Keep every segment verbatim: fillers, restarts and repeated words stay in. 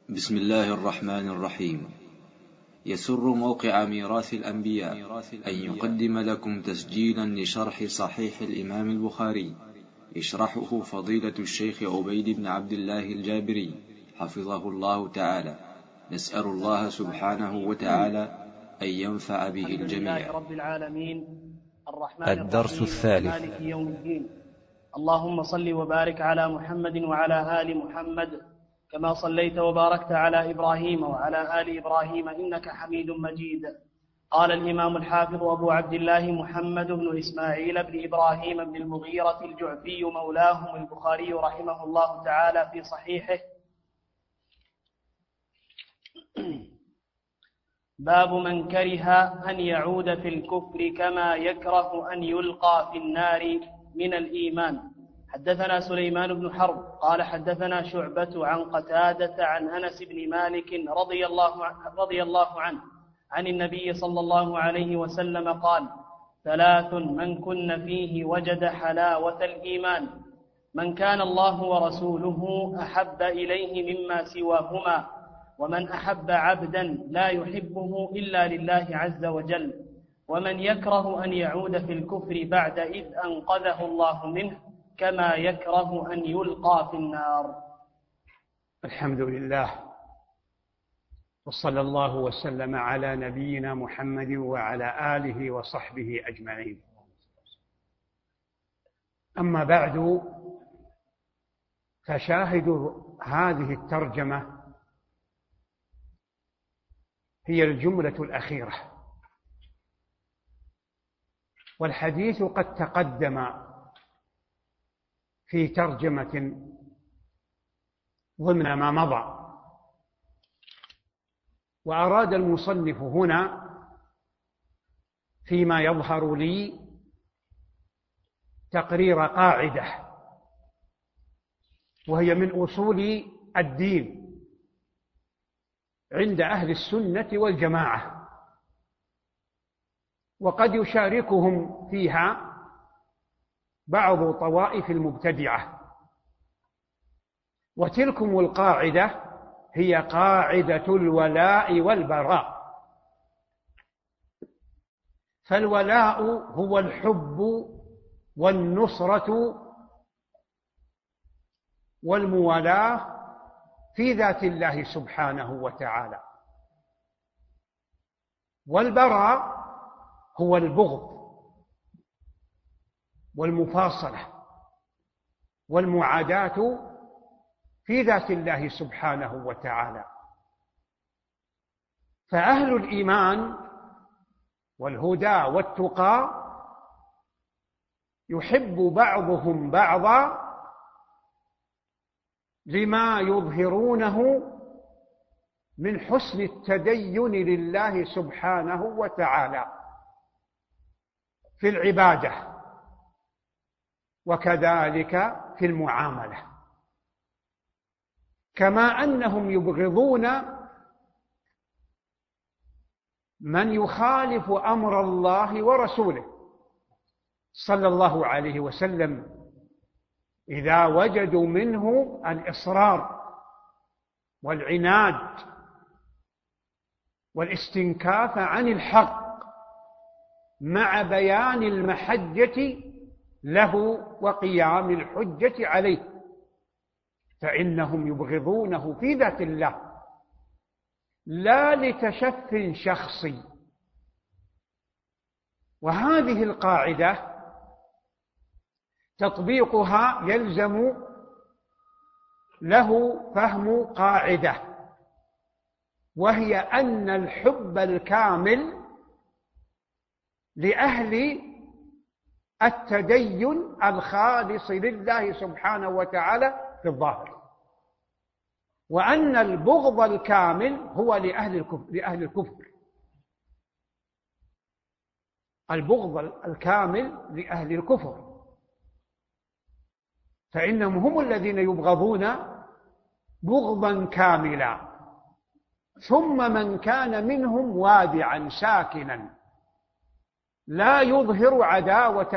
بسم الله الرحمن الرحيم. يسر موقع ميراث الأنبياء أن يقدم لكم تسجيلا لشرح صحيح الإمام البخاري، يشرحه فضيلة الشيخ عبيد بن عبد الله الجابري حفظه الله تعالى. نسأل الله سبحانه وتعالى أن ينفع به الجميع. رب العالمين الرحمن الدرس الثالث. مالك يوم الدين. اللهم صل وبارك على محمد وعلى آل محمد كما صليت وباركت على إبراهيم وعلى آل إبراهيم إنك حميد مجيد. قال الإمام الحافظ أبو عبد الله محمد بن إسماعيل بن إبراهيم بن المغيرة الجعفي مولاهم البخاري رحمه الله تعالى في صحيحه: باب من كره أن يعود في الكفر كما يكره أن يلقى في النار من الإيمان. حدثنا سليمان بن حرب قال حدثنا شعبة عن قتادة عن أنس بن مالك رضي الله عنه, رضي الله عنه عن النبي صلى الله عليه وسلم قال: ثلاث من كن فيه وجد حلاوة الإيمان: من كان الله ورسوله أحب إليه مما سواهما، ومن أحب عبدا لا يحبه إلا لله عز وجل، ومن يكره أن يعود في الكفر بعد إذ أنقذه الله منه كما يكره أن يلقى في النار. الحمد لله، وصلى الله وسلم على نبينا محمد وعلى آله وصحبه أجمعين. أما بعد، فشاهد هذه الترجمة هي الجملة الأخيرة، والحديث قد تقدم في ترجمة ضمن ما مضى، وأراد المصنف هنا فيما يظهر لي تقرير قاعدة، وهي من أصول الدين عند أهل السنة والجماعة، وقد يشاركهم فيها بعض طوائف المبتدعة. وتلكم القاعدة هي قاعدة الولاء والبراء. فالولاء هو الحب والنصرة والموالاة في ذات الله سبحانه وتعالى، والبراء هو البغض والمفاصلة والمعاداة في ذات الله سبحانه وتعالى. فأهل الإيمان والهدى والتقى يحب بعضهم بعضا لما يظهرونه من حسن التدين لله سبحانه وتعالى في العبادة، وكذلك في المعاملة، كما أنهم يبغضون من يخالف أمر الله ورسوله صلى الله عليه وسلم إذا وجدوا منه الإصرار والعناد والاستنكاف عن الحق مع بيان المحجة له وقيام الحجة عليه، فإنهم يبغضونه في ذات الله لا لتشف شخصي. وهذه القاعدة تطبيقها يلزم له فهم قاعدة، وهي أن الحب الكامل لأهل التدين الخالص لله سبحانه وتعالى في الظاهر، وأن البغض الكامل هو لأهل الكفر, لأهل الكفر. البغض الكامل لأهل الكفر، فإنهم هم الذين يبغضون بغضا كاملا. ثم من كان منهم وادعا ساكنا لا يظهر عداوة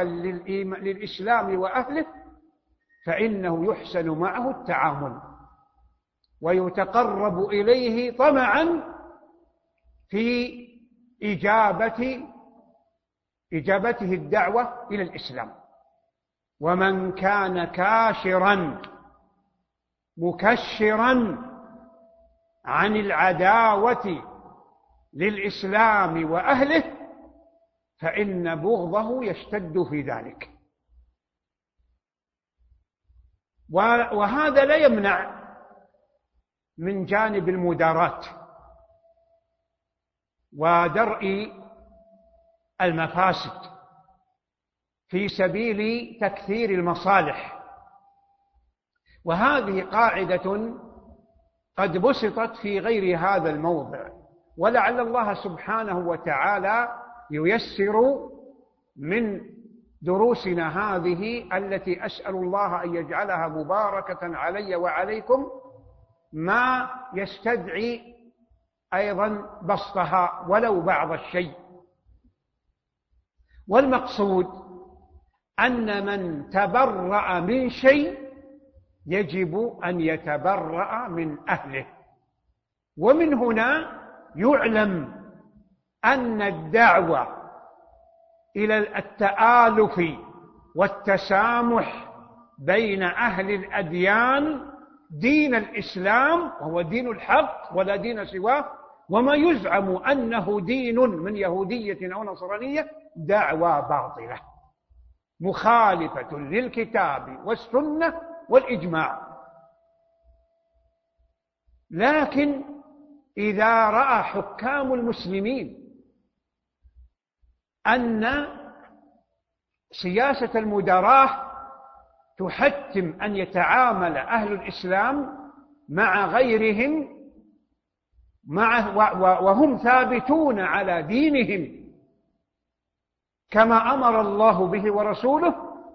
للإسلام وأهله، فإنه يحسن معه التعامل. ويتقرب إليه طمعا في إجابة إجابته الدعوة إلى الإسلام. ومن كان كاشرا مكشرا عن العداوة للإسلام وأهله فإن بغضه يشتد في ذلك. وهذا لا يمنع من جانب المداراة ودرء المفاسد في سبيل تكثير المصالح، وهذه قاعدة قد بسطت في غير هذا الموضع، ولعل الله سبحانه وتعالى ييسر من دروسنا هذه التي أسأل الله أن يجعلها مباركة علي وعليكم ما يستدعي أيضا بسطها ولو بعض الشيء. والمقصود أن من تبرأ من شيء يجب أن يتبرأ من أهله. ومن هنا يعلم أن الدعوة إلى التآلف والتسامح بين أهل الأديان دين الإسلام، وهو دين الحق ولا دين سواه، وما يزعم أنه دين من يهودية أو نصرانية دعوة باطلة مخالفة للكتاب والسنة والإجماع. لكن إذا رأى حكام المسلمين أن سياسة المداراة تحتم أن يتعامل أهل الإسلام مع غيرهم مع وهم ثابتون على دينهم كما أمر الله به ورسوله،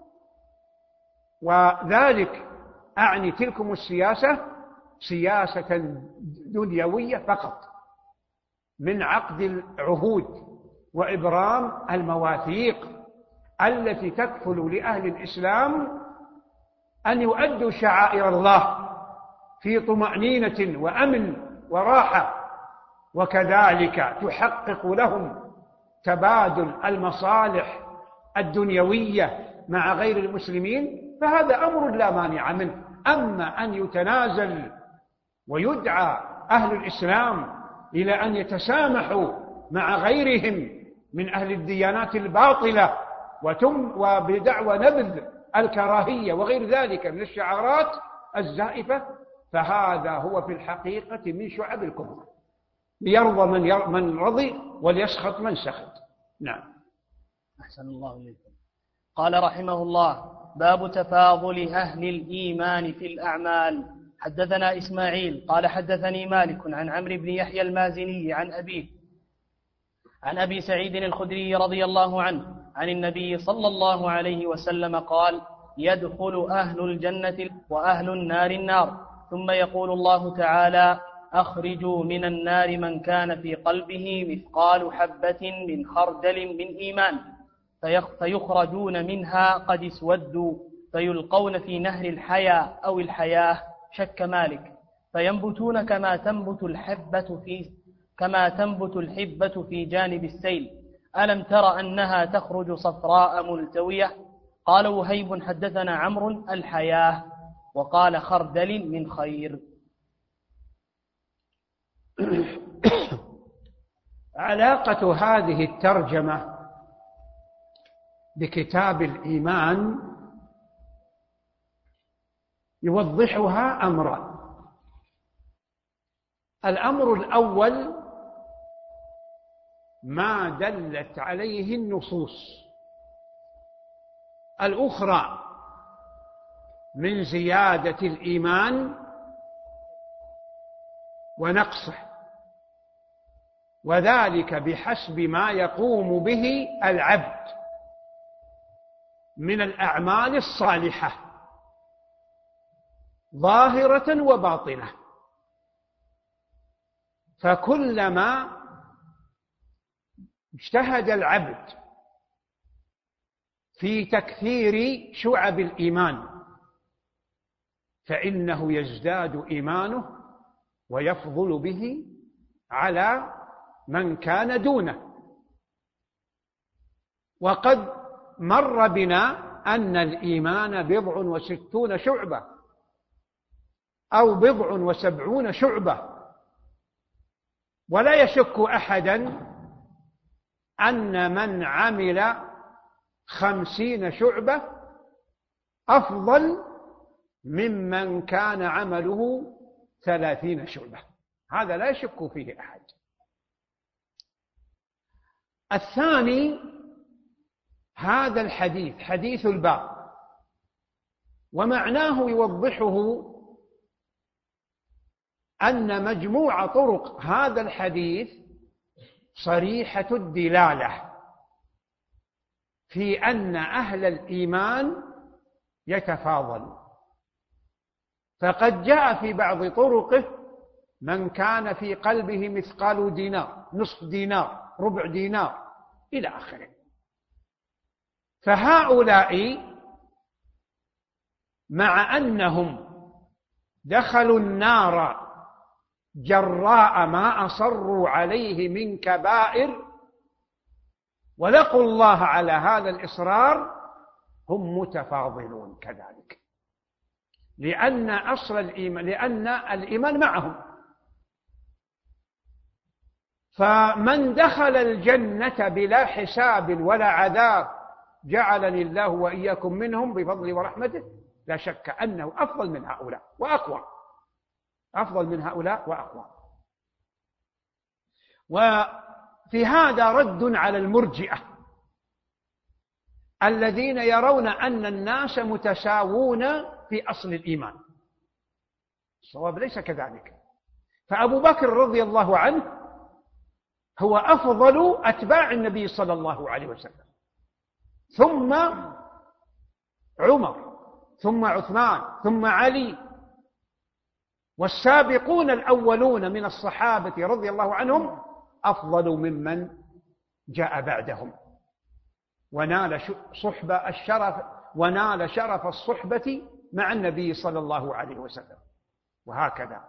وذلك أعني تلكم السياسة سياسة دنيوية فقط من عقد العهود وإبرام المواثيق التي تكفل لأهل الإسلام أن يؤدوا شعائر الله في طمأنينة وأمن وراحة، وكذلك تحقق لهم تبادل المصالح الدنيوية مع غير المسلمين، فهذا أمر لا مانع منه. أما أن يتنازل ويدعى أهل الإسلام إلى أن يتسامحوا مع غيرهم من أهل الديانات الباطلة وتم وبدعوى نبذ الكراهية وغير ذلك من الشعارات الزائفة، فهذا هو في الحقيقة من شعب الكفر، ليرضى من, ير... من رضي وليسخط من سخط. نعم. أحسن الله إليكم. قال رحمه الله: باب تفاضل أهل الإيمان في الأعمال. حدثنا إسماعيل قال حدثني مالك عن عمرو بن يحيى المازني عن أبيه عن أبي سعيد الخدري رضي الله عنه عن النبي صلى الله عليه وسلم قال: يدخل أهل الجنة وأهل النار النار، ثم يقول الله تعالى: أخرجوا من النار من كان في قلبه مثقال حبة من خردل من إيمان، فيخرجون منها قد اسودوا، فيلقون في نهر الحياة أو الحياة، شك مالك، فينبتون كما تنبت الحبة في كما تنبت الحبة في جانب السيل. ألم تر أنها تخرج صفراء ملتوية؟ قال وهيب حدثنا عمرو الحياة، وقال خردل من خير. علاقة هذه الترجمة بكتاب الإيمان يوضحها أمران. الأمر الأول ما دلت عليه النصوص الأخرى من زيادة الإيمان ونقصه، وذلك بحسب ما يقوم به العبد من الأعمال الصالحة ظاهرة وباطنة. فكلما اجتهد العبد في تكثير شعب الإيمان فإنه يزداد إيمانه ويفضل به على من كان دونه. وقد مر بنا أن الإيمان بضع وستون شعبة أو بضع وسبعون شعبة، ولا يشك أحدا أن من عمل خمسين شعبة أفضل ممن كان عمله ثلاثين شعبة، هذا لا يشك فيه أحد. الثاني هذا الحديث حديث الباب، ومعناه يوضحه أن مجموع طرق هذا الحديث صريحة الدلالة في أن أهل الإيمان يتفاضل. فقد جاء في بعض طرقه من كان في قلبه مثقال دينار، نصف دينار، ربع دينار، إلى آخره. فهؤلاء مع أنهم دخلوا النار جراء ما أصروا عليه من كبائر ولقوا الله على هذا الإصرار، هم متفاضلون كذلك، لأن أصل الإيمان لأن الإيمان معهم. فمن دخل الجنة بلا حساب ولا عذاب جعلني الله وإياكم منهم بفضله ورحمته، لا شك أنه أفضل من هؤلاء وأقوى، أفضل من هؤلاء وأقوى. وفي هذا رد على المرجئة الذين يرون أن الناس متساوون في أصل الإيمان. الصواب ليس كذلك. فأبو بكر رضي الله عنه هو أفضل أتباع النبي صلى الله عليه وسلم، ثم عمر، ثم عثمان، ثم علي، والسابقون الأولون من الصحابة رضي الله عنهم أفضل ممن جاء بعدهم، ونال صحبة الشرف ونال شرف الصحبة مع النبي صلى الله عليه وسلم، وهكذا.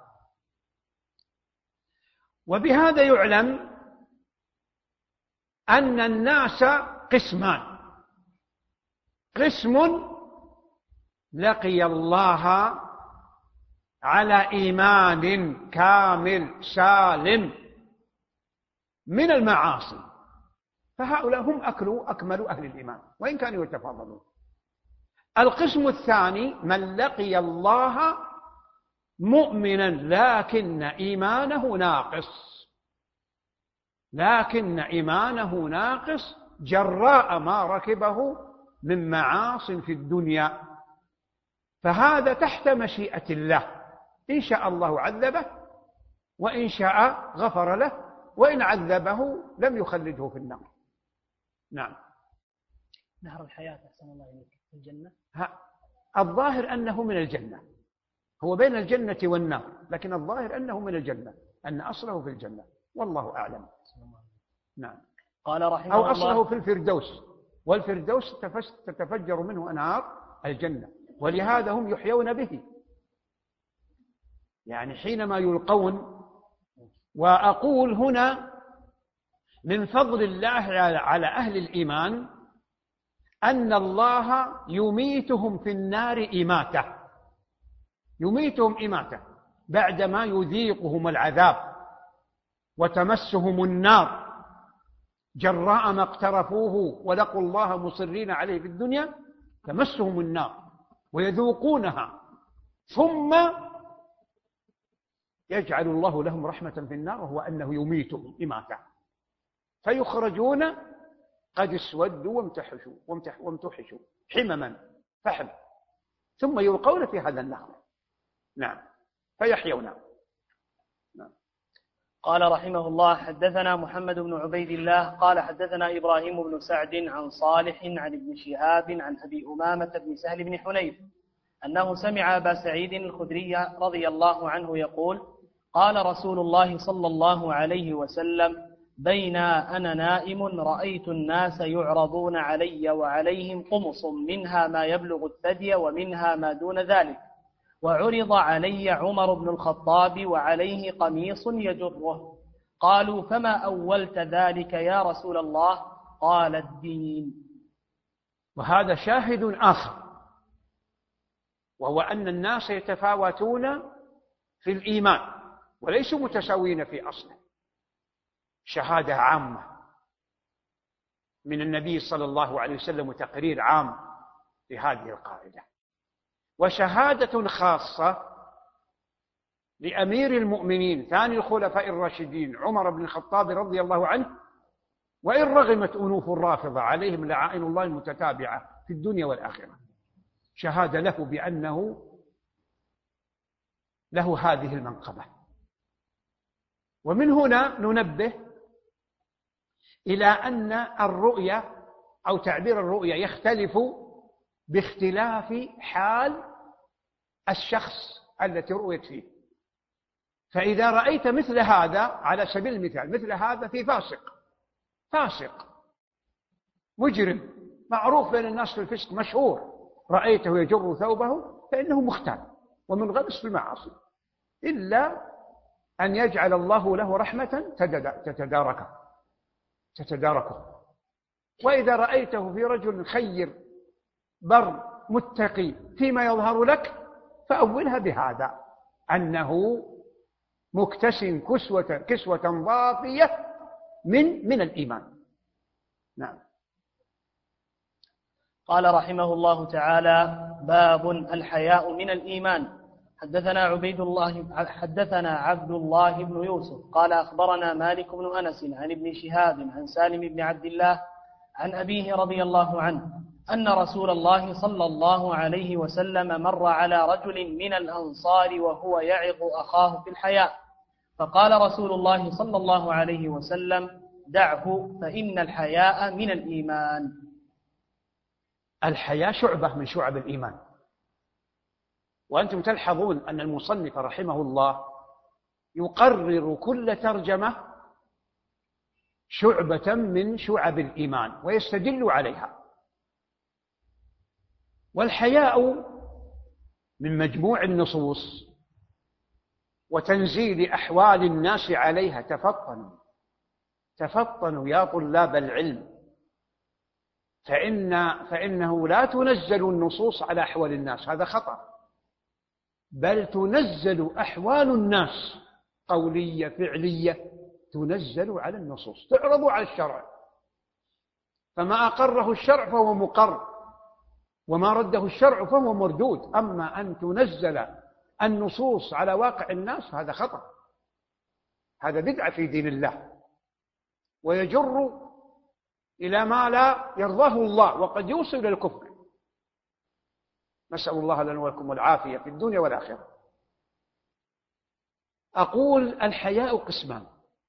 وبهذا يعلم أن الناس قسمان: قسم لقي الله على إيمان كامل سالم من المعاصي، فهؤلاء هم أكلوا أكمل أهل الإيمان وإن كانوا يتفاضلون. القسم الثاني من لقي الله مؤمنا لكن إيمانه ناقص، لكن إيمانه ناقص جراء ما ركبه من معاص في الدنيا، فهذا تحت مشيئة الله، إن شاء الله عذبه وإن شاء غفر له، وإن عذبه لم يخلده في النار. نعم. نهر الحياة أحسن الله إليك في الجنة، الظاهر أنه من الجنة، هو بين الجنة والنار، لكن الظاهر أنه من الجنة، أن أصله في الجنة، والله أعلم. نعم. قال رحمه أو الله أصله في الفردوس، والفردوس تتفجر منه أنهار الجنة، ولهذا هم يحيون به، يعني حينما يلقون. وأقول هنا من فضل الله على أهل الإيمان أن الله يميتهم في النار إماتة، يميتهم إماتة بعدما يذيقهم العذاب وتمسهم النار جراء ما اقترفوه ولقوا الله مصرين عليه في الدنيا، تمسهم النار ويذوقونها، ثم يجعل الله لهم رحمة في النار، وهو أنه يميتهم إماتة، فيخرجون قد اسودوا وامتحشوا وامتحشوا حمما فحم، ثم يلقون في هذا النهر. نعم. فيحيون. نعم. قال رحمه الله: حدثنا محمد بن عبيد الله قال حدثنا إبراهيم بن سعد عن صالح عن ابن شهاب عن أبي أمامة بن سهل بن حنيف أنه سمع أبا سعيد الخدري رضي الله عنه يقول: قال رسول الله صلى الله عليه وسلم: بين أنا نائم رأيت الناس يعرضون علي وعليهم قمص منها ما يبلغ الثدي ومنها ما دون ذلك، وعرض علي عمر بن الخطاب وعليه قميص يجره. قالوا: فما أولت ذلك يا رسول الله؟ قال: الدين. وهذا شاهد آخر، وهو أن الناس يتفاوتون في الإيمان وليسوا متساوين في أصله. شهادة عامة من النبي صلى الله عليه وسلم وتقرير عام لهذه القاعدة، وشهادة خاصة لأمير المؤمنين ثاني الخلفاء الراشدين عمر بن الخطاب رضي الله عنه، وإن رغمت أنوف الرافضة عليهم لعائن الله المتتابعة في الدنيا والآخرة، شهادة له بأنه له هذه المنقبة. ومن هنا ننبه إلى أن الرؤية أو تعبير الرؤية يختلف باختلاف حال الشخص التي رؤيت فيه. فإذا رأيت مثل هذا على سبيل المثال، مثل هذا في فاسق فاسق مجرم معروف بين الناس في الفسق مشهور، رأيته يجر ثوبه فإنه مختال ومنغمس في المعاصي، إلا أن يجعل الله له رحمة تتداركه تتداركه وإذا رأيته في رجل خير بر متقي فيما يظهر لك فأولها بهذا، أنه مكتس كسوة كسوة ضافية من من الإيمان. نعم. قال رحمه الله تعالى: باب الحياء من الإيمان. حدثنا عبيد الله حدثنا عبد الله بن يوسف قال أخبرنا مالك بن أنس عن ابن شهاب عن سالم بن عبد الله عن أبيه رضي الله عنه أن رسول الله صلى الله عليه وسلم مر على رجل من الأنصار وهو يعظ أخاه في الحياء، فقال رسول الله صلى الله عليه وسلم: دعه فإن الحياء من الإيمان. الحياء شعبة من شعب الإيمان، وأنتم تلحظون أن المصنف رحمه الله يقرر كل ترجمة شعبة من شعب الإيمان ويستدل عليها. والحياء من مجموع النصوص وتنزيل أحوال الناس عليها. تفطنوا تفطنوا يا طلاب العلم، فإن فإنه لا تنزل النصوص على أحوال الناس، هذا خطأ، بل تنزل أحوال الناس قولية فعلية تنزل على النصوص، تعرض على الشرع، فما أقره الشرع فهو مقر، وما رده الشرع فهو مردود. أما أن تنزل النصوص على واقع الناس هذا خطأ، هذا بدعة في دين الله، ويجر إلى ما لا يرضاه الله، وقد يوصل إلى الكفر. نسأل الله لنا ولكم العافية في الدنيا والآخرة. أقول الحياء قسمان: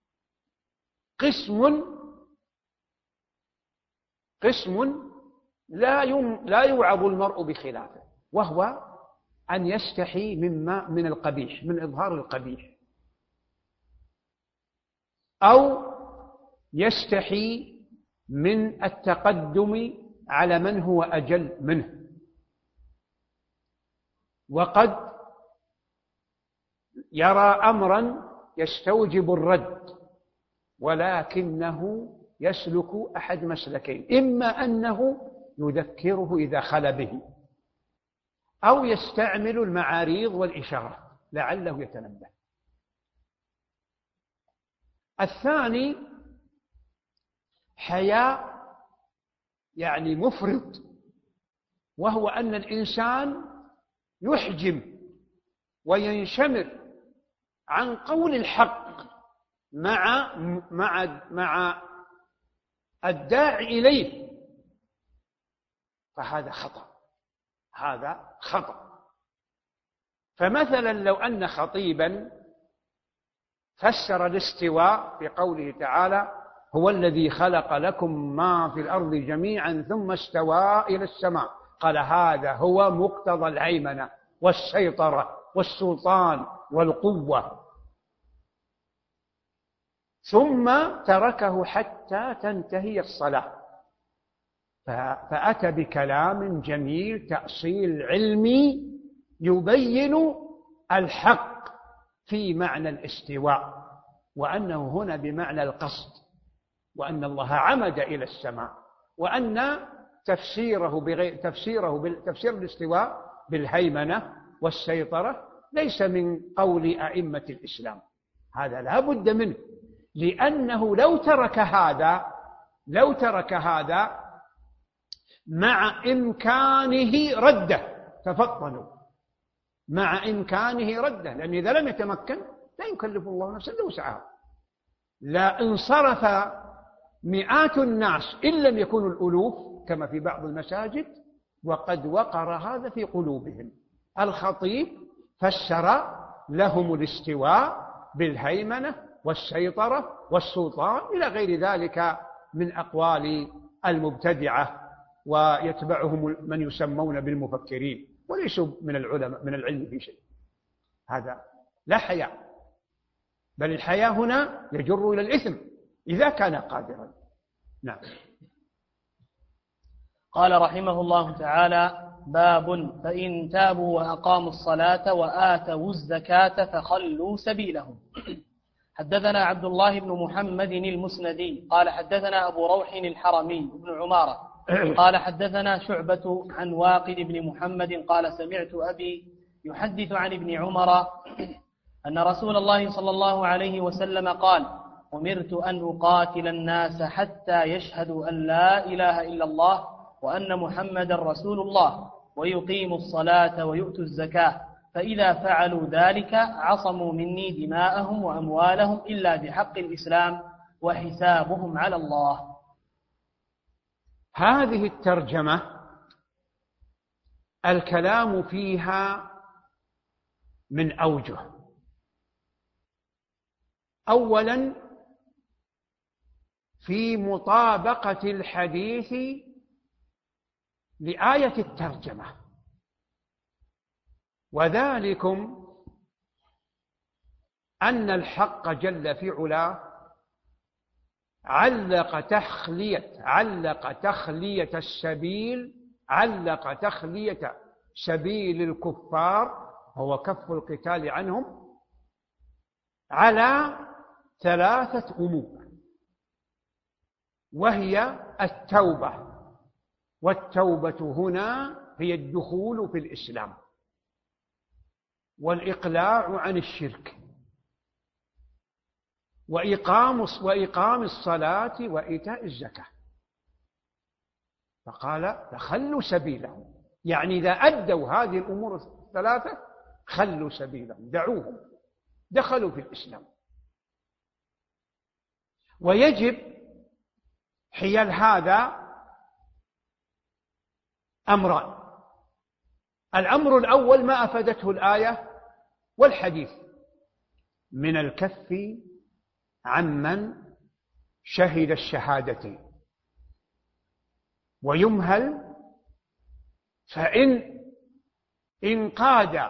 قسم قسم لا يم لا يوعظ المرء بخلافه، وهو أن يستحي مما من القبيح، من إظهار القبيح، أو يستحي من التقدم على من هو أجل منه. وقد يرى أمرا يستوجب الرد، ولكنه يسلك أحد مسلكين: إما أنه يذكره إذا خلا به، أو يستعمل المعاريض والإشارات لعله يتنبه. الثاني حياء يعني مفرط، وهو أن الإنسان يحجم وينشمر عن قول الحق مع مع مع الداعي إليه، فهذا خطأ، هذا خطأ. فمثلا لو أن خطيبا فسر الاستواء بقوله تعالى: هو الذي خلق لكم ما في الأرض جميعا ثم استوى إلى السماء، قال هذا هو مقتضى الهيمنة والسيطرة والسلطان والقوة، ثم تركه حتى تنتهي الصلاة، فأتى بكلام جميل تأصيل علمي يبين الحق في معنى الاستواء، وأنه هنا بمعنى القصد، وأن الله عمد إلى السماء، وأن تفسيره بغير تفسيره تفسير الاستواء بالهيمنة والسيطرة ليس من قول أئمة الإسلام. هذا لا بد منه، لأنه لو ترك هذا لو ترك هذا مع إمكانه رده، تفطنوا، مع إمكانه رده، لأن إذا لم يتمكن لا يكلف الله نفسا إلا وسعها. لا انصرف مئات الناس إن لم يكونوا الألوف كما في بعض المساجد، وقد وقر هذا في قلوبهم. الخطيب فسر لهم الاستواء بالهيمنة والسيطرة والسلطان إلى غير ذلك من أقوال المبتدعة، ويتبعهم من يسمون بالمفكرين وليسوا من العلماء من العلم في شيء. هذا لا حياء، بل الحياء هنا يجر إلى الإثم إذا كان قادرا. نعم. قال رحمه الله تعالى: باب فإن تابوا وأقاموا الصلاة وآتوا الزكاة فخلوا سبيلهم. حدثنا عبد الله بن محمد المسندي قال حدثنا أبو روح الحرمي بن عمارة قال حدثنا شعبة عن واقد بن محمد قال سمعت أبي يحدث عن ابن عمر أن رسول الله صلى الله عليه وسلم قال: أمرت أن أقاتل الناس حتى يشهدوا أن لا إله إلا الله وأن محمدا رسول الله ويقيموا الصلاة ويؤتوا الزكاة، فإذا فعلوا ذلك عصموا مني دماءهم وأموالهم إلا بحق الإسلام وحسابهم على الله. هذه الترجمة الكلام فيها من أوجه. أولا في مطابقة الحديث لآية الترجمة، وذلكم أن الحق جل في علاه علق تخلية علق تخلية السبيل علق تخلية سبيل الكفار هو كف القتال عنهم على ثلاثة أمور، وهي التوبة، والتوبة هنا هي الدخول في الإسلام، والإقلاع عن الشرك، وإقام وإقام الصلاة وإيتاء الزكاة. فقال فخلوا سبيلهم، يعني إذا أدوا هذه الأمور الثلاثة خلوا سبيلهم، دعوهم، دخلوا في الإسلام. ويجب حيال هذا أمران: الأمر الأول ما أفادته الآية والحديث من الكف عمن شهد الشهادتين، ويمهل فإن انقاد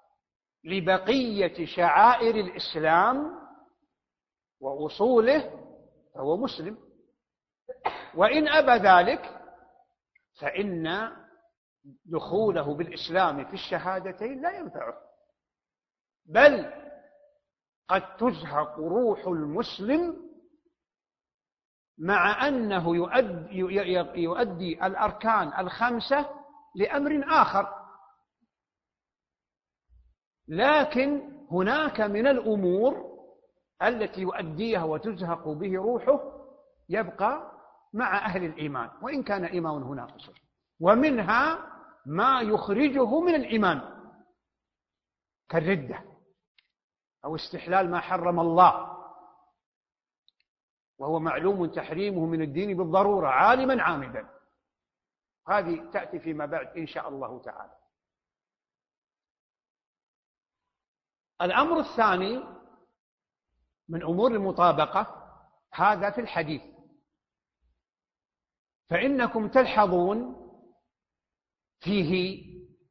لبقية شعائر الإسلام وأصوله فهو مسلم، وإن أبى ذلك فإن دخوله بالإسلام في الشهادتين لا ينفعه، بل قد تزهق روح المسلم مع أنه يؤدي, يؤدي الأركان الخمسة لأمر آخر. لكن هناك من الأمور التي يؤديها وتزهق به روحه يبقى مع أهل الإيمان وإن كان إيمان هنا قصر، ومنها ما يخرجه من الإيمان كالردة أو استحلال ما حرم الله، وهو معلوم تحريمه من الدين بالضرورة عالما عامدا. هذه تأتي فيما بعد إن شاء الله تعالى. الأمر الثاني من أمور المطابقة هذا في الحديث، فإنكم تلحظون فيه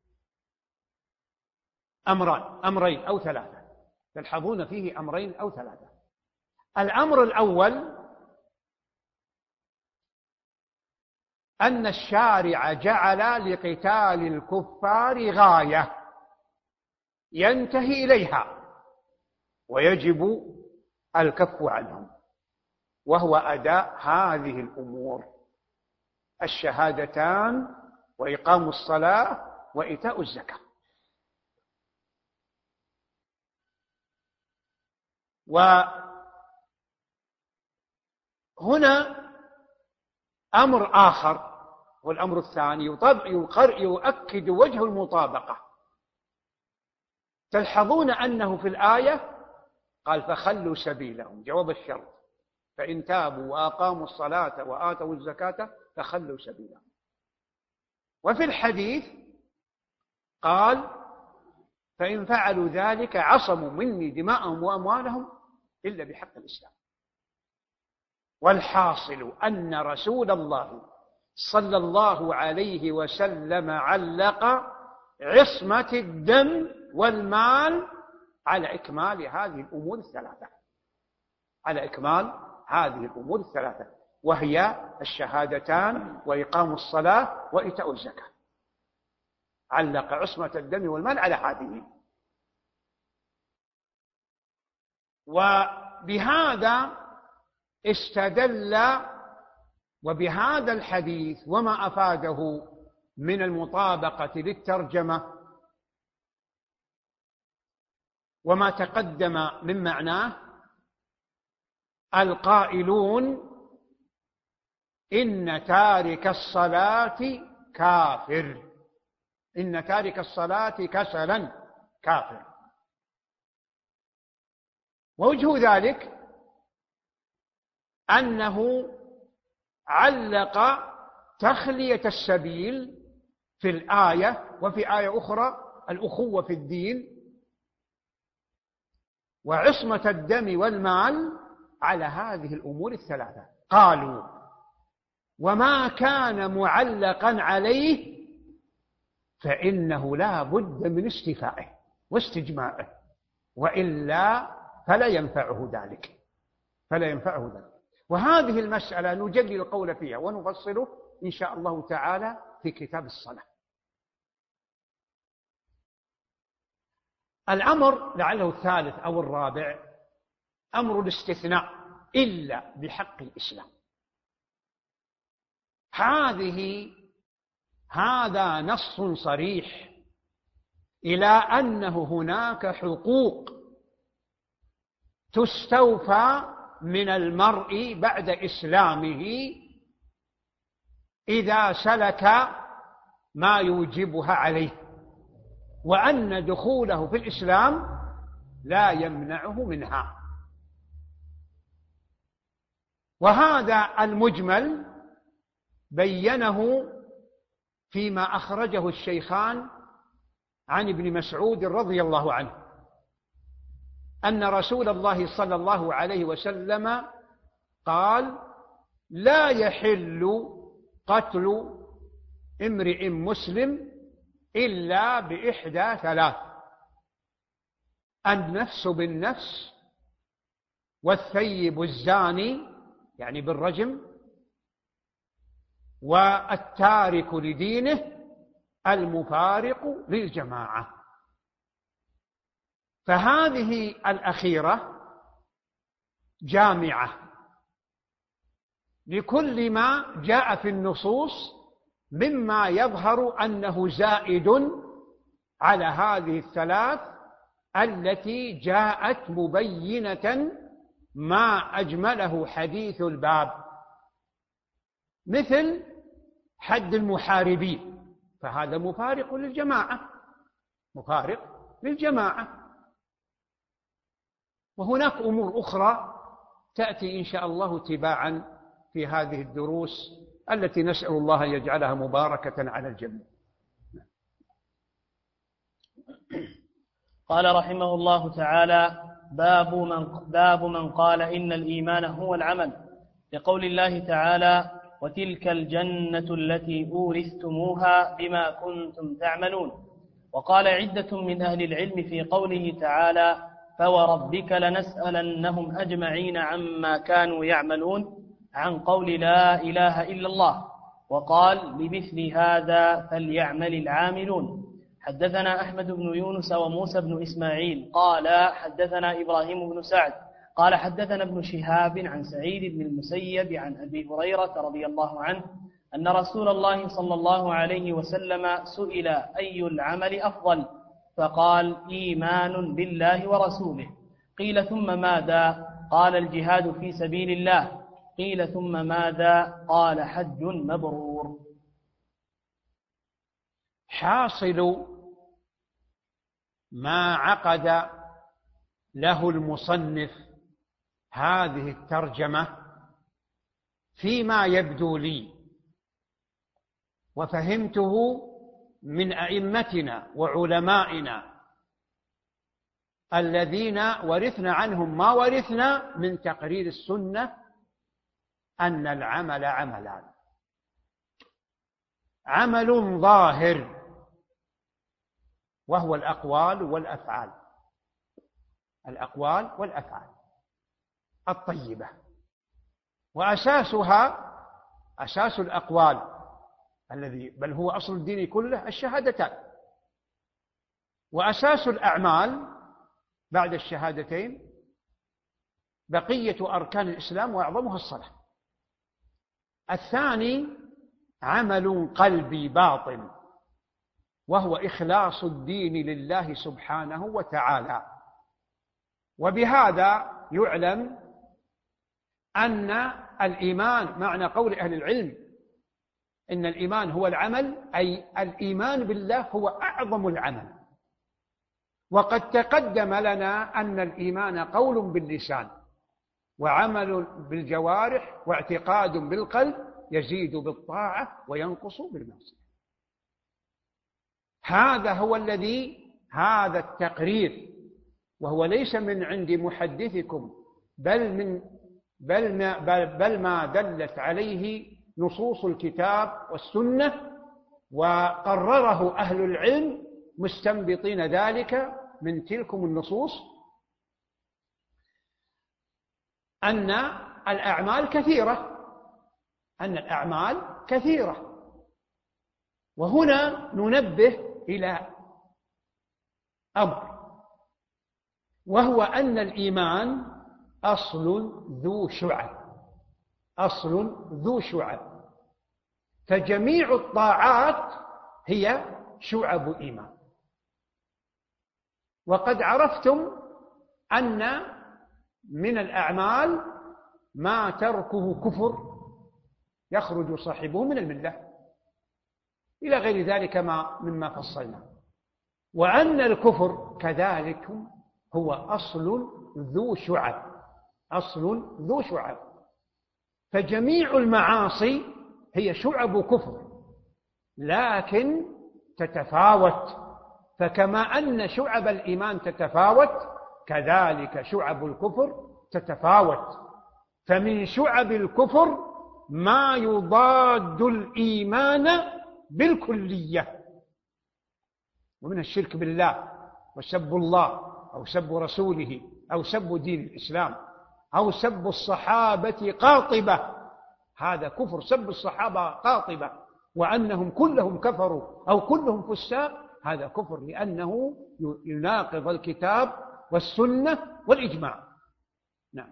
أمران أمرين أو ثلاثة تلحظون فيه أمرين أو ثلاثة. الأمر الأول أن الشارع جعل لقتال الكفار غاية، ينتهي إليها ويجب الكف عنهم، وهو أداء هذه الأمور: الشهادتان وإقام الصلاة وإيتاء الزكاة. وهنا أمر آخر، والأمر الثاني يؤكد وجه المطابقة. تلحظون أنه في الآية قال فخلوا سبيلهم، جواب الشرط، فإن تابوا وأقاموا الصلاة وآتوا الزكاة فخلوا سبيلهم. وفي الحديث قال فإن فعلوا ذلك عصموا مني دماءهم وأموالهم إلا بحق الإسلام. والحاصل أن رسول الله صلى الله عليه وسلم علق عصمة الدم والمال على إكمال هذه الأمور الثلاثة، على إكمال هذه الأمور الثلاثة، وهي الشهادتان وإقام الصلاة وإيتاء الزكاة. علق عصمة الدم والمال على هذه. وبهذا استدل، وبهذا الحديث وما أفاده من المطابقة للترجمة وما تقدم من معناه القائلون إن تارك الصلاة كافر، إن تارك الصلاة كسلا كافر. ووجه ذلك أنه علق تخلية السبيل في الآية، وفي آية أخرى الأخوة في الدين وعصمة الدم والمال على هذه الأمور الثلاثة. قالوا وما كان معلقا عليه فإنه لا بد من استيفائه واستجماعه، وإلا فلا ينفعه ذلك، فلا ينفعه ذلك. وهذه المسألة نجلي القول فيها ونفصله إن شاء الله تعالى في كتاب الصلاة. الأمر لعله الثالث أو الرابع أمر الاستثناء إلا بحق الإسلام. هذه هذا نص صريح إلى أنه هناك حقوق تستوفى من المرء بعد إسلامه إذا سلك ما يوجبها عليه، وأن دخوله في الإسلام لا يمنعه منها. وهذا المجمل بينه فيما أخرجه الشيخان عن ابن مسعود رضي الله عنه أن رسول الله صلى الله عليه وسلم قال لا يحل قتل امرئ مسلم إلا بإحدى ثلاث: النفس بالنفس، والثيب الزاني يعني بالرجم، والتارك لدينه المفارق للجماعة. فهذه الأخيرة جامعة لكل ما جاء في النصوص مما يظهر أنه زائد على هذه الثلاث التي جاءت مبينة ما أجمله حديث الباب، مثل حد المحاربين، فهذا مفارق للجماعة، مفارق للجماعة. وهناك أمور أخرى تأتي إن شاء الله تباعا في هذه الدروس التي نسأل الله أن يجعلها مباركة على الجميع. قال رحمه الله تعالى: باب من, باب من قال إن الإيمان هو العمل، لقول الله تعالى: وتلك الجنة التي أورثتموها بما كنتم تعملون. وقال عدة من أهل العلم في قوله تعالى: فوربك لنسألنهم أجمعين عما كانوا يعملون، عن قول لا إله إلا الله. وقال: بمثل هذا فليعمل العاملون، حدثنا أحمد بن يونس وموسى بن إسماعيل قال حدثنا إبراهيم بن سعد قال حدثنا ابن شهاب عن سعيد بن المسيب عن أبي هريرة رضي الله عنه أن رسول الله صلى الله عليه وسلم سئل أي العمل أفضل فقال إيمان بالله ورسوله. قيل ثم ماذا؟ قال الجهاد في سبيل الله. قيل ثم ماذا؟ قال حج مبرور. حاصل ما عقد له المصنف هذه الترجمة فيما يبدو لي وفهمته من أئمتنا وعلمائنا الذين ورثنا عنهم ما ورثنا من تقرير السنة أن العمل عملان: عمل ظاهر وهو الأقوال والأفعال، الأقوال والأفعال الطيبة، وأساسها أساس الأقوال الذي بل هو أصل الدين كله الشهادتان، وأساس الأعمال بعد الشهادتين بقية أركان الإسلام وأعظمها الصلاة. الثاني عمل قلبي باطن وهو إخلاص الدين لله سبحانه وتعالى. وبهذا يعلم أن الإيمان معنى قول أهل العلم إن الإيمان هو العمل، أي الإيمان بالله هو أعظم العمل. وقد تقدم لنا أن الإيمان قول باللسان وعمل بالجوارح واعتقاد بالقلب يزيد بالطاعة وينقص بالمعصية. هذا هو الذي هذا التقرير، وهو ليس من عند محدثكم بل من بل ما, بل, بل ما دلت عليه نصوص الكتاب والسنة، وقرره أهل العلم مستنبطين ذلك من تلكم النصوص، أن الأعمال كثيرة أن الأعمال كثيرة وهنا ننبه إلى أمر، وهو أن الإيمان أصل ذو شعب، أصل ذو شعب، فجميع الطاعات هي شعب إيمان. وقد عرفتم أن من الأعمال ما تركه كفر يخرج صاحبه من الملة إلى غير ذلك ما مما فصلنا، وأن الكفر كذلك هو أصل ذو شعب، أصل ذو شعب، فجميع المعاصي هي شعب كفر لكن تتفاوت. فكما أن شعب الإيمان تتفاوت كذلك شعب الكفر تتفاوت. فمن شعب الكفر ما يضاد الإيمان بالكلية، ومن الشرك بالله وسب الله أو سب رسوله أو سب دين الإسلام أو سب الصحابة قاطبة، هذا كفر. سب الصحابة قاطبة وأنهم كلهم كفروا أو كلهم فساق، هذا كفر لأنه يناقض الكتاب والسنة والإجماع. نعم.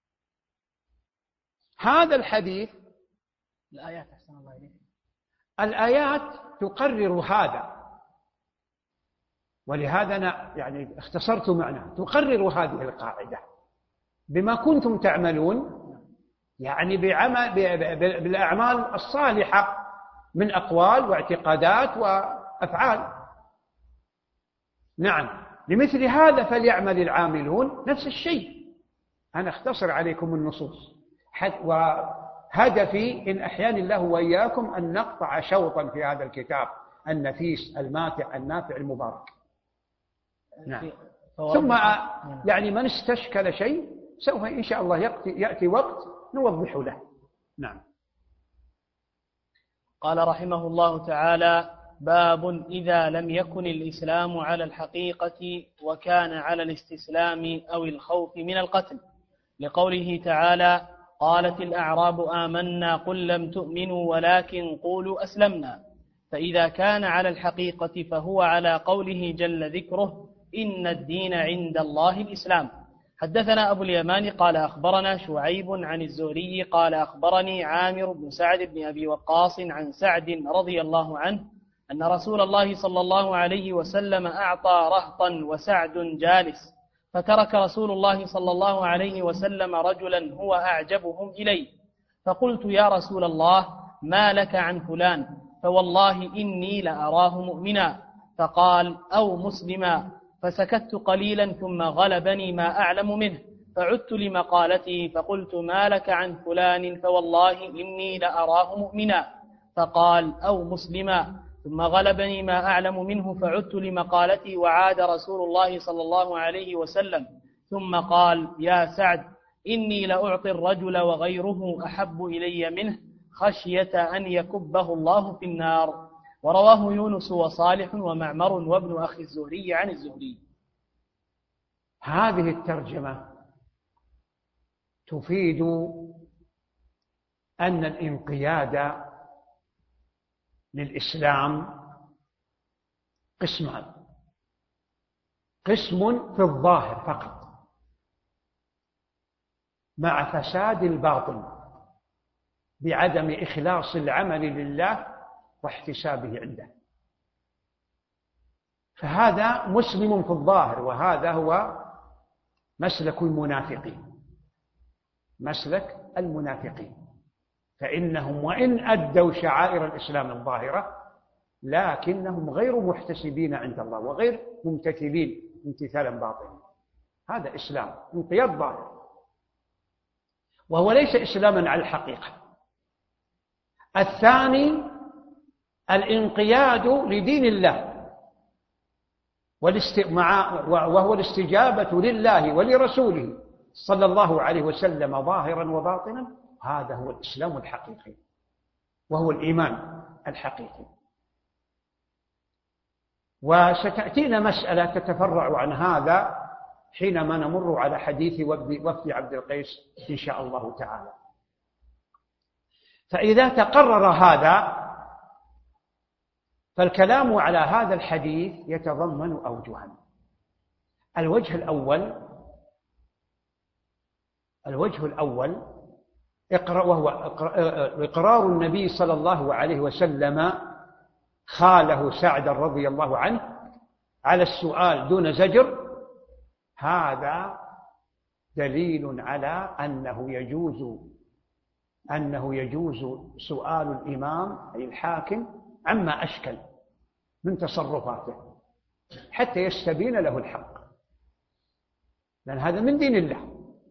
هذا الحديث الآيات أحسن الله إليك الآيات تقرر هذا، ولهذا أنا يعني اختصرت معناه. تقرر هذه القاعدة بما كنتم تعملون، يعني بعمل بالأعمال الصالحة من أقوال واعتقادات وأفعال. نعم، لمثل هذا فليعمل العاملون. نفس الشيء، أنا اختصر عليكم النصوص، وهدفي إن أحياني الله وإياكم أن نقطع شوطا في هذا الكتاب النفيس الماتع النافع المبارك. نعم. ثم يعني من استشكل شيء سوف إن شاء الله يأتي وقت نوضح له. نعم. قال رحمه الله تعالى: باب إذا لم يكن الإسلام على الحقيقة وكان على الاستسلام أو الخوف من القتل، لقوله تعالى: قالت الأعراب آمنا قل لم تؤمنوا ولكن قولوا أسلمنا. فإذا كان على الحقيقة فهو على قوله جل ذكره: إن الدين عند الله الإسلام. حدثنا أبو اليمان قال أخبرنا شعيب عن الزهري قال أخبرني عامر بن سعد بن أبي وقاص عن سعد رضي الله عنه أن رسول الله صلى الله عليه وسلم أعطى رهطا وسعد جالس، فترك رسول الله صلى الله عليه وسلم رجلا هو أعجبهم إليه، فقلت: يا رسول الله، ما لك عن فلان؟ فوالله إني لأراه مؤمنا. فقال: أو مسلما. فسكت قليلا ثم غلبني ما أعلم منه، فعدت لمقالته فقلت: ما لك عن فلان؟ فوالله إني لأراه مؤمنا. فقال: أو مسلما. ثم غلبني ما أعلم منه، فعدت لمقالته وعاد رسول الله صلى الله عليه وسلم، ثم قال: يا سعد، إني لأعطي الرجل وغيره أحب إلي منه خشية أن يكبه الله في النار. ورواه يونس وصالح ومعمر وابن أخي الزهري عن الزهري. هذه الترجمة تفيد أن الانقياد للإسلام قسمان: قسم في الظاهر فقط مع فساد الباطن بعدم إخلاص العمل لله واحتسابه عنده، فهذا مسلم في الظاهر، وهذا هو مسلك المنافقين. مسلك المنافقين فإنهم وإن أدوا شعائر الإسلام الظاهرة لكنهم غير محتسبين عند الله وغير ممتثلين امتثالا باطنا. هذا إسلام انقياد ظاهر، وهو ليس إسلاما على الحقيقة. الثاني الانقياد لدين الله وهو الاستجابة لله ولرسوله صلى الله عليه وسلم ظاهرا وباطنا. هذا هو الإسلام الحقيقي وهو الإيمان الحقيقي. وستأتينا مسألة تتفرع عن هذا حينما نمر على حديث وفد عبد القيس إن شاء الله تعالى. فإذا تقرر هذا فالكلام على هذا الحديث يتضمن أوجها. الوجه الأول الوجه الأول وهو إقرار النبي صلى الله عليه وسلم خاله سعد رضي الله عنه على السؤال دون زجر. هذا دليل على أنه يجوز أنه يجوز سؤال الإمام أي الحاكم عما أشكل من تصرفاته حتى يستبين له الحق، لأن هذا من دين الله،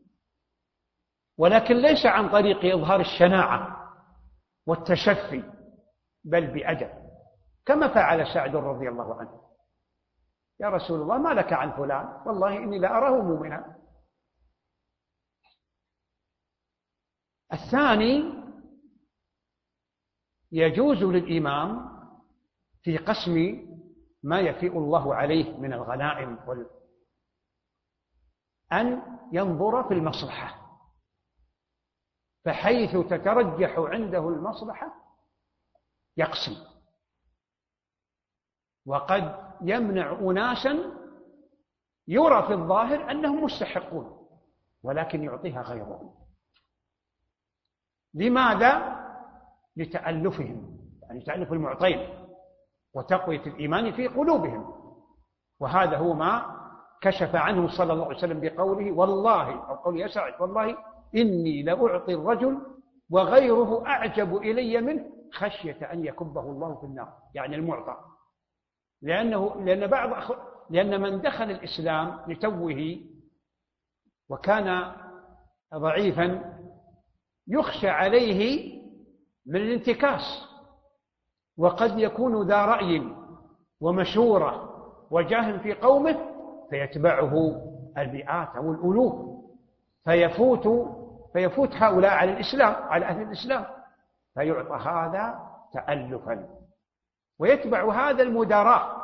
ولكن ليس عن طريق إظهار الشناعة والتشفي، بل بأدب، كما فعل سعد رضي الله عنه: يا رسول الله، ما لك عن فلان؟ والله إني لأراه مؤمنا. الثاني يجوز للإمام في قسم ما يفيء الله عليه من الغنائم وال... أن ينظر في المصلحة، فحيث تترجح عنده المصلحة يقسم، وقد يمنع أناسا يرى في الظاهر أنهم مستحقون ولكن يعطيها غيرهم. لماذا؟ لتألفهم، يعني تألف المعطين وتقوية الإيمان في قلوبهم. وهذا هو ما كشف عنه صلى الله عليه وسلم بقوله: والله، أو قول يا سعد، والله إني لأعطي الرجل وغيره أعجب إلي منه خشية أن يكبه الله في النار، يعني المعطى. لأنه لأن بعض لأن من دخل الإسلام لتوه وكان ضعيفا يخشى عليه من الانتكاس، وقد يكون ذا رأي ومشورة وجاه في قومه فيتبعه المئات أو الألوف، فيفوت فيفوت هؤلاء على الإسلام، على أهل الإسلام، فيعطى هذا تألفا، ويتبع هذا المداراة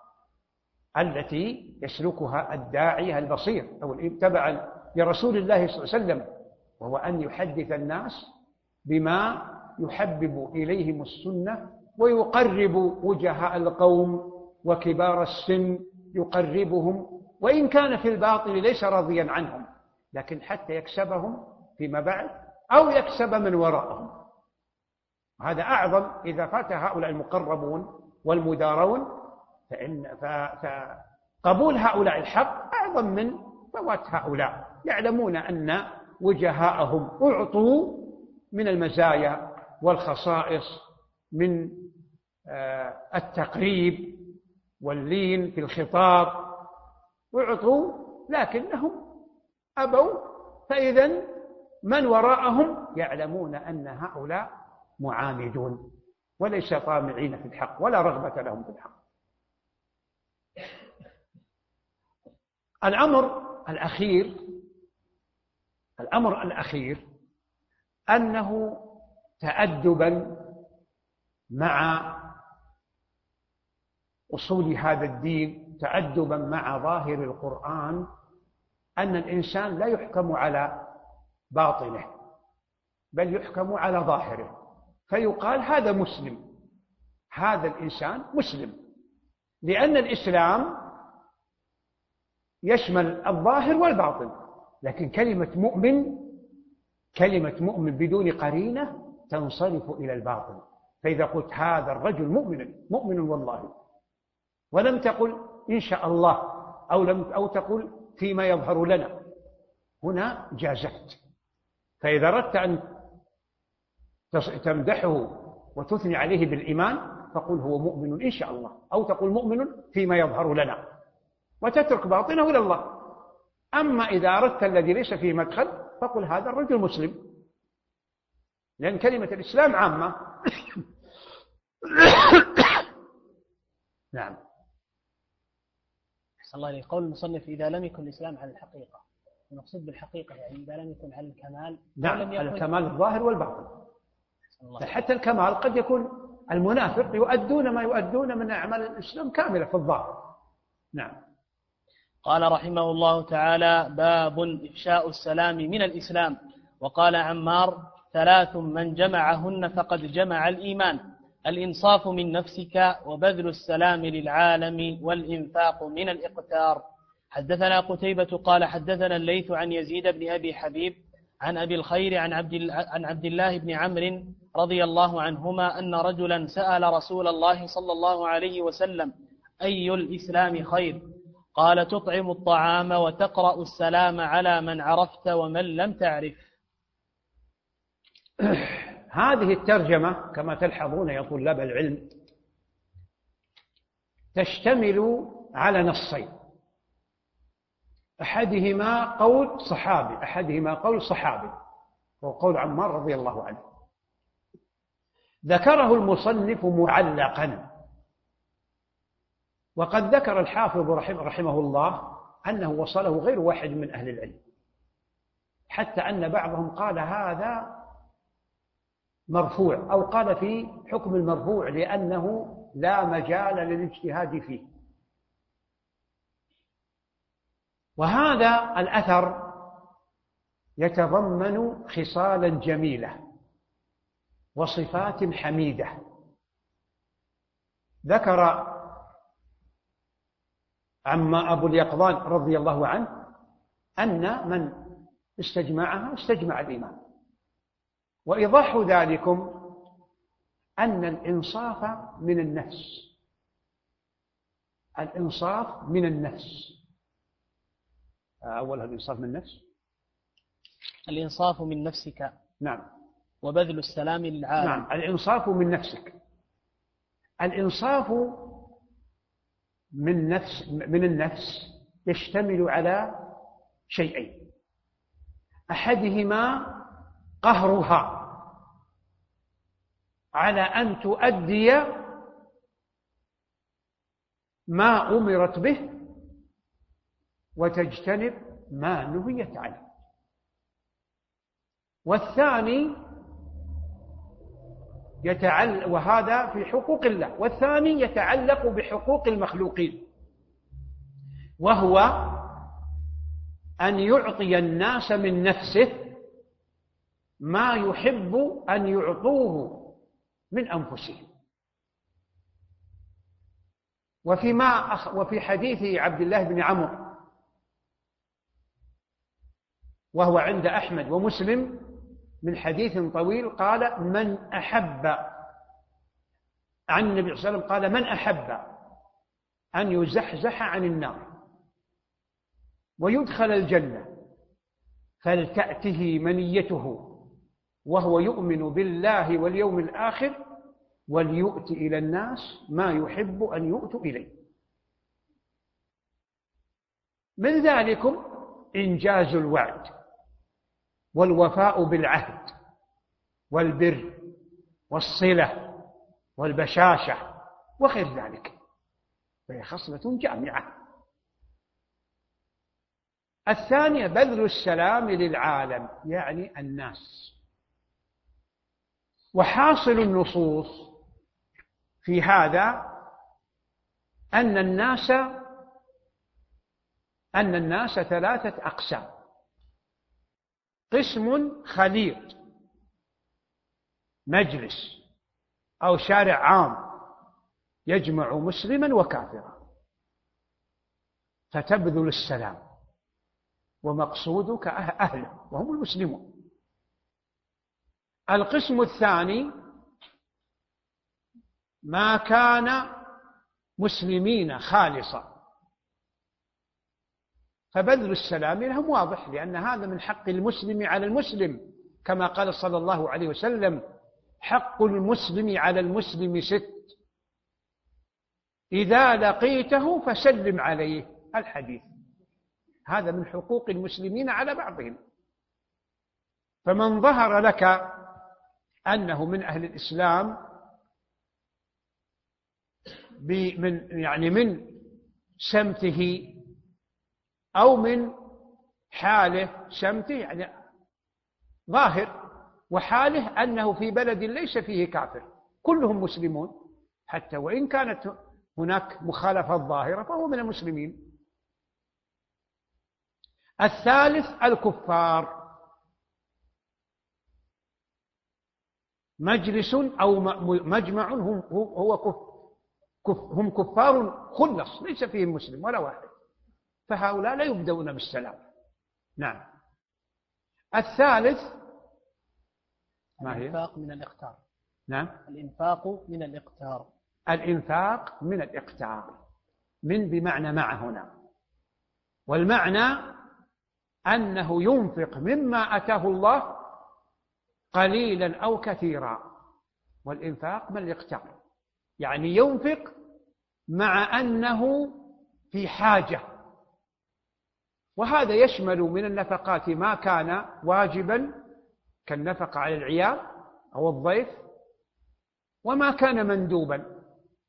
التي يسلكها الداعية البصير أو التبع لرسول الله صلى الله عليه وسلم، وهو أن يحدث الناس بما يحبب إليهم السنة ويقرب وجهاء القوم وكبار السن، يقربهم وإن كان في الباطن ليس راضيا عنهم، لكن حتى يكسبهم فيما بعد أو يكسب من وراءهم. هذا أعظم إذا فات هؤلاء المقربون والمدارون، فإن فقبول هؤلاء الحق أعظم من فوات هؤلاء. يعلمون أن وجهاءهم أعطوا من المزايا والخصائص، من التقريب واللين في الخطاب، أعطوا لكنهم أبوا. فإذا من وراءهم يعلمون أن هؤلاء معاندون وليس طامعين في الحق ولا رغبة لهم في الحق. الأمر الأخير الأمر الأخير أنه تأدبا مع أصول هذا الدين، تأدبا مع ظاهر القرآن، أن الإنسان لا يحكم على باطنه بل يحكم على ظاهره، فيقال هذا مسلم، هذا الإنسان مسلم، لأن الإسلام يشمل الظاهر والباطن. لكن كلمة مؤمن كلمة مؤمن بدون قرينة تنصرف إلى الباطن. فإذا قلت هذا الرجل مؤمن مؤمن والله، ولم تقل إن شاء الله أو لم أو تقل فيما يظهر لنا، هنا جازت. فإذا أردت أن تمدحه وتثني عليه بالإيمان فقل هو مؤمن إن شاء الله، أو تقول مؤمن فيما يظهر لنا وتترك باطنه إلى الله. أما إذا أردت الذي ليس فيه مدخل فقل هذا الرجل مسلم، لأن كلمة الإسلام عامة. نعم. أحسن الله إليك. قول المصنف إذا لم يكن الإسلام على الحقيقة، المقصود بالحقيقة يعني إذا لم يكن على الكمال. نعم، على الكمال الظاهر والباطن. حتى الكمال قد يكون المنافق يؤدون ما يؤدون من أعمال الإسلام كاملة في الظاهر. نعم. قال رحمه الله تعالى: باب إفشاء السلام من الإسلام. وقال عمار: ثلاث من جمعهن فقد جمع الإيمان: الإنصاف من نفسك، وبذل السلام للعالم، والإنفاق من الإقتار. حدثنا قتيبة قال حدثنا الليث عن يزيد بن أبي حبيب عن أبي الخير عن عبد, عن عبد الله بن عمرو رضي الله عنهما أن رجلا سأل رسول الله صلى الله عليه وسلم: أي الإسلام خير؟ قال: تطعم الطعام وتقرأ السلام على من عرفت ومن لم تعرف. هذه الترجمة كما تلحظون يا طلاب العلم تشتمل على نصين، أحدهما قول صحابي أحدهما قول صحابي وقول عمار رضي الله عنه، ذكره المصنف معلقا. وقد ذكر الحافظ رحمه, رحمه الله أنه وصله غير واحد من أهل العلم، حتى أن بعضهم قال هذا مرفوع، أو قال في حكم المرفوع لأنه لا مجال للاجتهاد فيه. وهذا الأثر يتضمن خصالا جميلة وصفات حميدة. ذكر عما أبو اليقظان رضي الله عنه أن من استجمعها استجمع الإيمان. وإيضاح ذلكم أن الإنصاف من النفس، الإنصاف من النفس. أولها الإنصاف من النفس، الإنصاف من نفسك. نعم. وبذل السلام للعالم. نعم، الإنصاف من نفسك. الإنصاف من نفس من النفس يشتمل على شيئين، أحدهما قهرها على أن تؤدي ما أمرت به وتجتنب ما نهيت عنه. والثاني يتعلق، وهذا في حقوق الله، والثاني يتعلق بحقوق المخلوقين، وهو أن يعطي الناس من نفسه ما يحب أن يعطوه من أنفسهم. وفيما أخ وفي حديث عبد الله بن عمرو وهو عند أحمد ومسلم من حديث طويل قال من أحب عن النبي صلى الله عليه وسلم قال من أحب أن يزحزح عن النار ويدخل الجنة فلتأته منيته وهو يؤمن بالله واليوم الآخر وليؤت إلى الناس ما يحب أن يؤتوا إليه. من ذلكم إنجاز الوعد والوفاء بالعهد والبر والصلة والبشاشة وغير ذلك، فهي خصلة جامعة. الثانية بذل السلام للعالم يعني الناس. وحاصل النصوص في هذا أن الناس أن الناس ثلاثة أقسام: قسم خليط مجلس أو شارع عام يجمع مسلما وكافرا فتبذل السلام ومقصودك أهله وهم المسلمون. القسم الثاني ما كان مسلمين خالصا فبذل السلام لهم واضح، لأن هذا من حق المسلم على المسلم، كما قال صلى الله عليه وسلم: حق المسلم على المسلم ست، إذا لقيته فسلم عليه. الحديث هذا من حقوق المسلمين على بعضهم. فمن ظهر لك أنه من أهل الإسلام من يعني من سمته أو من حاله، سمته يعني ظاهر، وحاله أنه في بلد ليس فيه كافر، كلهم مسلمون، حتى وإن كانت هناك مخالفة ظاهرة فهو من المسلمين. الثالث الكفار، مجلس أو مجمع هو كف هم كفار خلص ليس فيهم مسلم ولا واحد، فهؤلاء لا يبدأون بالسلام. نعم. الثالث ما هي؟ الإنفاق من الإقتار. نعم. الإنفاق من الإقتار. الإنفاق من الإقتار، من بمعنى مع هنا، والمعنى أنه ينفق مما أتاه الله قليلا أو كثيرا. والإنفاق من الإقتار يعني ينفق مع أنه في حاجة، وهذا يشمل من النفقات ما كان واجبا كالنفقة على العيال أو الضيف، وما كان مندوبا.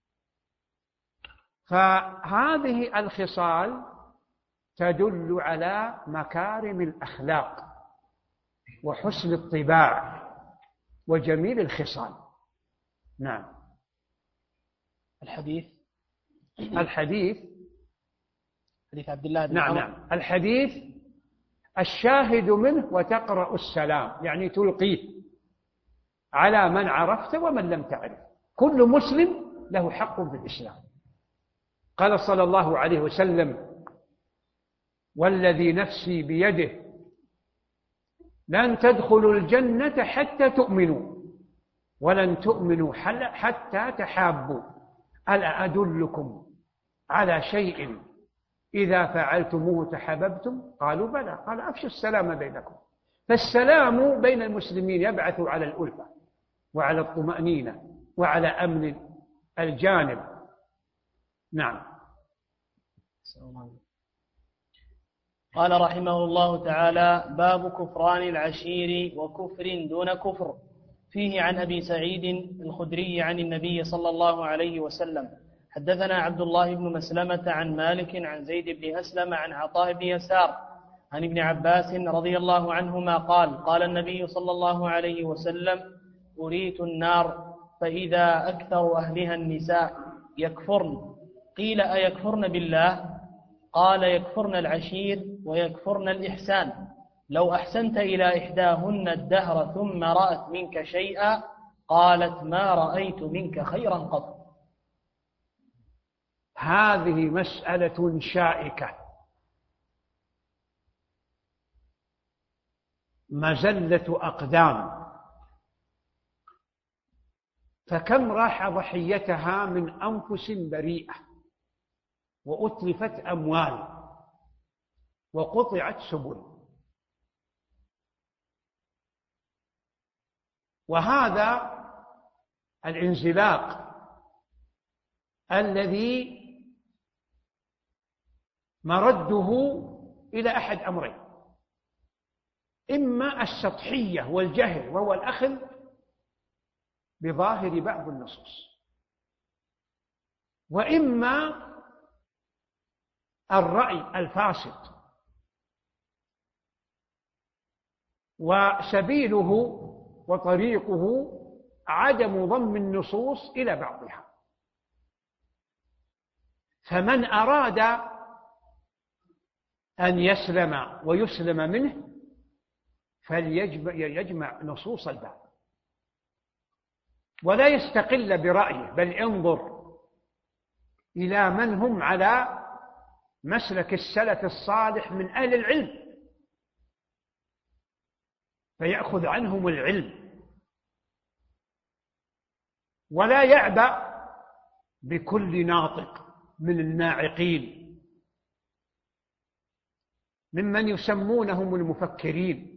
فهذه الخصال تدل على مكارم الأخلاق وحسن الطباع وجميل الخصال. نعم. الحديث الحديث حديث عبد الله بن نعم عمر. نعم الحديث الشاهد منه وتقرأ السلام، يعني تلقيه على من عرفت ومن لم تعرف. كل مسلم له حق في الإسلام. قال صلى الله عليه وسلم: والذي نفسي بيده لن تدخلوا الجنة حتى تؤمنوا ولن تؤمنوا حتى تحابوا، ألا أدلكم على شيء إذا فعلتموه تحاببتم؟ قالوا بلى. قال: أفشوا السلام بينكم. فالسلام بين المسلمين يبعث على الألفة وعلى الطمأنينة وعلى أمن الجانب. نعم. قال رحمه الله تعالى: باب كفران العشير وكفر دون كفر. فيه عن أبي سعيد الخدري عن النبي صلى الله عليه وسلم: حدثنا عبد الله بن مسلمة عن مالك عن زيد بن أسلم عن عطاء بن يسار عن ابن عباس رضي الله عنهما قال: قال النبي صلى الله عليه وسلم: أريت النار فإذا أكثر أهلها النساء يكفرن. قيل: أيكفرن بالله؟ قال: يكفرن العشير ويكفرن الإحسان. لو أحسنت إلى إحداهن الدهر ثم رأت منك شيئا قالت: ما رأيت منك خيرا قط. هذه مسألة شائكة، مزلة أقدام، فكم راح ضحيتها من أنفس بريئة، وأتلفت أموال، وقطعت سبل. وهذا الانزلاق الذي مرده إلى أحد أمرين: إما السطحية والجهل وهو الأخذ بظاهر بعض النصوص، وإما الرأي الفاسد، وسبيله وطريقه عدم ضم النصوص إلى بعضها. فمن أراد أن يسلم ويسلم منه فليجمع نصوص الباب، ولا يستقل برأيه، بل انظر إلى من هم على مسلك السلف الصالح من أهل العلم فيأخذ عنهم العلم، ولا يعبأ بكل ناطق من الناعقين ممن يسمونهم المفكرين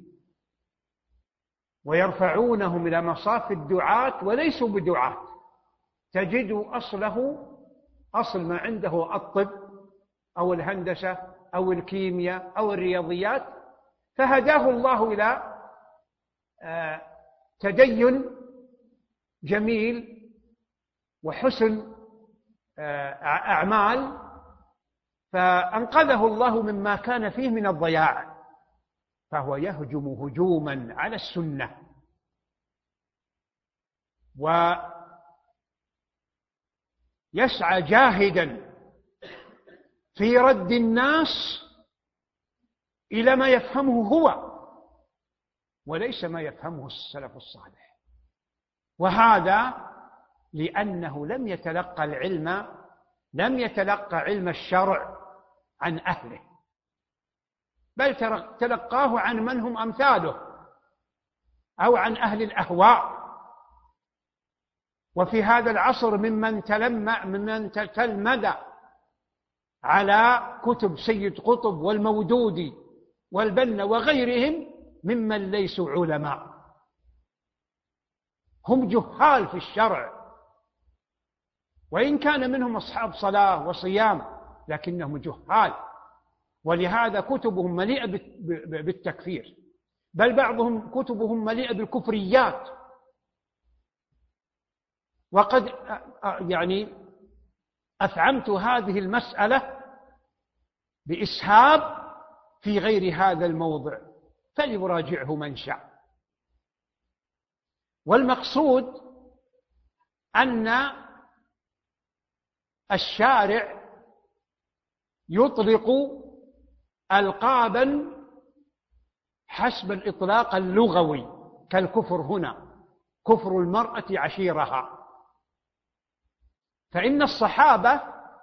ويرفعونهم إلى مصاف الدعاة وليسوا بدعاة. تجد أصله أصل ما عنده الطب أو الهندسة أو الكيمياء أو الرياضيات، فهداه الله إلى تدين جميل وحسن أعمال، فأنقذه الله مما كان فيه من الضياع، فهو يهجم هجوما على السنة ويسعى جاهدا في رد الناس إلى ما يفهمه هو وليس ما يفهمه السلف الصالح. وهذا لأنه لم يتلقى العلم لم يتلقى علم الشرع عن أهله، بل تلقاه عن من هم أمثاله أو عن أهل الأهواء. وفي هذا العصر ممن تلمع ممن تلمذ على كتب سيد قطب والمودودي والبنا وغيرهم ممن ليسوا علماء، هم جهال في الشرع، وإن كان منهم أصحاب صلاة وصيام لكنهم جهال، ولهذا كتبهم مليئة بالتكفير، بل بعضهم كتبهم مليئة بالكفريات. وقد يعني أفعمت هذه المسألة بإسهاب في غير هذا الموضع، فليراجعه من شاء. والمقصود أن الشارع يطلق ألقابا حسب الإطلاق اللغوي، كالكفر هنا كفر المرأة عشيرها، فإن الصحابة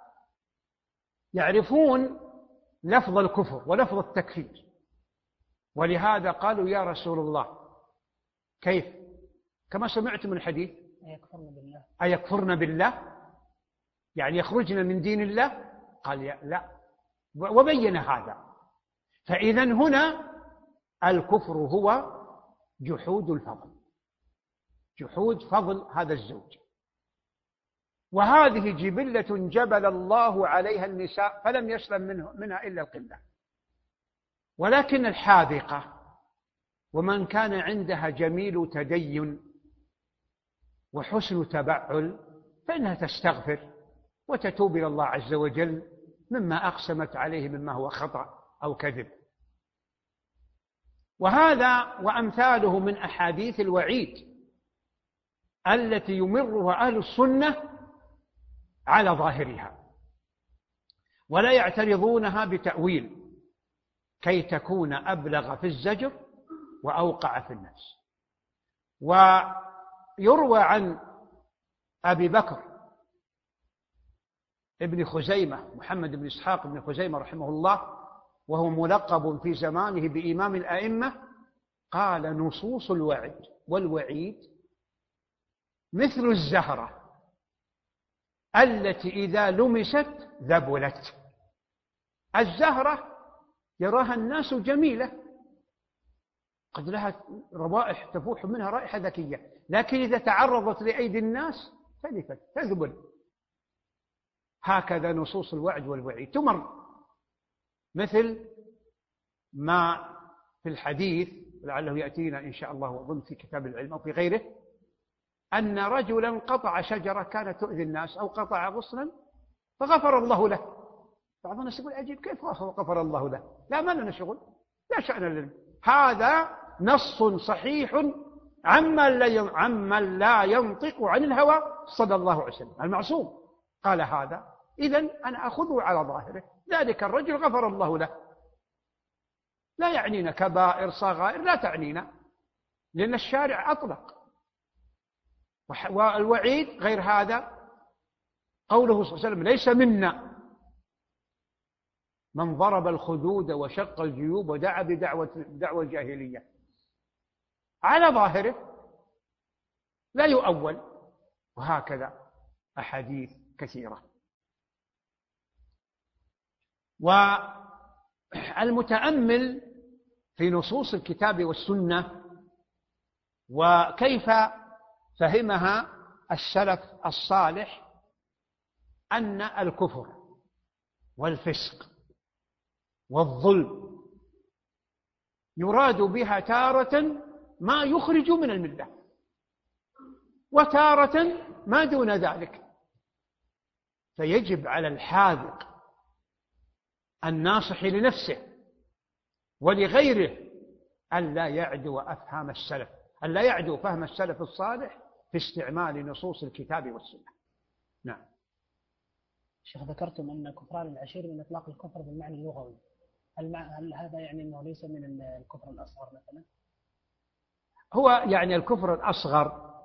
يعرفون لفظ الكفر ولفظ التكفير، ولهذا قالوا يا رسول الله كيف؟ كما سمعت من الحديث أيكفرن بالله أيكفرن بالله يعني يخرجن من دين الله؟ قال لا، وبين هذا. فإذا هنا الكفر هو جحود الفضل، جحود فضل هذا الزوج، وهذه جبلة جبل الله عليها النساء فلم يسلم منه منها إلا القلة. ولكن الحاذقة ومن كان عندها جميل تدين وحسن تبعل فإنها تستغفر وتتوب إلى الله عز وجل مما أقسمت عليه مما هو خطأ أو كذب. وهذا وأمثاله من أحاديث الوعيد التي يمرها أهل السنة على ظاهرها ولا يعترضونها بتأويل كي تكون أبلغ في الزجر وأوقع في النفس. ويروى عن أبي بكر ابن خزيمة، محمد بن إسحاق بن خزيمة رحمه الله، وهو ملقب في زمانه بإمام الأئمة، قال: نصوص الوعد والوعيد مثل الزهرة التي إذا لمست ذبلت. الزهرة يراها الناس جميلة، قد لها روائح تفوح منها رائحة ذكية، لكن إذا تعرضت لأيدي الناس تلفت تذبل. هكذا نصوص الوعد والوعيد تمر، مثل ما في الحديث لعله يأتينا إن شاء الله وأظن في كتاب العلم أو في غيره، أن رجلا قطع شجرة كانت تؤذي الناس أو قطع غصنا فغفر الله له. بعض الناس يقول: عجيب، كيف غفر الله له؟ لا، ما لنا شغل، لا شأن لنا. هذا نص صحيح عمن لا ينطق عن الهوى صلى الله عليه وسلم المعصوم، قال هذا، إذن أنا أخذه على ظاهره. ذلك الرجل غفر الله له، لا يعنينا كبائر صغائر، لا تعنينا، لأن الشارع أطلق. والوعيد غير هذا، قوله صلى الله عليه وسلم: ليس منا من ضرب الخدود وشق الجيوب ودعا بدعوة دعوة الجاهلية، على ظاهره لا يؤول. وهكذا أحاديث كثيرة. والمتأمل في نصوص الكتاب والسنة وكيف فهمها السلف الصالح، أن الكفر والفسق والظلم يراد بها تارة ما يخرج من الملة، وتارة ما دون ذلك. فيجب على الحاذق الناصح لنفسه ولغيره أن لا يعدو أفهام السلف، أن لا يعدو فهم السلف الصالح في استعمال نصوص الكتاب والسنة. نعم. شيخ، ذكرتم أن كفران العشير من إطلاق الكفر بالمعنى اللغوي، هل, هل هذا يعني أنه ليس من الكفر الأصغر مثلا؟ هو يعني الكفر الأصغر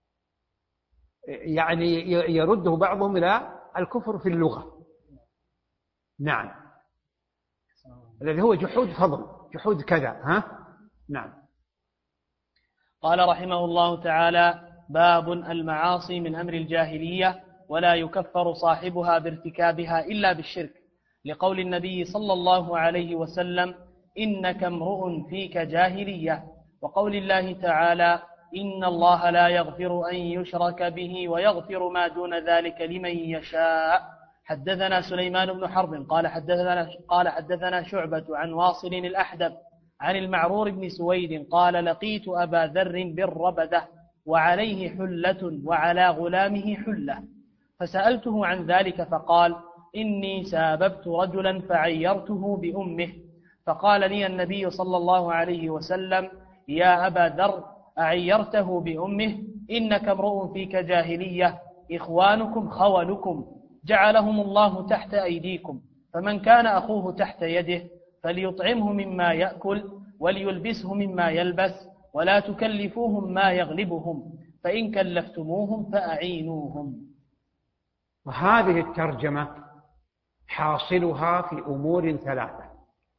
يعني يرده بعضهم إلى الكفر في اللغة. نعم، الذي هو جحود فضل، جحود كذا. ها؟ نعم. قال رحمه الله تعالى: باب المعاصي من أمر الجاهلية، ولا يكفر صاحبها بارتكابها إلا بالشرك، لقول النبي صلى الله عليه وسلم: إنك امرؤ فيك جاهلية، وقول الله تعالى: إن الله لا يغفر أن يشرك به ويغفر ما دون ذلك لمن يشاء. حدثنا سليمان بن حرب قال حدثنا قال حدثنا شعبة عن واصل الأحدب عن المعرور بن سويد قال: لقيت أبا ذر بالربدة وعليه حلة وعلى غلامه حلة، فسألته عن ذلك فقال: إني ساببت رجلا فعيرته بأمه، فقال لي النبي صلى الله عليه وسلم: يا أبا ذر، أعيرته بأمه؟ إنك امرؤ فيك جاهلية، إخوانكم خولكم، جعلهم الله تحت أيديكم، فمن كان أخوه تحت يده فليطعمه مما يأكل وليلبسه مما يلبس، ولا تكلفوهم ما يغلبهم، فإن كلفتموهم فأعينوهم. وهذه الترجمة حاصلها في أمور ثلاثة.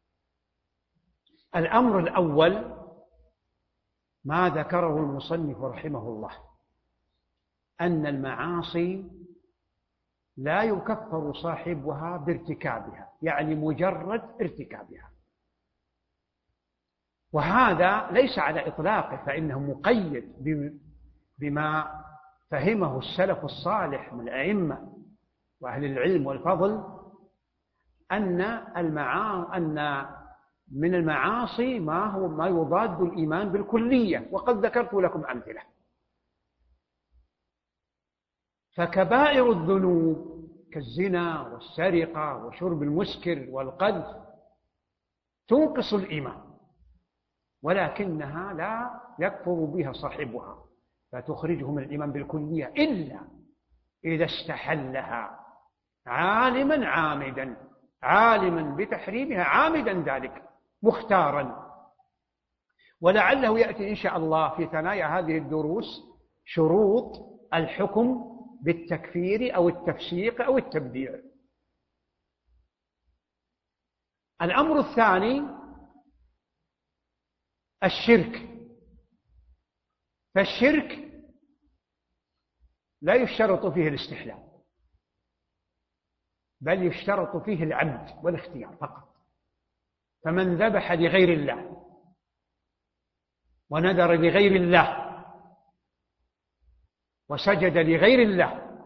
الأمر الأول ما ذكره المصنف رحمه الله، أن المعاصي لا يكفر صاحبها بارتكابها، يعني مجرد ارتكابها، وهذا ليس على إطلاقه، فإنه مقيد بما فهمه السلف الصالح من الأئمة وأهل العلم والفضل، أن المعا... أن من المعاصي ما هو ما يضاد الإيمان بالكلية، وقد ذكرت لكم أمثلة. فكبائر الذنوب كالزنا والسرقة وشرب المسكر والقذف تنقص الإيمان، ولكنها لا يكفر بها صاحبها، فتخرجه من الإيمان بالكلية إلا إذا استحلها عالما عامدا، عالما بتحريمها عامدا ذلك مختارا. ولعله يأتي إن شاء الله في ثنايا هذه الدروس شروط الحكم بالتكفير أو التفسيق أو التبديع. الأمر الثاني الشرك. فالشرك لا يشترط فيه الاستحلال، بل يشترط فيه العمد والاختيار فقط. فمن ذبح لغير الله ونذر لغير الله وسجد لغير الله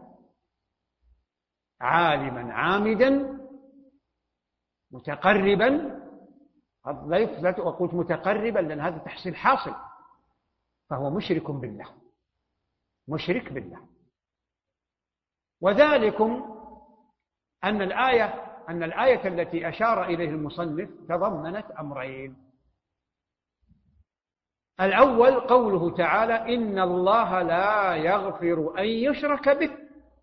عالما عامدا متقربا، لا أقول متقربا لأن هذا تحصيل حاصل، فهو مشرك بالله، مشرك بالله. وذلكم أن الآية أن الآية التي أشار إليه المصنف تضمنت أمرين. الأول قوله تعالى: إن الله لا يغفر أن يشرك به،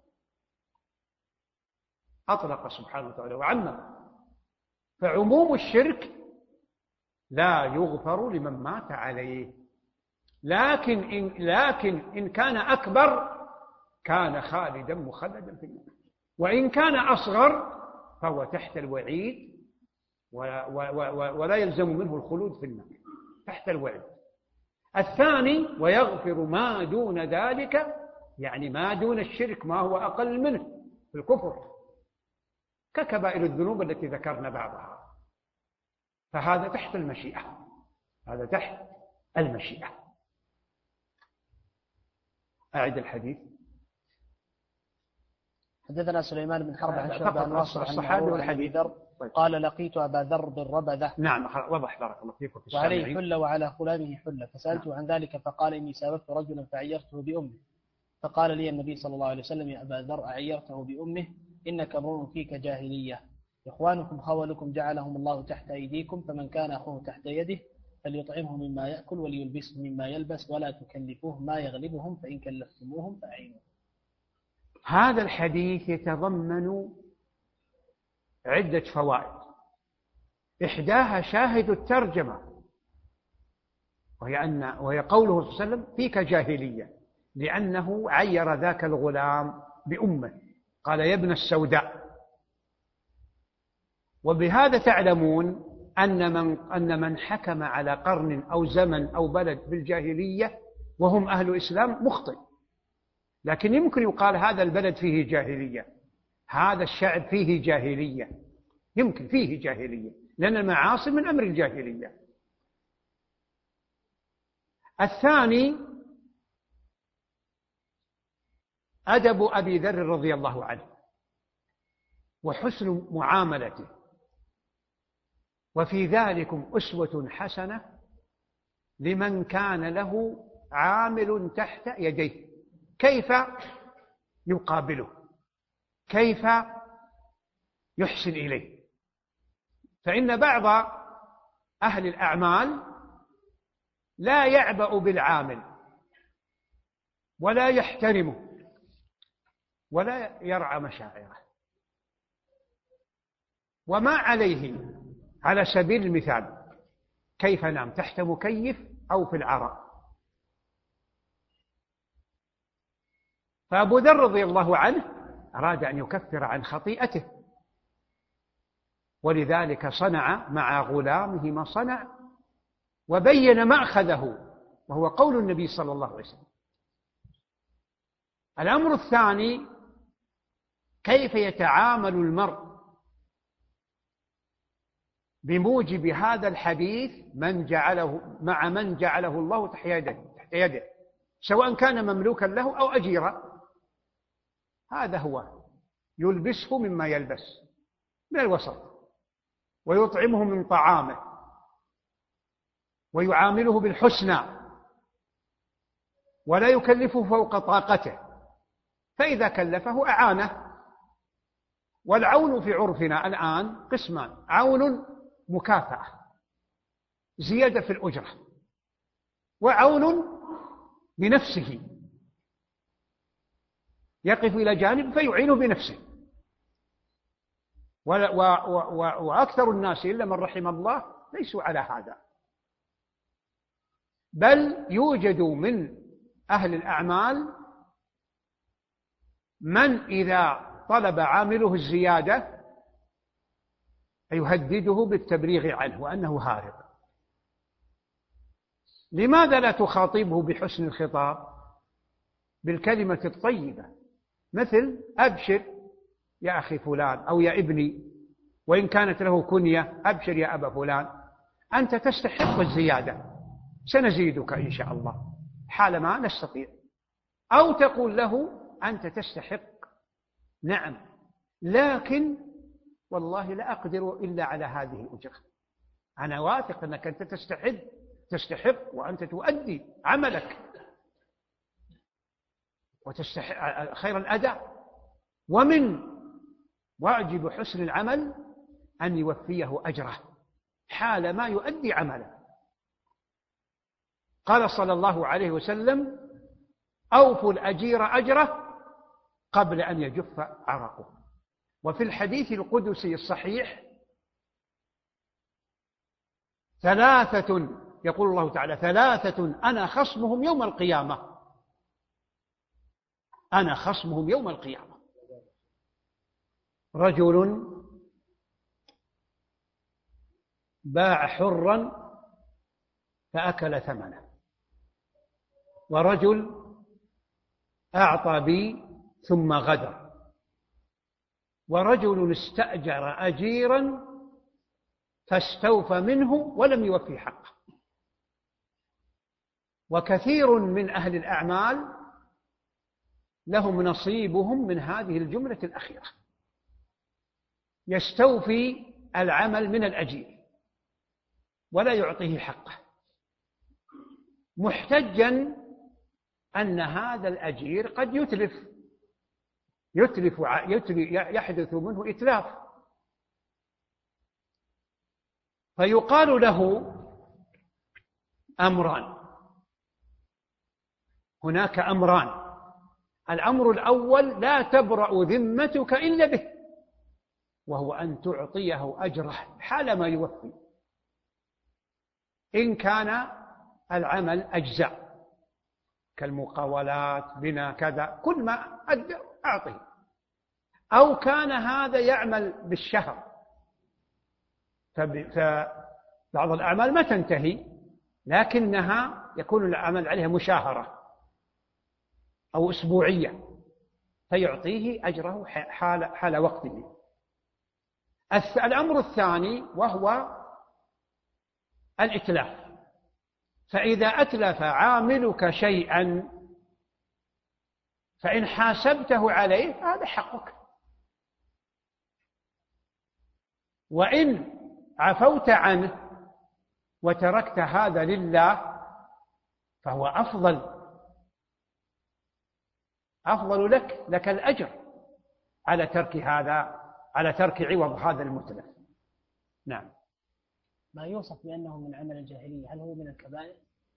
أطلق سبحانه وتعالى وعمم، فعموم الشرك لا يغفر لمن مات عليه، لكن إن, لكن إن كان أكبر كان خالدا مخلدا في النار، وإن كان أصغر فهو تحت الوعيد ولا يلزم منه الخلود في النار، تحت الوعيد. الثاني: ويغفر ما دون ذلك، يعني ما دون الشرك، ما هو أقل منه في الكفر، ككبائر الذنوب التي ذكرنا بعضها، فهذا تحت المشيئة، هذا تحت المشيئة. أعد الحديث. حدثنا سليمان بن حرب عن شعبة عن واصل عن الصحابي والحديث قال: لقيت أبا ذر بالربذة. نعم، وضح بارك الله فيكم. وعليه حلة وعلى غلامه حلة، فسألته عن ذلك فقال: إني سابقت رجلا فعيرته بأمه، فقال لي النبي صلى الله عليه وسلم: يا أبا ذر، أعيرته بأمه؟ إنك امرؤ فيك جاهلية. إخوانكم خولكم جعلهم الله تحت أيديكم، فمن كان أخوه تحت يده فليطعمه مما يأكل وليلبسه مما يلبس، ولا تكلفوه ما يغلبهم، فإن كلفتموهم فأعينوه. هذا الحديث يتضمن عدة فوائد، إحداها شاهد الترجمة، وهي أن وهي قوله صلى الله عليه وسلم: فيك جاهلية، لأنه عير ذاك الغلام بأمه، قال: يا ابن السوداء. وبهذا تعلمون أن من أن من حكم على قرن أو زمن أو بلد بالجاهلية وهم أهل الإسلام مخطئ، لكن يمكن يقال هذا البلد فيه جاهلية، هذا الشعب فيه جاهلية، يمكن فيه جاهلية، لأن المعاصي من أمر الجاهلية. الثاني أدب أبي ذر رضي الله عنه وحسن معاملته، وفي ذلكم أسوة حسنة لمن كان له عامل تحت يديه، كيف يقابله، كيف يحسن إليه. فإن بعض أهل الأعمال لا يعبأ بالعامل ولا يحترمه ولا يرعى مشاعره، وما عليه على سبيل المثال كيف نام تحت مكيف أو في العراء. فأبو ذر رضي الله عنه أراد أن يكفر عن خطيئته، ولذلك صنع مع غلامه ما صنع، وبين مأخذه، وهو قول النبي صلى الله عليه وسلم. الأمر الثاني: كيف يتعامل المرء بموجب هذا الحديث من جعله مع من جعله الله تحت يده, تحت يده سواء كان مملوكا له أو أجيرا. هذا هو: يلبسه مما يلبس من الوسط، ويطعمه من طعامه، ويعامله بالحسنى، ولا يكلفه فوق طاقته، فإذا كلفه أعانه. والعون في عرفنا الآن قسمان: عون مكافأة زيادة في الأجرة، وعون بنفسه يقف إلى جانب فيعين بنفسه. وأكثر الناس إلا من رحم الله ليسوا على هذا، بل يوجد من أهل الأعمال من إذا طلب عامله الزيادة يهدده بالتبليغ عنه وأنه هارب. لماذا لا تخاطبه بحسن الخطاب بالكلمة الطيبة، مثل أبشر يا أخي فلان أو يا ابني، وإن كانت له كنية أبشر يا أبا فلان، أنت تستحق الزيادة، سنزيدك إن شاء الله حالما نستطيع. أو تقول له أنت تستحق، نعم، لكن والله لا أقدر إلا على هذه الأجرة، أنا واثق أنك أنت تستحق تستحق وأنت تؤدي عملك وتستحق خير الأداء. ومن واجب حسن العمل أن يوفيه أجره حال ما يؤدي عمله. قال صلى الله عليه وسلم: أوفوا الأجير أجره قبل أن يجف عرقه. وفي الحديث القدسي الصحيح: ثلاثة، يقول الله تعالى: ثلاثة أنا خصمهم يوم القيامة، أنا خصمهم يوم القيامة: رجل باع حرا فأكل ثمنه، ورجل أعطى بي ثم غدر، ورجل استأجر أجيرا فاستوفى منه ولم يوفي حقه. وكثير من أهل الأعمال لهم نصيبهم من هذه الجملة الأخيرة، يستوفي العمل من الأجير ولا يعطيه حقه، محتجا أن هذا الأجير قد يتلف يتلف يحدث منه إتلاف، فيقال له أمران، هناك أمران: الأمر الأول لا تبرأ ذمتك إلا به، وهو أن تعطيه أجره حال ما يوفي، إن كان العمل أجزاء كالمقاولات بنا كذا، كل ما أعطيه. أو كان هذا يعمل بالشهر، فبعض الأعمال ما تنتهي لكنها يكون العمل عليها مشاهرة أو أسبوعية، فيعطيه أجره حال, حال وقته. الأمر الثاني وهو الإتلاف، فإذا أتلف عاملك شيئا فإن حاسبته عليه هذا حقك، وإن عفوت عنه وتركت هذا لله فهو أفضل أفضل لك لك الأجر على ترك هذا على ترك عوض هذا المتلف. نعم. ما يوصف بأنه من عمل الجاهلية هل هو من الكبائر؟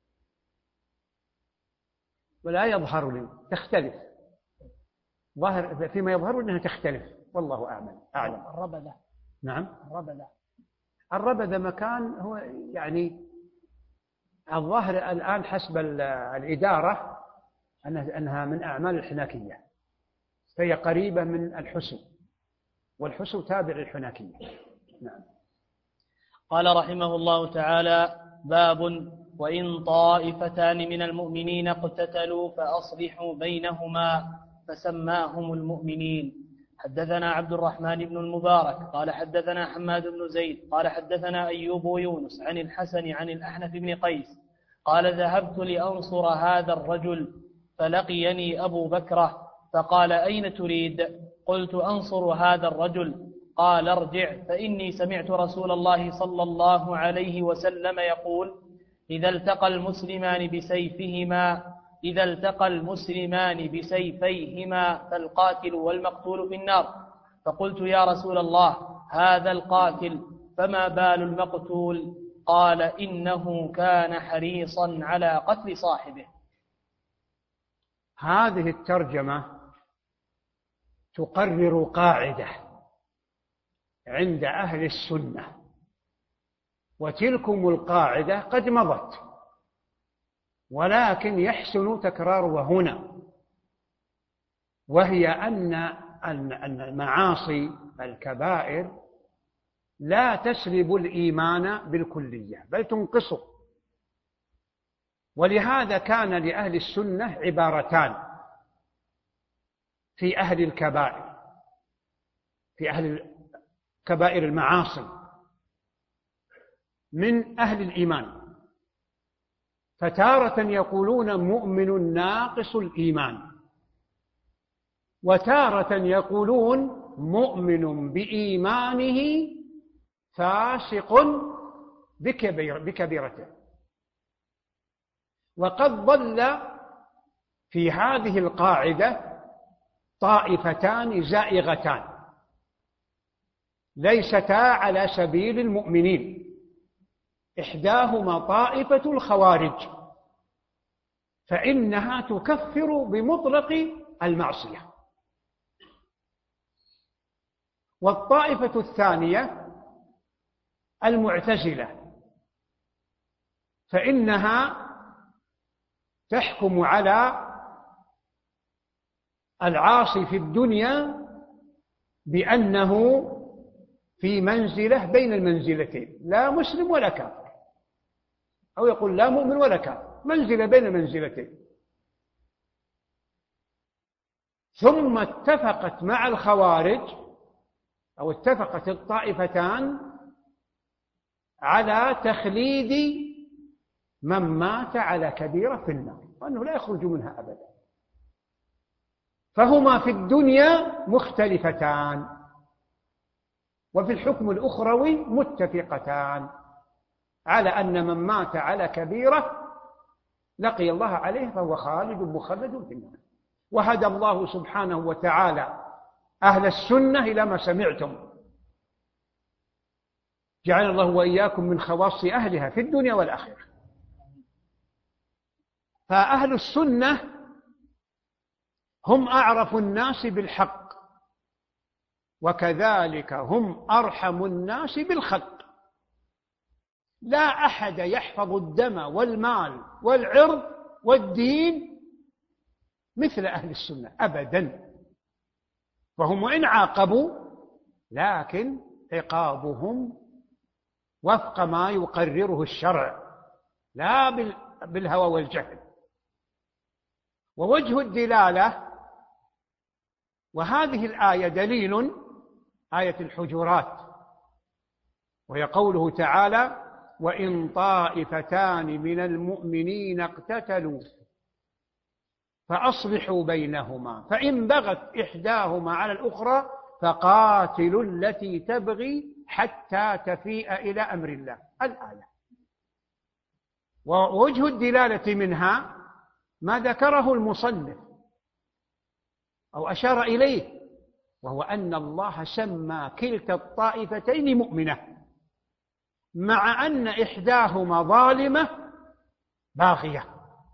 ولا يظهر لي، تختلف، ظاهر فيما يظهر أنها تختلف، والله أعلم. أعلم. الربذة. نعم. الربذة. الربذة مكان هو يعني الظاهر الآن حسب الإدارة أنها من أعمال الحناكية، فهي قريبة من الحسو، والحسو تابع للحناكية. نعم. قال رحمه الله تعالى: باب: وإن طائفتان من المؤمنين اقتتلوا فأصلحوا بينهما فسماهم المؤمنين. حدثنا عبد الرحمن بن المبارك قال حدثنا حماد بن زيد قال حدثنا أيوب ويونس عن الحسن عن الأحنف بن قيس قال: ذهبت لأنصر هذا الرجل فلقيني أبو بكرة فقال: أين تريد؟ قلت: أنصر هذا الرجل. قال: ارجع فإني سمعت رسول الله صلى الله عليه وسلم يقول: إذا التقى المسلمان بسيفهما إذا التقى المسلمان بسيفيهما فالقاتل والمقتول في النار. فقلت: يا رسول الله، هذا القاتل، فما بال المقتول؟ قال: إنه كان حريصا على قتل صاحبه. هذه الترجمة تقرر قاعدة عند أهل السنة، وتلكم القاعدة قد مضت، ولكن يحسن تكرارها هنا. وهي أن أن المعاصي الكبائر لا تسلب الإيمان بالكلية بل تنقصه. ولهذا كان لأهل السنة عبارتان في أهل الكبائر، في أهل كبائر المعاصي من أهل الإيمان، فتارة يقولون مؤمن ناقص الإيمان، وتارة يقولون مؤمن بإيمانه فاسق بكبير بكبيرته. وقد ضل في هذه القاعدة طائفتان زائغتان ليستا على سبيل المؤمنين، إحداهما طائفة الخوارج، فإنها تكفر بمطلق المعصية، والطائفة الثانية المعتزلة، فإنها تحكم على العاصي في الدنيا بأنه في منزلة بين المنزلتين، لا مسلم ولا كافر، أو يقول لا مؤمن ولا كافر، منزلة بين المنزلتين. ثم اتفقت مع الخوارج أو اتفقت الطائفتان على تخليد من مات على كبيرة في النار، وأنه لا يخرج منها أبدا. فهما في الدنيا مختلفتان، وفي الحكم الأخروي متفقتان على أن من مات على كبيرة لقي الله عليه فهو خالد مخلد في النار. وهدى الله سبحانه وتعالى أهل السنة إلى ما سمعتم، جعل الله وإياكم من خواص أهلها في الدنيا والآخرة. فأهل السنة هم أعرف الناس بالحق، وكذلك هم أرحم الناس بالخلق. لا أحد يحفظ الدم والمال والعرض والدين مثل أهل السنة أبدا. فهم وإن عاقبوا لكن عقابهم وفق ما يقرره الشرع لا بالهوى والجهل. ووجه الدلالة، وهذه الآية دليل، آية الحجرات، وهي قوله تعالى وإن طائفتان من المؤمنين اقتتلوا فأصلحوا بينهما فإن بغت إحداهما على الأخرى فقاتلوا التي تبغي حتى تفيء إلى أمر الله، الآية. ووجه الدلالة منها ما ذكره المصنف أو أشار إليه، وهو أن الله سمى كلتا الطائفتين مؤمنة، مع أن إحداهما ظالمة باغية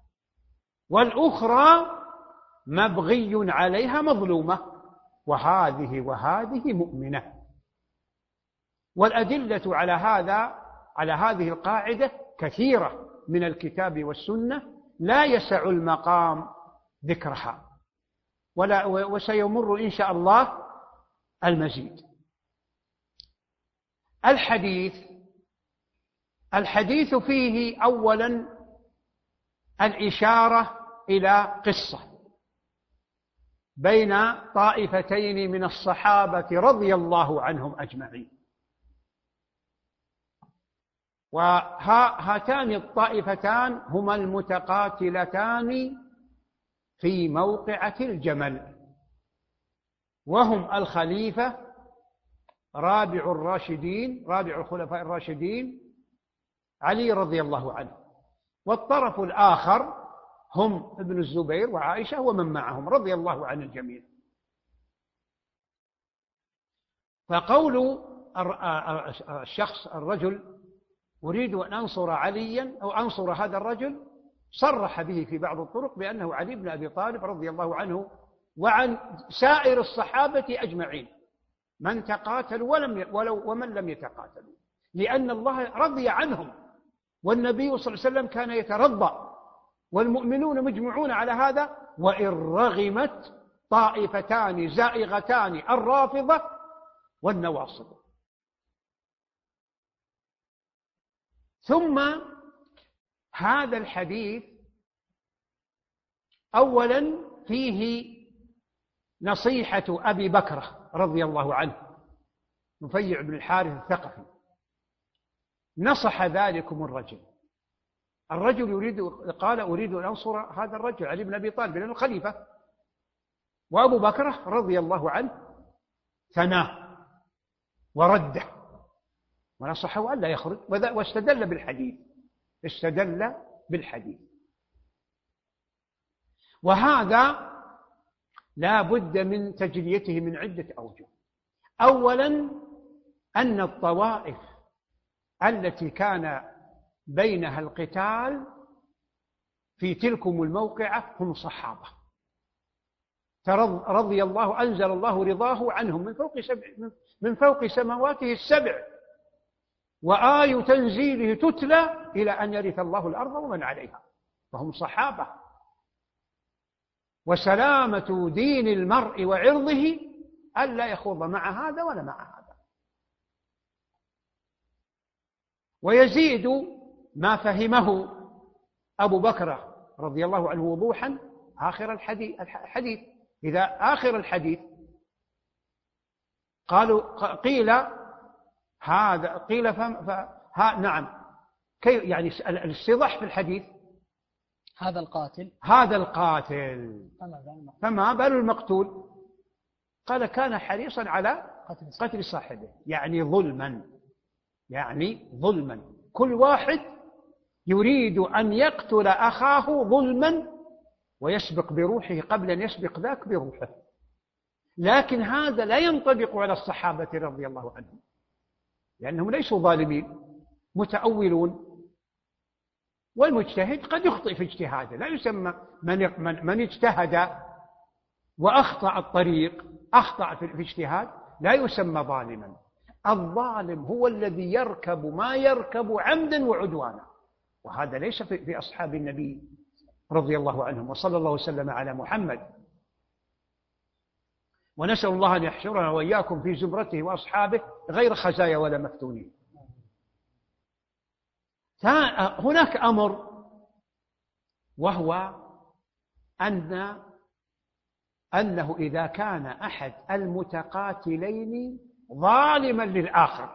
والأخرى مبغي عليها مظلومة، وهذه وهذه مؤمنة. والأدلة على هذا على هذه القاعدة كثيرة من الكتاب والسنة لا يسع المقام ذكرها، ولا وسيمر إن شاء الله المزيد. الحديث الحديث فيه أولا الإشارة إلى قصة بين طائفتين من الصحابة رضي الله عنهم أجمعين، وهاتان الطائفتان هما المتقاتلتان في موقعة الجمل، وهم الخليفة رابع الراشدين رابع الخلفاء الراشدين علي رضي الله عنه، والطرف الآخر هم ابن الزبير وعائشة ومن معهم رضي الله عن الجميع. فقول الشخص الرجل أريد أن أنصر عليا أو أنصر هذا الرجل صرح به في بعض الطرق بأنه علي بن أبي طالب رضي الله عنه وعن سائر الصحابة أجمعين من تقاتلوا ولم ولو ومن لم يتقاتلوا، لأن الله رضي عنهم، والنبي صلى الله عليه وسلم كان يترضى، والمؤمنون مجمعون على هذا، وإن رغمت طائفتان زائغتان، الرافضة والنواصب. ثم هذا الحديث أولا فيه نصيحة أبي بكر رضي الله عنه، نفيع بن الحارث الثقفي، نصح ذلكم الرجل. الرجل يريد، قال أريد أن أنصر هذا الرجل علي بن أبي طالب لأنه خليفة، وأبو بكر رضي الله عنه ثناه ورده ونصحه ألا يخرج، واستدل بالحديث استدل بالحديث وهذا لا بد من تجليته من عدة أوجه. أولا أن الطوائف التي كان بينها القتال في تلكم الموقعة هم صحابة رضي الله، أنزل الله رضاه عنهم من فوق سبع من فوق سماواته السبع، وآي تنزيله تتلى إلى أن يرث الله الأرض ومن عليها، فهم صحابة. وسلامة دين المرء وعرضه ألا يخوض مع هذا ولا مع هذا. ويزيد ما فهمه أبو بكر رضي الله عنه وضوحا آخر الحديث, الحديث إذا آخر الحديث قالوا قيل هذا قيل فهم فها نعم كي يعني الاستيضاح في الحديث هذا القاتل هذا القاتل فما بال المقتول؟ قال كان حريصا على قتل صاحبه، يعني ظلما يعني ظلما كل واحد يريد أن يقتل أخاه ظلما ويسبق بروحه قبل أن يسبق ذاك بروحه. لكن هذا لا ينطبق على الصحابة رضي الله عنهم، لأنهم ليسوا ظالمين متأولون، والمجتهد قد يخطئ في اجتهاده، لا يسمى من, من, من اجتهد وأخطأ الطريق أخطأ في اجتهاد لا يسمى ظالما. الظالم هو الذي يركب ما يركب عمدا وعدوانا، وهذا ليس في أصحاب النبي رضي الله عنهم. وصلى الله وسلم على محمد، ونسأل الله أن يحشرنا وإياكم في زمرته وأصحابه غير خزايا ولا مفتونين. هناك أمر، وهو أن أنه إذا كان أحد المتقاتلين ظالما للآخر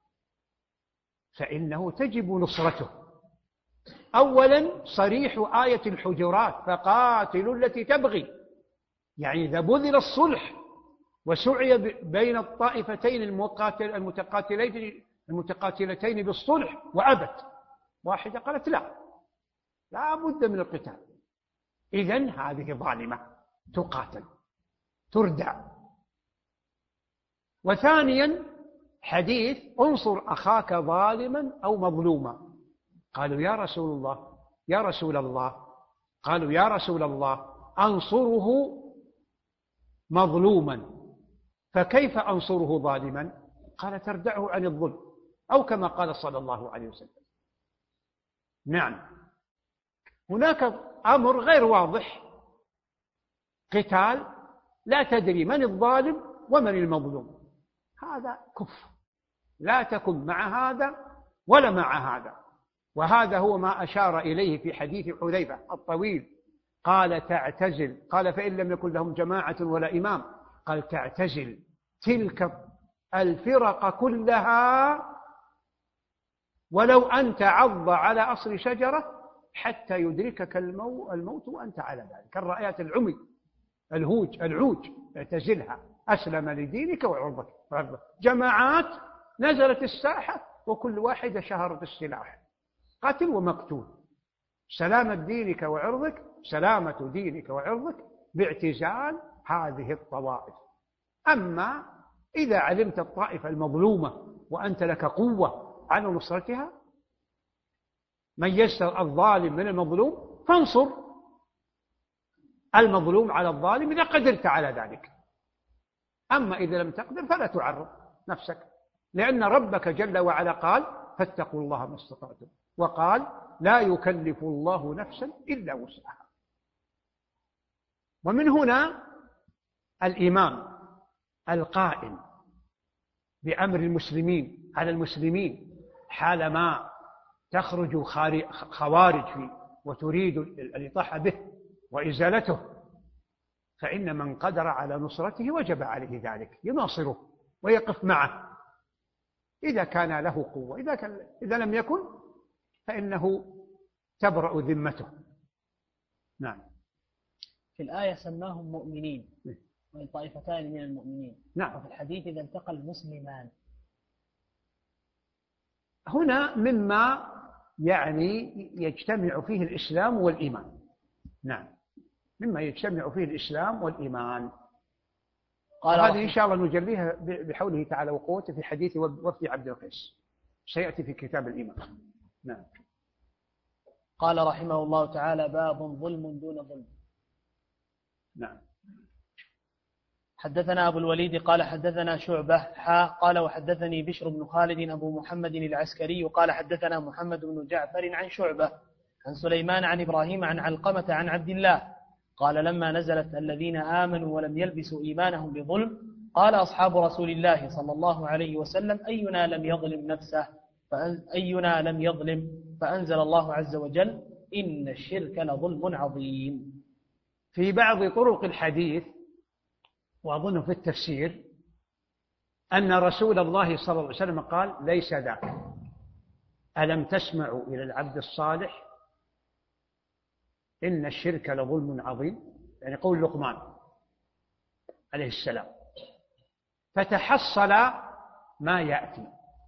فإنه تجب نصرته. أولا صريح آية الحجرات فقاتلوا التي تبغي، يعني إذا بذل الصلح وسعي بين الطائفتين المقاتل المتقاتلين المتقاتلتين بالصلح وأبت واحدة قالت لا لا بد من القتال، إذن هذه ظالمة تقاتل تردع. وثانيا حديث انصر أخاك ظالما أو مظلوما، قالوا يا رسول الله يا رسول الله قالوا يا رسول الله أنصره مظلوما فكيف أنصره ظالما؟ قال تردعه عن الظلم، أو كما قال صلى الله عليه وسلم. نعم هناك أمر غير واضح، قتال لا تدري من الظالم ومن المظلوم، هذا كفر، لا تكن مع هذا ولا مع هذا. وهذا هو ما أشار إليه في حديث حذيفة الطويل، قال تعتزل، قال فإن لم يكن لهم جماعة ولا إمام، قال تعتزل تلك الفرق كلها ولو أن تعض على أصل شجرة حتى يدركك الموت وأنت على ذلك، كالرأيات العمي الهوج العوج اعتزلها أسلم لدينك وعرضك. جماعات نزلت الساحة وكل واحدة شهرت السلاح، قتل ومقتول. سلامة دينك وعرضك سلامة دينك وعرضك باعتزال هذه الطوائف. أما إذا علمت الطائفة المظلومة وأنت لك قوة على نصرتها، ميزت الظالم من المظلوم فانصر المظلوم على الظالم إذا قدرت على ذلك. أما إذا لم تقدر فلا تعرض نفسك، لأن ربك جل وعلا قال فاتقوا الله ما استطعتم، وقال لا يكلف الله نفسا إلا وسعها. ومن هنا الإمام القائم بأمر المسلمين على المسلمين حال ما تخرج خوارج فيه وتريد الإطاحة به وإزالته، فإن من قدر على نصرته وجب عليه ذلك، يناصره ويقف معه إذا كان له قوة. إذا, كان إذا لم يكن فإنه تبرأ ذمته. نعم. في الآية سماهم مؤمنين من طائفتان من المؤمنين. نعم. وفي الحديث إذا التقى المسلمان، هنا مما يعني يجتمع فيه الإسلام والإيمان. نعم، مما يجتمع فيه الإسلام والإيمان. قال هذه إن شاء الله نجليها بحوله تعالى وقوته في حديث وفد عبد القيس، سيأتي في كتاب الإيمان. نعم. قال رحمه الله تعالى: باب ظلم دون ظلم. نعم. حدثنا أبو الوليد قال حدثنا شعبة حا قال وحدثني بشر بن خالد أبو محمد العسكري قال حدثنا محمد بن جعفر عن شعبة عن سليمان عن إبراهيم عن علقمة عن عبد الله قال لما نزلت الذين آمنوا ولم يلبسوا إيمانهم بظلم قال أصحاب رسول الله صلى الله عليه وسلم: أينا لم يظلم نفسه أينا لم يظلم فأنزل الله عز وجل: إن الشرك لظلم عظيم. في بعض طرق الحديث وأظن في التفسير أن رسول الله صلى الله عليه وسلم قال: ليس ذاك، ألم تسمعوا إلى العبد الصالح إن الشرك لظلم عظيم، يعني قول لقمان عليه السلام. فتحصل ما يأتي.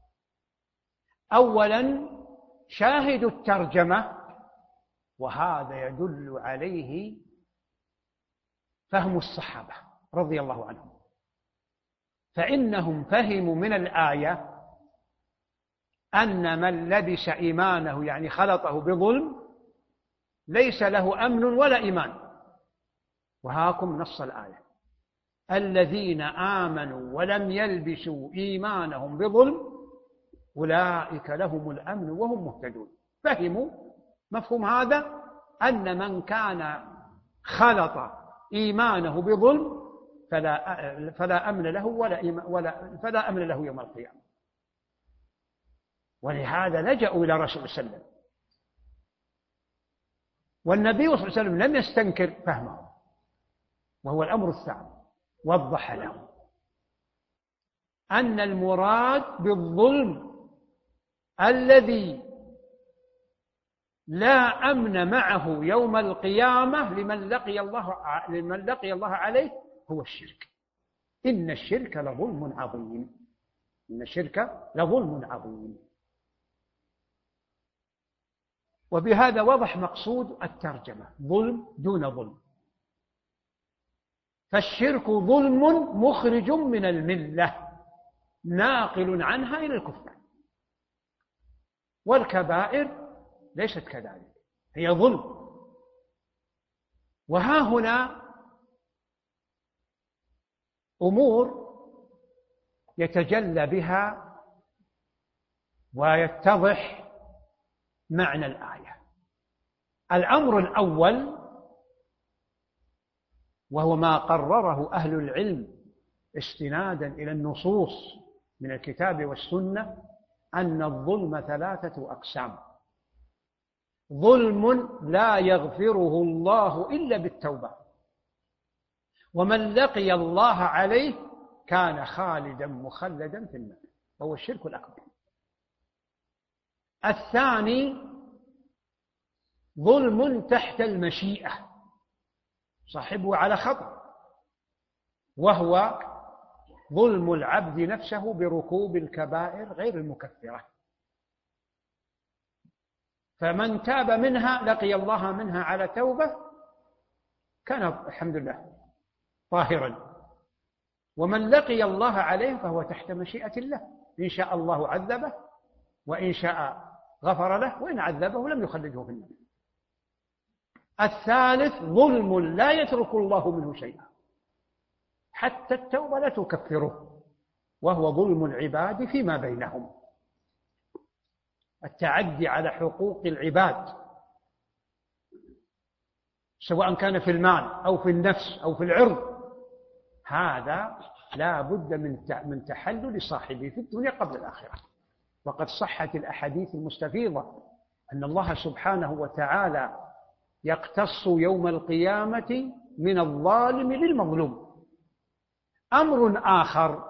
أولا شاهد الترجمة، وهذا يدل عليه فهم الصحابة رضي الله عنهم، فإنهم فهموا من الآية أن من لبس إيمانه يعني خلطه بظلم ليس له أمن ولا إيمان. وهاكم نص الآية: الذين آمنوا ولم يلبسوا إيمانهم بظلم أولئك لهم الأمن وهم مهتدون. فهموا مفهوم هذا أن من كان خلط إيمانه بظلم فلا فلا أمن له ولا ولا فلا أمن له يوم القيامة. ولهذا لجأوا إلى رسول الله صلى الله عليه وسلم، والنبي صلى الله عليه وسلم لم يستنكر فهمه، وهو الأمر الثاني. وضح له أن المراد بالظلم الذي لا أمن معه يوم القيامة لمن لقي الله لمن لقي الله عليه هو الشرك. إن الشرك لظلم عظيم. إن الشرك لظلم عظيم. وبهذا وضح مقصود الترجمة: ظلم دون ظلم. فالشرك ظلم مخرج من الملة ناقل عنها إلى الكفر، والكبائر ليست كذلك، هي ظلم. وها هنا أمور يتجلى بها ويتضح معنى الآية. الأمر الأول، وهو ما قرره أهل العلم استنادا إلى النصوص من الكتاب والسنة، أن الظلم ثلاثة أقسام: ظلم لا يغفره الله إلا بالتوبة، ومن لقي الله عليه كان خالدا مخلدا في النار، وهو الشرك الأكبر. الثاني ظلم تحت المشيئة، صاحبه على خطأ، وهو ظلم العبد نفسه بركوب الكبائر غير المكفرة. فمن تاب منها لقي الله منها على توبة كان الحمد لله طاهرا، ومن لقي الله عليه فهو تحت مشيئة الله، إن شاء الله عذبه وإن شاء غفر له، وإن عذبه لم يخلده في النار. الثالث ظلم لا يترك الله منه شيئا، حتى التوبة لا تكفره، وهو ظلم العباد فيما بينهم، التعدي على حقوق العباد سواء كان في المال أو في النفس أو في العرض، هذا لا بد من من تحلل صاحبه في الدنيا قبل الآخرة. وقد صحت الأحاديث المستفيضة أن الله سبحانه وتعالى يقتص يوم القيامة من الظالم للمظلوم. أمر آخر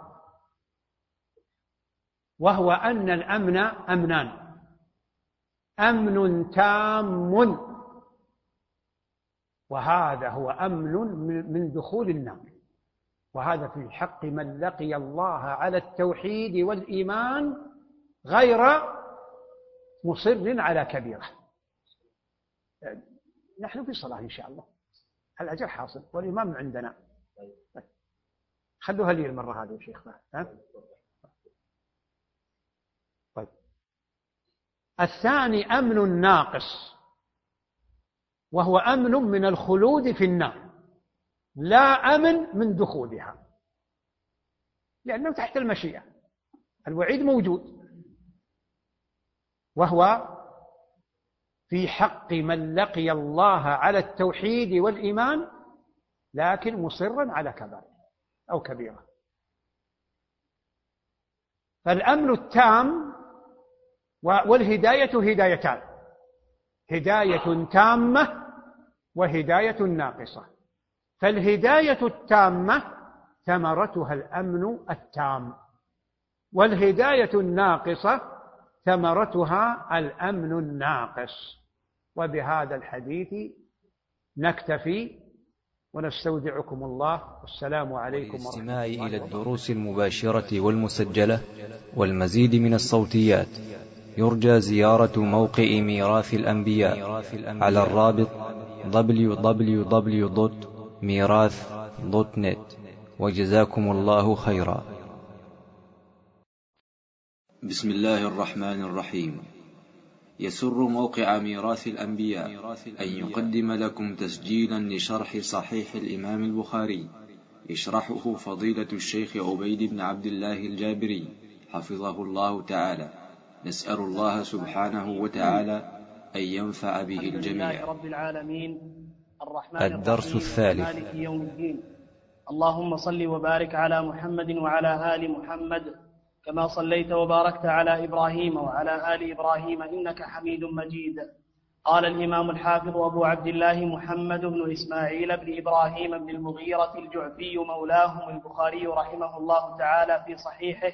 وهو أن الأمن أمنان: أمن تام، وهذا هو أمن من دخول النار، وهذا في حق من لقي الله على التوحيد والإيمان غير مصر على كبيرة. نحن في صلاة إن شاء الله، الأجر حاصل والإمام عندنا. خلوها لي المرة هذه يا شيخ. طيب، الثاني أمن ناقص، وهو أمن من الخلود في النار، لا أمن من دخولها، لأنه تحت المشيئة، الوعيد موجود. وهو في حق من لقي الله على التوحيد والإيمان لكن مصرا على كبائر أو كبيرة. فالأمن التام والهداية هدايتان: هداية تامة وهداية ناقصة. فالهداية التامة ثمرتها الأمن التام، والهداية الناقصة ثمرتها الأمن الناقص. وبهذا الحديث نكتفي ونستودعكم الله، والسلام عليكم ورحمة الله وبركاته. للاستماع إلى الدروس المباشرة والمسجلة والمزيد من الصوتيات يرجى زيارة موقع ميراث الأنبياء على الرابط دبليو دبليو دبليو دوت ميراث دوت نت. وجزاكم الله خيرا. بسم الله الرحمن الرحيم. يسر موقع ميراث الأنبياء أن يقدم لكم تسجيلا لشرح صحيح الإمام البخاري يشرحه فضيلة الشيخ عبيد بن عبد الله الجابري حفظه الله تعالى. نسأل الله سبحانه وتعالى أن ينفع به الجميع. رب العالمين الرحمن الدرس الثالث. مالك يوم الدين. اللهم صل وبارك على محمد وعلى آل محمد كما صليت وباركت على إبراهيم وعلى آل إبراهيم إنك حميد مجيد. قال الإمام الحافظ أبو عبد الله محمد بن إسماعيل بن إبراهيم بن المغيرة الجعفي مولاهم البخاري رحمه الله تعالى في صحيحه: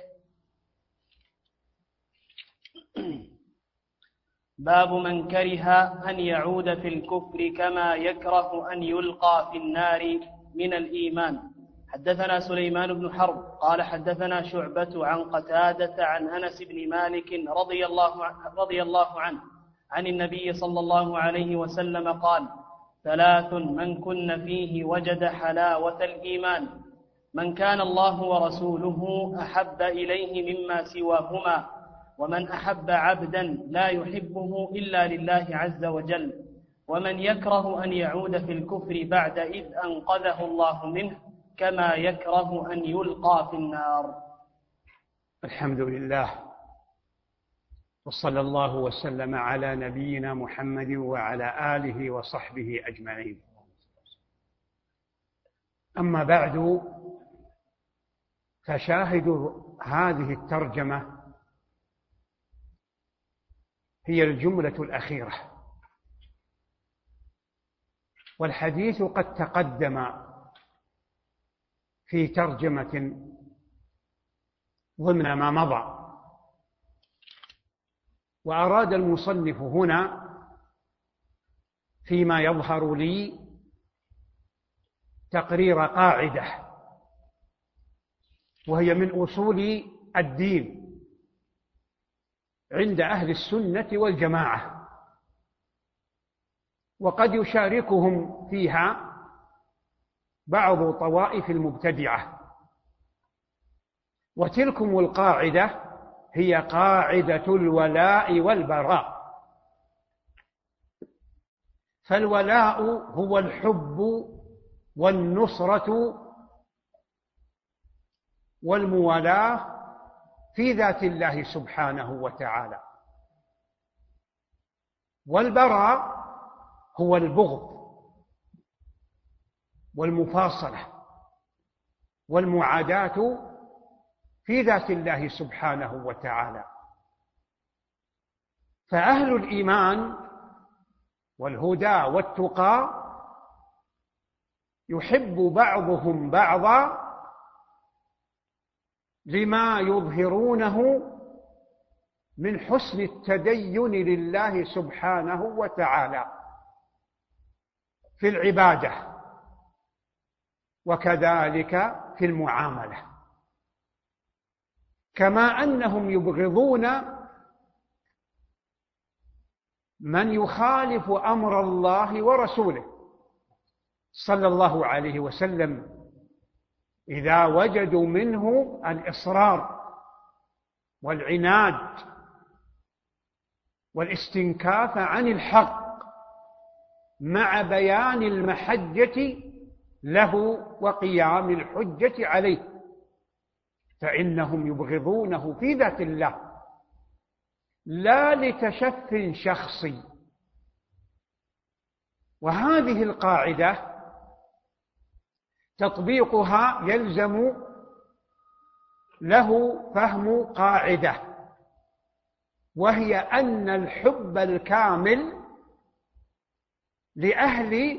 باب من كره أن يعود في الكفر كما يكره أن يلقى في النار من الإيمان. حدثنا سليمان بن حرب قال حدثنا شعبة عن قتادة عن أنس بن مالك رضي الله عنه, رضي الله عنه عن النبي صلى الله عليه وسلم قال: ثلاث من كن فيه وجد حلاوة الإيمان: من كان الله ورسوله أحب إليه مما سواهما، ومن أحب عبدا لا يحبه إلا لله عز وجل، ومن يكره أن يعود في الكفر بعد إذ أنقذه الله منه كما يكره أن يلقى في النار. الحمد لله، وصلى الله وسلم على نبينا محمد وعلى آله وصحبه أجمعين. أما بعد، فشاهد هذه الترجمة هي الجملة الأخيرة، والحديث قد تقدم في ترجمة ضمن ما مضى، وأراد المصنف هنا فيما يظهر لي تقرير قاعدة، وهي من أصول الدين عند أهل السنة والجماعة، وقد يشاركهم فيها بعض طوائف المبتدعة. وتلكم القاعدة هي قاعدة الولاء والبراء. فالولاء هو الحب والنصرة والموالاة في ذات الله سبحانه وتعالى، والبراء هو البغض والمفاصلة والمعاداة في ذات الله سبحانه وتعالى. فأهل الإيمان والهدى والتقى يحب بعضهم بعضا لما يظهرونه من حسن التدين لله سبحانه وتعالى في العبادة، وكذلك في المعاملة، كما أنهم يبغضون من يخالف أمر الله ورسوله صلى الله عليه وسلم إذا وجدوا منه الإصرار والعناد والاستنكاف عن الحق مع بيان المحجة له وقيام الحجة عليه، فإنهم يبغضونه في ذات الله لا لتشف شخصي. وهذه القاعدة تطبيقها يلزم له فهم قاعدة، وهي أن الحب الكامل لأهل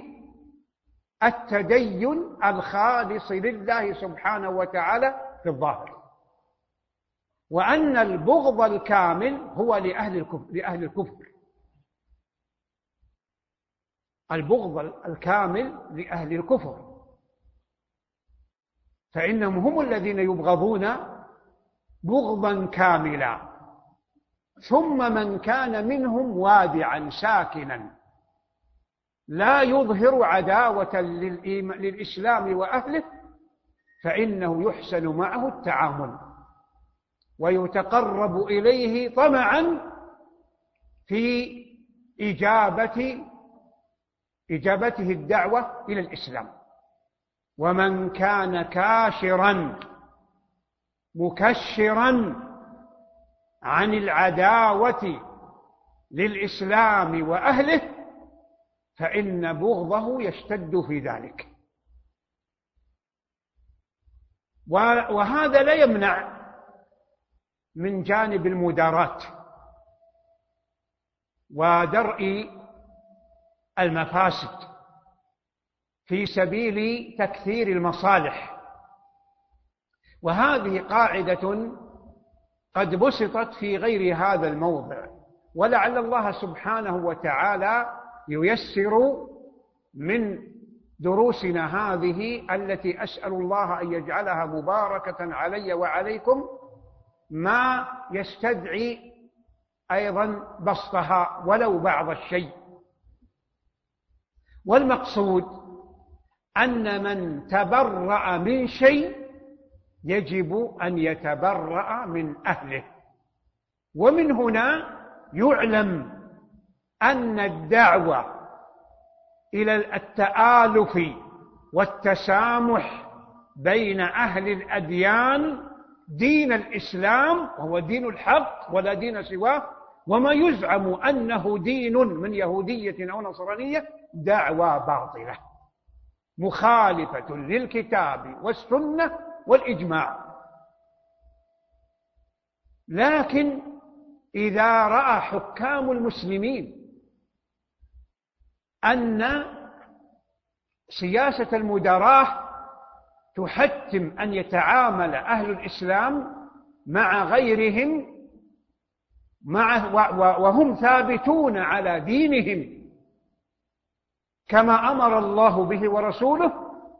التدين الخالص لله سبحانه وتعالى في الظاهر، وأن البغض الكامل هو لأهل الكفر, لأهل الكفر. البغض الكامل لأهل الكفر، فإنهم هم الذين يبغضون بغضا كاملا. ثم من كان منهم وادعا ساكنا لا يظهر عداوة للإسلام وأهله، فإنه يحسن معه التعامل ويتقرب إليه طمعا في إجابة إجابته الدعوة إلى الإسلام. ومن كان كاشرا مكشرا عن العداوة للإسلام وأهله فإن بغضه يشتد في ذلك. وهذا لا يمنع من جانب المداراة ودرء المفاسد في سبيل تكثير المصالح، وهذه قاعدة قد بسطت في غير هذا الموضع، ولعل الله سبحانه وتعالى ييسر من دروسنا هذه التي أسأل الله أن يجعلها مباركة علي وعليكم ما يستدعي أيضا بسطها ولو بعض الشيء. والمقصود أن من تبرأ من شيء يجب أن يتبرأ من أهله. ومن هنا يعلم أن الدعوة إلى التآلف والتسامح بين أهل الأديان دين الإسلام وهو دين الحق ولا دين سواه، وما يزعم أنه دين من يهودية أو نصرانية دعوة باطلة مخالفة للكتاب والسنة والإجماع. لكن إذا رأى حكام المسلمين أن سياسة المداراة تحتم أن يتعامل أهل الإسلام مع غيرهم مع وهم ثابتون على دينهم كما أمر الله به ورسوله،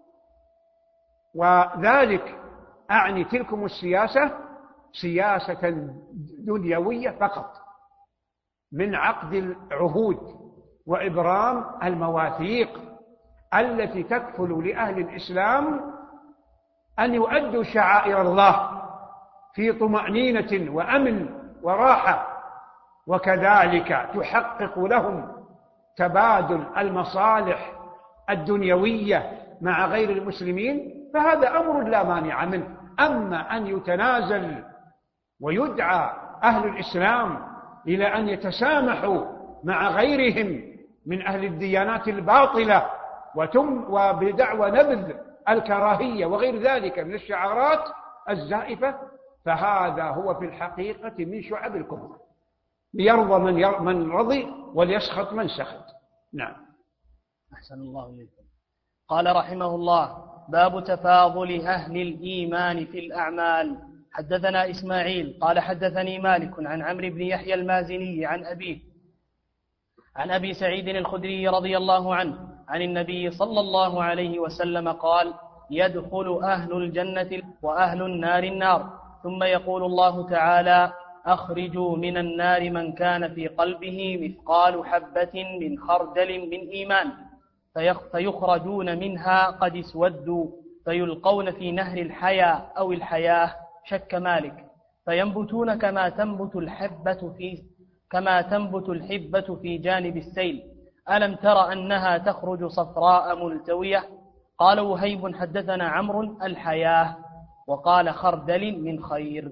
وذلك أعني تلكم السياسة سياسة دنيوية فقط من عقد العهود وإبرام المواثيق التي تكفل لأهل الإسلام أن يؤدوا شعائر الله في طمأنينة وأمن وراحة، وكذلك تحقق لهم تبادل المصالح الدنيوية مع غير المسلمين، فهذا أمر لا مانع منه. أما أن يتنازل ويدعى أهل الإسلام إلى أن يتسامحوا مع غيرهم من أهل الديانات الباطلة وتم وبدعوى نبذ الكراهية وغير ذلك من الشعارات الزائفة، فهذا هو في الحقيقة من شعب الكفر، ليرضى من, ير... من رضي وليسخط من سخط. نعم. أحسن الله إليكم. قال رحمه الله: باب تفاضل أهل الإيمان في الأعمال. حدثنا إسماعيل قال حدثني مالك عن عمرو بن يحيى المازني عن أبيه عن أبي سعيد الخدري رضي الله عنه عن النبي صلى الله عليه وسلم قال: يدخل أهل الجنة وأهل النار النار، ثم يقول الله تعالى: أخرجوا من النار من كان في قلبه مثقال حبة من خردل من إيمان، فيخرجون منها قد اسودوا، فيلقون في نهر الحياة أو الحياة، شك مالك، فينبتون كما تنبت الحبة في كما تنبت الحبة في جانب السيل. ألم تر أنها تخرج صفراء ملتوية؟ قال وهيب حدثنا عمرو الحياة، وقال خردل من خير.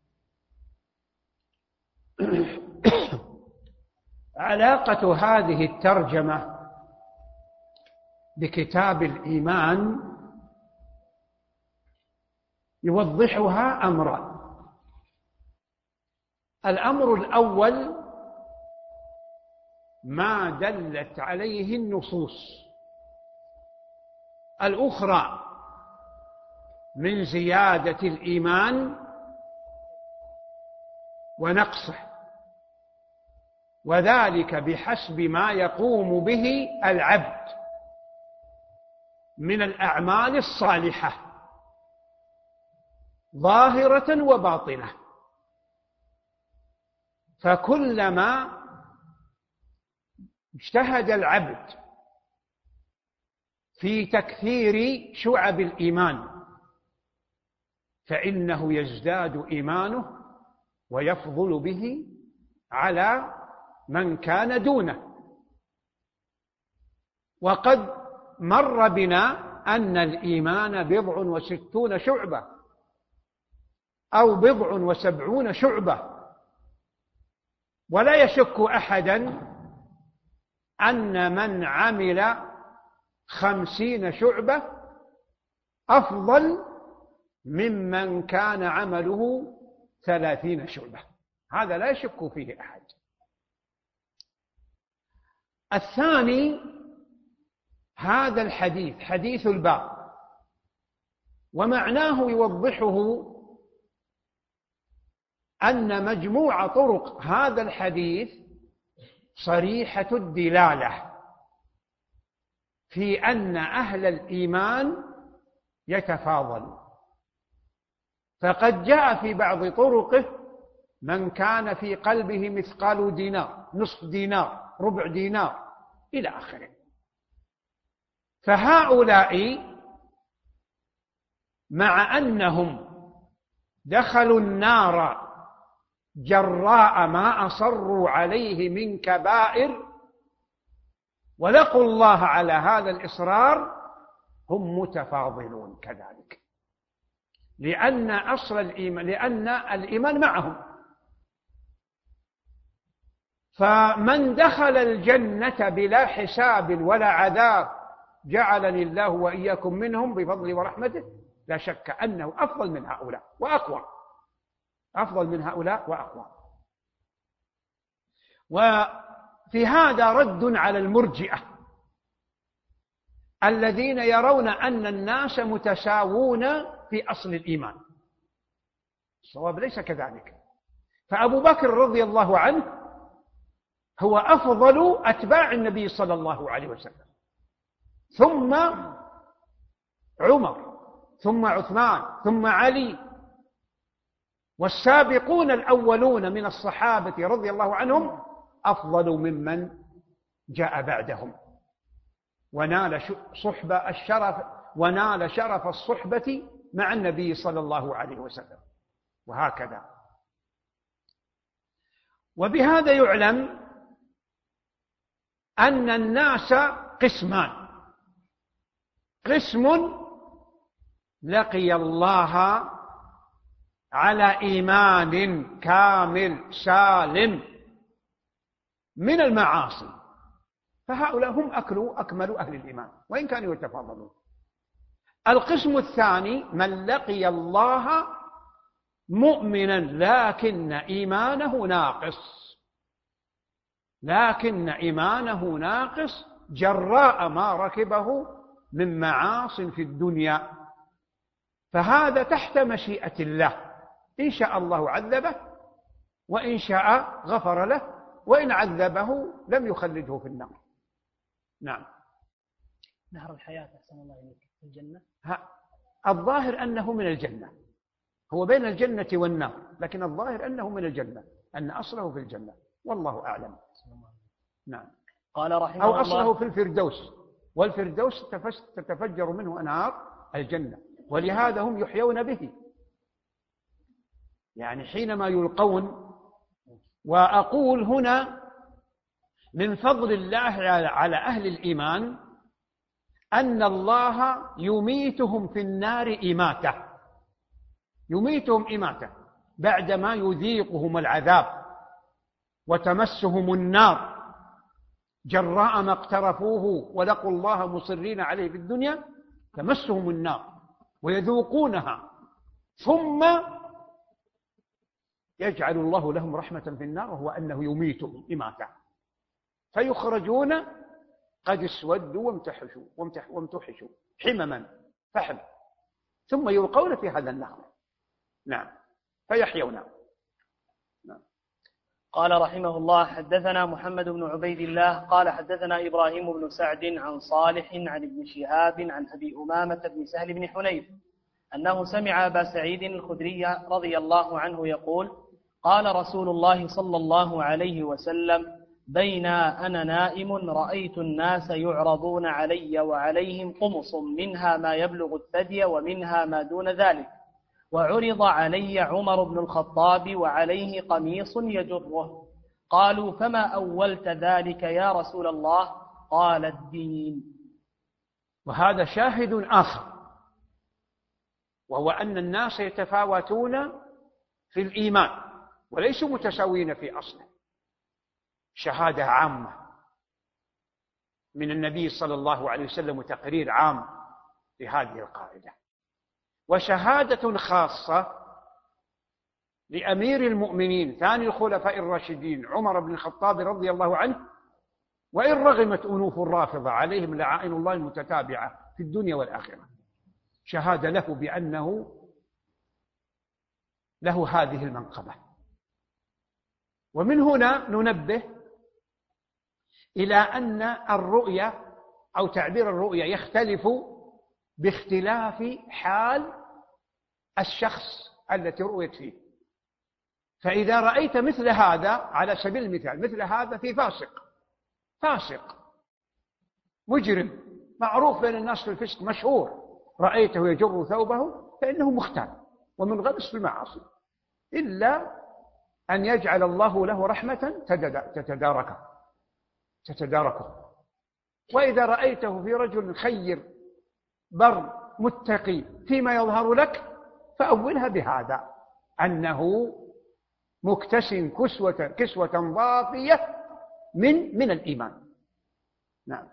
علاقة هذه الترجمة بكتاب الإيمان يوضحها أمران. الأمر الأول ما دلت عليه النصوص الأخرى من زيادة الإيمان ونقصه، وذلك بحسب ما يقوم به العبد من الأعمال الصالحة ظاهرة وباطنة. فكلما اجتهد العبد في تكثير شعب الإيمان فإنه يزداد إيمانه ويفضل به على من كان دونه. وقد مر بنا أن الإيمان بضع وستون شعبة أو بضع وسبعون شعبة، ولا يشك أحدا أن من عمل خمسين شعبة أفضل ممن كان عمله ثلاثين شعبة، هذا لا يشك فيه أحد. الثاني هذا الحديث حديث الباب، ومعناه يوضحه أن مجموع طرق هذا الحديث صريحة الدلالة في أن أهل الإيمان يتفاضل. فقد جاء في بعض طرقه من كان في قلبه مثقال دينار، نصف دينار، ربع دينار، إلى آخره. فهؤلاء مع أنهم دخلوا النار جراء ما أصروا عليه من كبائر ولقوا الله على هذا الإصرار، هم متفاضلون كذلك، لأن أصل الإيمان لأن الإيمان معهم. فمن دخل الجنة بلا حساب ولا عذاب جعلني الله وإياكم منهم بفضله ورحمته، لا شك أنه أفضل من هؤلاء وأقوى، أفضل من هؤلاء وأقوى. وفي هذا رد على المرجئة الذين يرون أن الناس متساوون في أصل الإيمان. الصواب ليس كذلك. فأبو بكر رضي الله عنه هو أفضل أتباع النبي صلى الله عليه وسلم، ثم عمر، ثم عثمان، ثم علي، والسابقون الأولون من الصحابة رضي الله عنهم أفضل ممن جاء بعدهم، ونال صحبة الشرف ونال شرف الصحبة مع النبي صلى الله عليه وسلم، وهكذا. وبهذا يعلم أن الناس قسمان: قسم لقي الله على إيمان كامل سالم من المعاصي، فهؤلاء هم أكلوا أكمل أهل الإيمان وإن كانوا يتفاضلون. القسم الثاني من لقي الله مؤمنا لكن إيمانه ناقص، لكن إيمانه ناقص جراء ما ركبه من معاص في الدنيا، فهذا تحت مشيئة الله، إن شاء الله عذبه وإن شاء غفر له، وإن عذبه لم يخلده في النار. نعم. نهر الحياة أحسن الله إليك في الجنة، الظاهر أنه من الجنة، هو بين الجنة والنار، لكن الظاهر أنه من الجنة، أن أصله في الجنة، والله أعلم. نعم. قال رحمه أو الله أصله في الفردوس، والفردوس تتفجر منه أنهار الجنة، ولهذا هم يحيون به، يعني حينما يلقون. وأقول هنا من فضل الله على أهل الإيمان أن الله يميتهم في النار إماتة، يميتهم إماتة بعدما يذيقهم العذاب وتمسهم النار جراء ما اقترفوه ولقوا الله مصرين عليه في الدنيا، تمسهم النار ويذوقونها، ثم يجعل الله لهم رحمة في النار، وهو أنه يميتهم إماتة، فيخرجون قد اسودوا وامتحشوا وامتحشوا حمما فحم، ثم يلقون في هذا النهر. نعم. فيحيون. نعم. قال رحمه الله حدثنا محمد بن عبيد الله قال حدثنا إبراهيم بن سعد عن صالح عن ابن شهاب عن أبي أمامة بن سهل بن حنيف أنه سمع أبا سعيد الخدري رضي الله عنه يقول قال رسول الله صلى الله عليه وسلم بين أنا نائم رأيت الناس يعرضون علي وعليهم قمص منها ما يبلغ الثدي ومنها ما دون ذلك، وعرض علي عمر بن الخطاب وعليه قميص يجره، قالوا فما أولت ذلك يا رسول الله؟ قال الدين. وهذا شاهد آخر، وهو أن الناس يتفاوتون في الإيمان وليسوا متساوين في أصله. شهادة عامة من النبي صلى الله عليه وسلم وتقرير عام لهذه القاعدة، وشهادة خاصة لأمير المؤمنين ثاني الخلفاء الراشدين عمر بن الخطاب رضي الله عنه، وإن رغمت أنوف الرافضة عليهم لعائن الله المتتابعة في الدنيا والآخرة، شهادة له بأنه له هذه المنقبة. ومن هنا ننبه إلى أن الرؤية أو تعبير الرؤية يختلف باختلاف حال الشخص التي رؤيت فيه. فإذا رأيت مثل هذا على سبيل المثال، مثل هذا في فاسق فاسق مجرم معروف بين الناس في الفسق مشهور، رأيته يجر ثوبه فإنه مختال ومنغمس في المعاصي، إلا أن يجعل الله له رحمة تتداركه تتداركه وإذا رأيته في رجل خير بر متقي فيما يظهر لك فأولها بهذا، أنه مكتس كسوة, كسوة ضافية من, من الإيمان. نعم.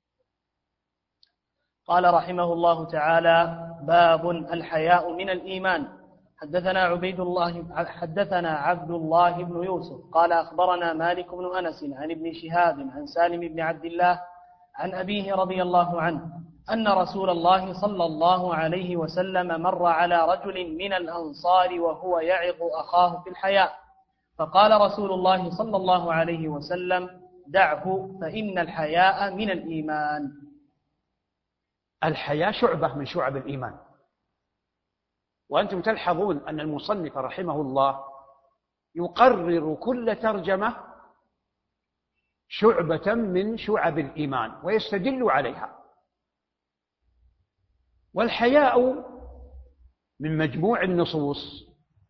قال رحمه الله تعالى باب الحياء من الإيمان. حدثنا عبيد الله حدثنا عبد الله بن يوسف قال أخبرنا مالك بن أنس عن ابن شهاب عن سالم بن عبد الله عن أبيه رضي الله عنه أن رسول الله صلى الله عليه وسلم مر على رجل من الأنصار وهو يعظ أخاه في الحياء، فقال رسول الله صلى الله عليه وسلم دعه فإن الحياء من الإيمان. الحياء شعبة من شعب الإيمان، وأنتم تلحظون أن المصنف رحمه الله يقرر كل ترجمة شعبة من شعب الإيمان ويستدل عليها. والحياء من مجموع النصوص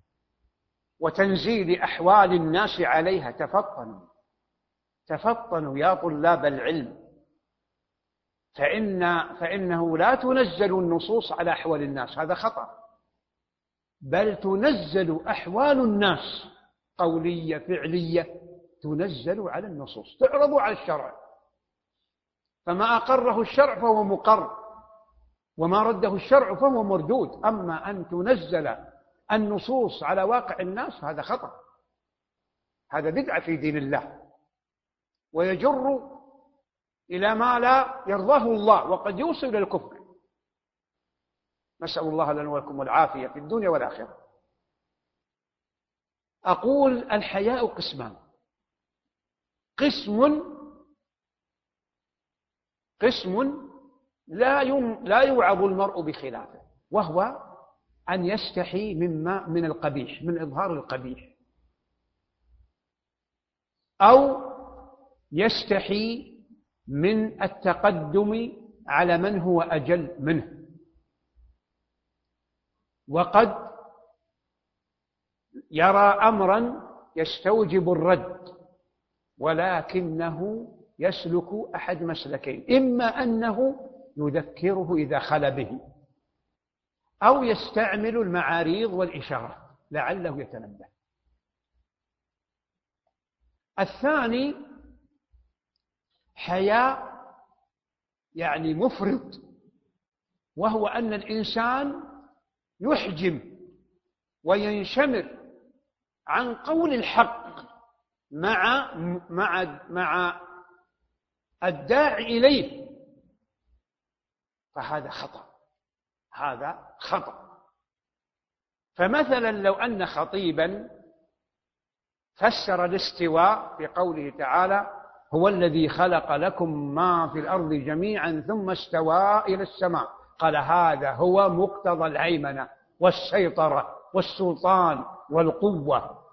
وتنزيل أحوال الناس عليها. تفطنوا تفطنوا يا طلاب العلم، فإن فإنه لا تنزل النصوص على أحوال الناس، هذا خطأ، بل تنزل أحوال الناس قولية فعلية، تنزل على النصوص، تعرض على الشرع، فما أقره الشرع فهو مقر، وما رده الشرع فهو مردود. أما أن تنزل النصوص على واقع الناس هذا خطأ، هذا بدعة في دين الله، ويجر إلى ما لا يرضاه الله، وقد يوصل إلى الكفر. نسأل الله لنا ولكم العافية في الدنيا والآخرة. أقول الحياء قسمان: قسم قسم لا لا يوعظ المرء بخلافه، وهو أن يستحي مما من القبيح، من إظهار القبيح، أو يستحي من التقدم على من هو أجل منه. وقد يرى أمرا يستوجب الرد، ولكنه يسلك أحد مسلكين: إما أنه يذكره إذا خل به، أو يستعمل المعاريض والإشارة لعله يتنبه. الثاني حياء يعني مفرط، وهو أن الإنسان يحجم وينشمر عن قول الحق مع مع مع الداعي إليه، فهذا خطأ، هذا خطأ. فمثلا لو أن خطيبا فسر الاستواء في قوله تعالى: هو الذي خلق لكم ما في الأرض جميعا ثم استوى إلى السماء، قال هذا هو مقتضى الهيمنة والسيطرة والسلطان والقوة،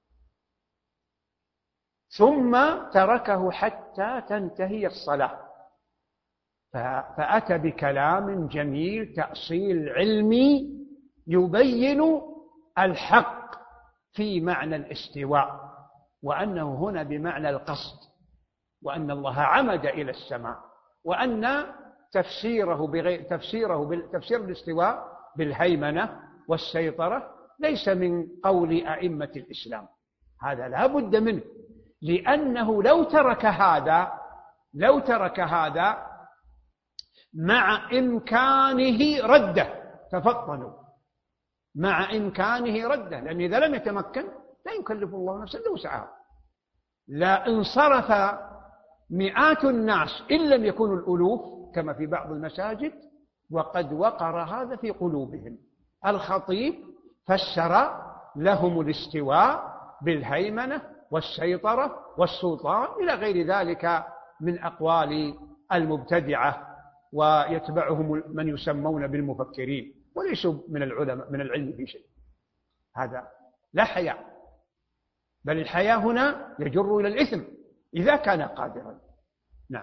ثم تركه حتى تنتهي الصلاة، فأتى بكلام جميل تأصيل علمي يبين الحق في معنى الاستواء، وأنه هنا بمعنى القصد، وأن الله عمد إلى السماء، وأن تفسيره بغير تفسيره تفسير الاستواء بالهيمنة والسيطرة ليس من قول أئمة الإسلام، هذا لا بد منه، لأنه لو ترك هذا لو ترك هذا مع إمكانه رده، تفطنوا، مع إمكانه رده، لأن إذا لم يتمكن لا يكلف الله نفسا إلا وسعها. لا انصرف مئات الناس إن لم يكونوا الألوف كما في بعض المساجد، وقد وقر هذا في قلوبهم. الخطيب فسر لهم الاستواء بالهيمنة والسيطرة والسلطان إلى غير ذلك من أقوال المبتدعة، ويتبعهم من يسمون بالمفكرين وليسوا من العلماء من العلم في شيء. هذا لا حياء، بل الحياء هنا يجر إلى الإثم إذا كان قادرا. نعم.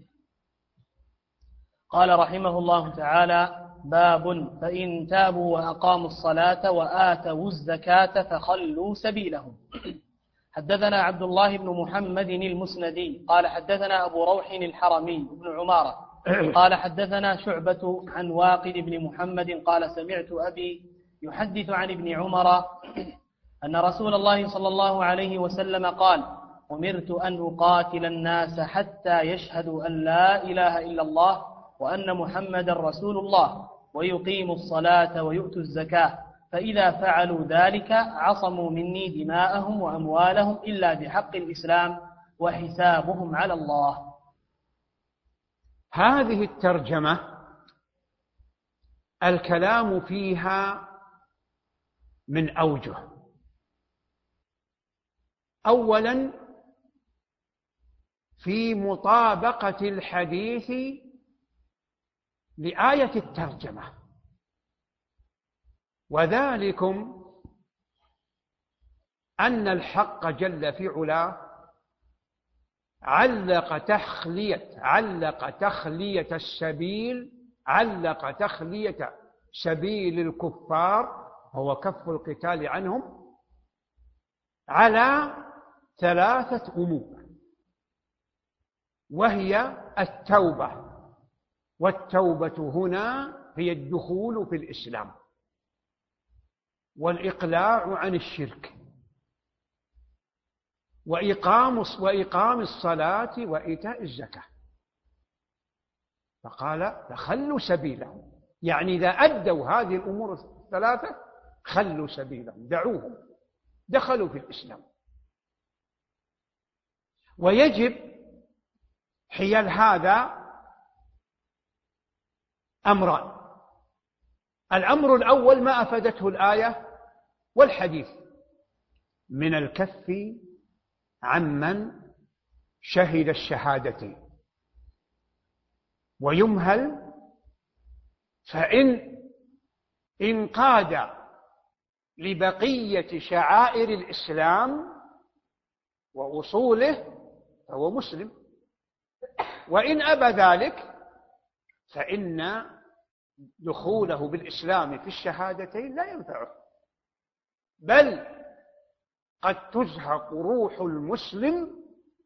قال رحمه الله تعالى: باب فإن تابوا وأقاموا الصلاة وآتوا الزكاة فخلوا سبيلهم. حدثنا عبد الله بن محمد المسندي قال حدثنا أبو روح الحرمي بن عمارة قال حدثنا شعبة عن واقد بن محمد قال سمعت أبي يحدث عن ابن عمر أن رسول الله صلى الله عليه وسلم قال: أمرت أن أقاتل الناس حتى يشهدوا أن لا إله إلا الله وأن محمدا رسول الله ويقيموا الصلاة ويؤتوا الزكاة، فإذا فعلوا ذلك عصموا مني دماءهم وأموالهم إلا بحق الإسلام وحسابهم على الله. هذه الترجمة الكلام فيها من أوجه. أولا في مطابقة الحديث لآية الترجمة، وذلكم أن الحق جل في علاه علق تخلية علق تخلية السبيل علق تخلية سبيل الكفار وهو كف القتال عنهم على ثلاثة أمور، وهي التوبة، والتوبة هنا هي الدخول في الإسلام والإقلاع عن الشرك وإقام وإقام الصلاة وإيتاء الزكاة. فقال فخلوا سبيلهم، يعني إذا أدوا هذه الأمور الثلاثة خلوا سبيلهم، دعوهم، دخلوا في الإسلام. ويجب حيال هذا أمران. الأمر الأول ما أفادته الآية والحديث من الكف عمن شهد الشهادتين، ويمهل فإن انقاد لبقية شعائر الإسلام وأصوله فهو مسلم، وإن أبى ذلك فإن دخوله بالإسلام في الشهادتين لا ينفعه، بل قد تزهق روح المسلم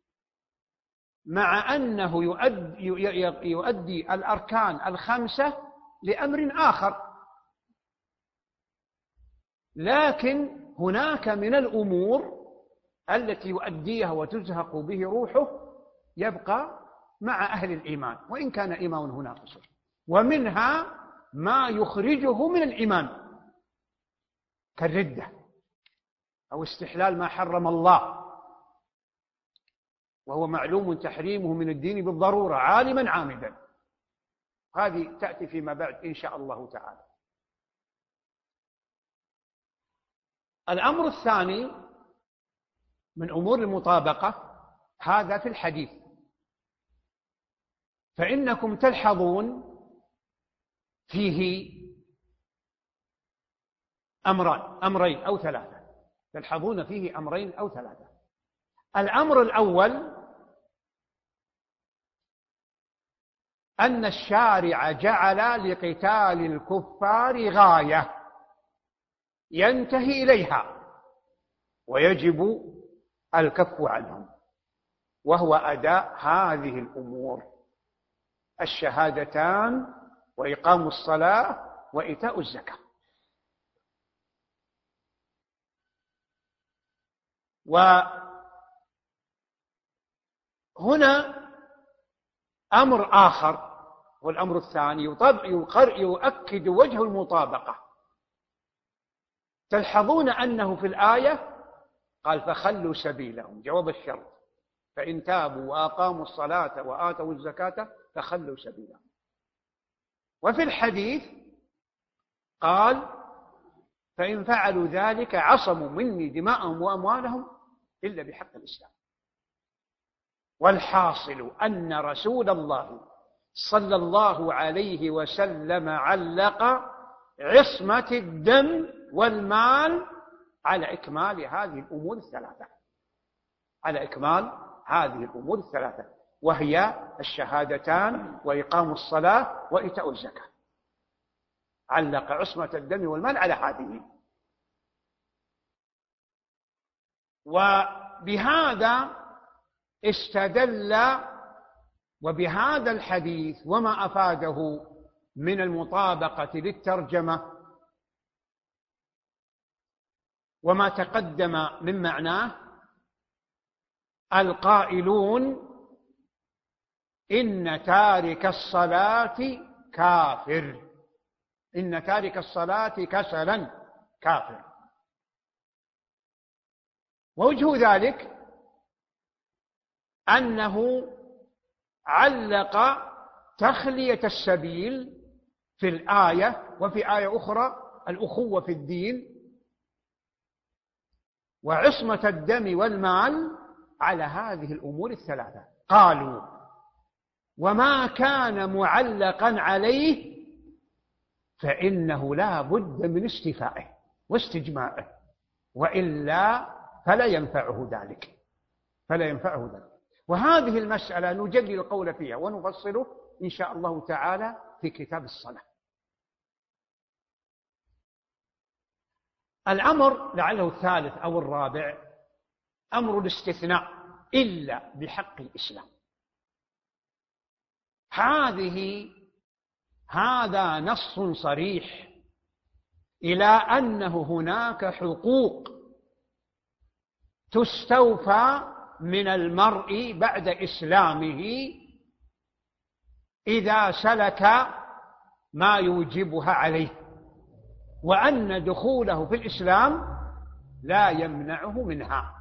مع أنه يؤدي, يؤدي الأركان الخمسة لأمر آخر. لكن هناك من الأمور التي يؤديها وتزهق به روحه يبقى مع أهل الإيمان وإن كان إيمان هنا قصر، ومنها ما يخرجه من الإيمان كالردة أو استحلال ما حرم الله، وهو معلوم تحريمه من الدين بالضرورة عالما عامدا. هذه تأتي فيما بعد إن شاء الله تعالى. الأمر الثاني من أمور المطابقة هذا في الحديث، فإنكم تلحظون فيه أمران أمرين أو ثلاثة تلحظون فيه أمرين أو ثلاثة. الأمر الأول أن الشارع جعل لقتال الكفار غاية ينتهي إليها ويجب الكف عنهم، وهو أداء هذه الأمور: الشهادتان وإقام الصلاة وإيتاء الزكاة. وهنا أمر آخر والأمر الثاني يؤكد وجه المطابقة. تلحظون أنه في الآية قال فخلوا سبيلهم جواب الشرط، فإن تابوا وأقاموا الصلاة وآتوا الزكاة فخلوا سبيلهم. وفي الحديث قال فإن فعلوا ذلك عصموا مني دماءهم وأموالهم إلا بحق الإسلام. والحاصل أن رسول الله صلى الله عليه وسلم علق عصمة الدم والمال على إكمال هذه الأمور الثلاثة على إكمال هذه الأمور الثلاثة وهي الشهادتان وإقام الصلاة وإيتاء الزكاة. علق عصمة الدم والمال على هذه. وبهذا استدل، وبهذا الحديث وما أفاده من المطابقة للترجمة وما تقدم من معناه القائلون إن تارك الصلاة كافر، إن تارك الصلاة كسلا كافر. ووجه ذلك أنه علق تخلية السبيل في الآية وفي آية أخرى الأخوة في الدين وعصمة الدم والمال على هذه الأمور الثلاثة. قالوا وما كان معلقا عليه فإنه لا بد من استيفائه واستجماعه، وإلا فلا ينفعه ذلك فلا ينفعه ذلك. وهذه المسألة نجلي القول فيها ونفصله إن شاء الله تعالى في كتاب الصلاة. الأمر لعله الثالث أو الرابع أمر الاستثناء إلا بحق الإسلام. هذه هذا نص صريح إلى أنه هناك حقوق تستوفى من المرء بعد إسلامه إذا سلك ما يوجبها عليه، وأن دخوله في الإسلام لا يمنعه منها.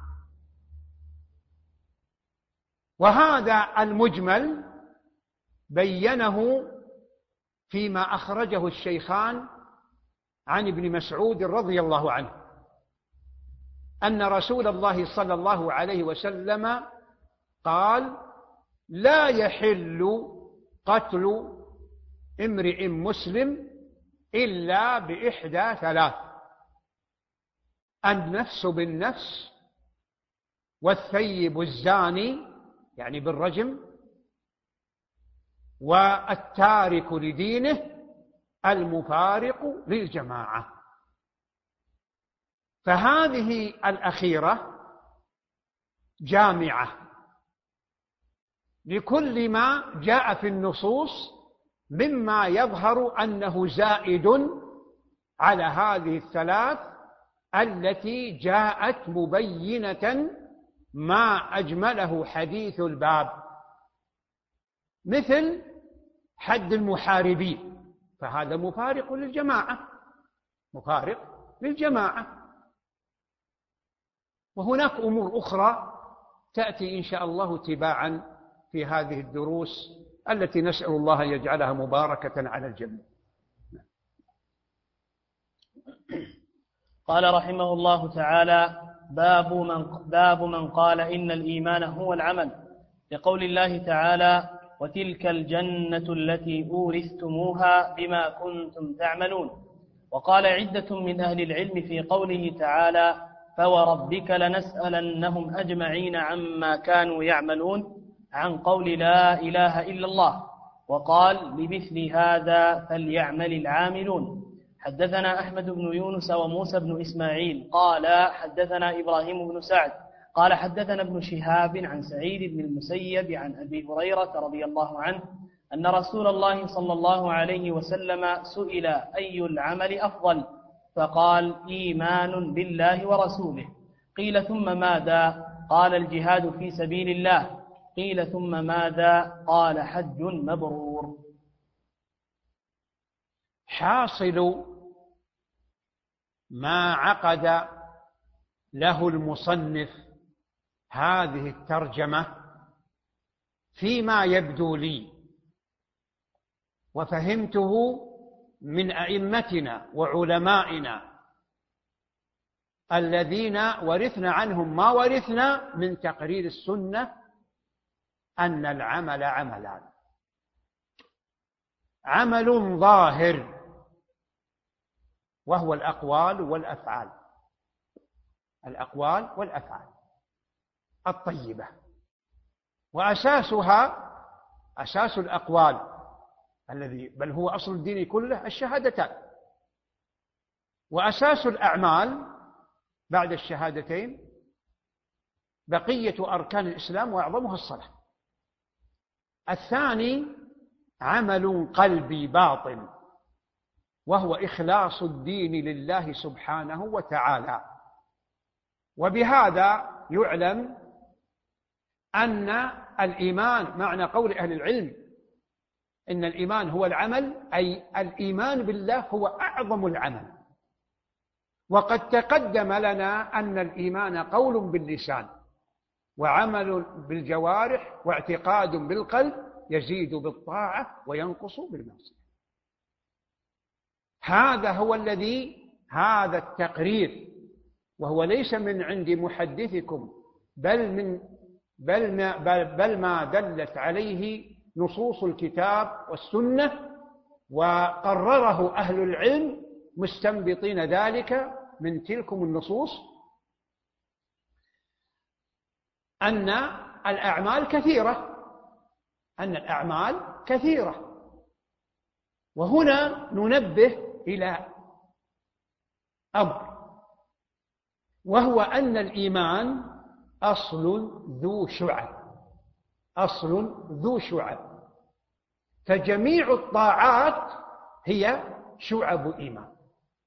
وهذا المجمل بينه فيما أخرجه الشيخان عن ابن مسعود رضي الله عنه أن رسول الله صلى الله عليه وسلم قال: لا يحل قتل امرئ مسلم إلا بإحدى ثلاث: النفس بالنفس، والثيب الزاني يعني بالرجم، والتارك لدينه المفارق للجماعة. فهذه الأخيرة جامعة لكل ما جاء في النصوص مما يظهر أنه زائد على هذه الثلاث التي جاءت مبينة ما أجمله حديث الباب، مثل حد المحاربين، فهذا مفارق للجماعة، مفارق للجماعة. وهناك أمور أخرى تأتي إن شاء الله تباعا في هذه الدروس التي نسأل الله أن يجعلها مباركة على الجميع. قال رحمه الله تعالى: باب من, باب من قال إن الإيمان هو العمل، لقول الله تعالى: وتلك الجنة التي أورثتموها بما كنتم تعملون. وقال عدة من أهل العلم في قوله تعالى: فوربك لنسألنهم أجمعين عما كانوا يعملون، عن قول لا إله إلا الله. وقال: بمثل هذا فليعمل العاملون. حدثنا أحمد بن يونس وموسى بن إسماعيل قال حدثنا إبراهيم بن سعد قال حدثنا ابن شهاب عن سعيد بن المسيب عن أبي هريرة رضي الله عنه أن رسول الله صلى الله عليه وسلم سئل: أي العمل أفضل؟ فقال: إيمان بالله ورسوله. قيل: ثم ماذا؟ قال: الجهاد في سبيل الله. قيل: ثم ماذا؟ قال: حج مبرور. حاصل ما عقد له المصنف هذه الترجمة فيما يبدو لي وفهمته من أئمتنا وعلمائنا الذين ورثنا عنهم ما ورثنا من تقرير السنة، أن العمل عملان: عمل ظاهر وهو الأقوال والأفعال، الأقوال والأفعال الطيبة، وأساسها أساس الأقوال الذي بل هو أصل الدين كله الشهادتان، وأساس الأعمال بعد الشهادتين بقية أركان الإسلام وأعظمها الصلاة. الثاني عمل قلبي باطن وهو إخلاص الدين لله سبحانه وتعالى. وبهذا يعلم أن الإيمان معنى قول أهل العلم إن الإيمان هو العمل، أي الإيمان بالله هو أعظم العمل. وقد تقدم لنا أن الإيمان قول باللسان وعمل بالجوارح واعتقاد بالقلب، يزيد بالطاعة وينقص بالمعصية. هذا هو الذي هذا التقرير، وهو ليس من عند محدثكم بل من بل ما, بل, بل ما دلت عليه نصوص الكتاب والسنة، وقرره أهل العلم مستنبطين ذلك من تلكم النصوص، أن الأعمال كثيرة أن الأعمال كثيرة. وهنا ننبه إلى أمر، وهو أن الإيمان أصل ذو شعب، أصل ذو شعب، فجميع الطاعات هي شعب إيمان.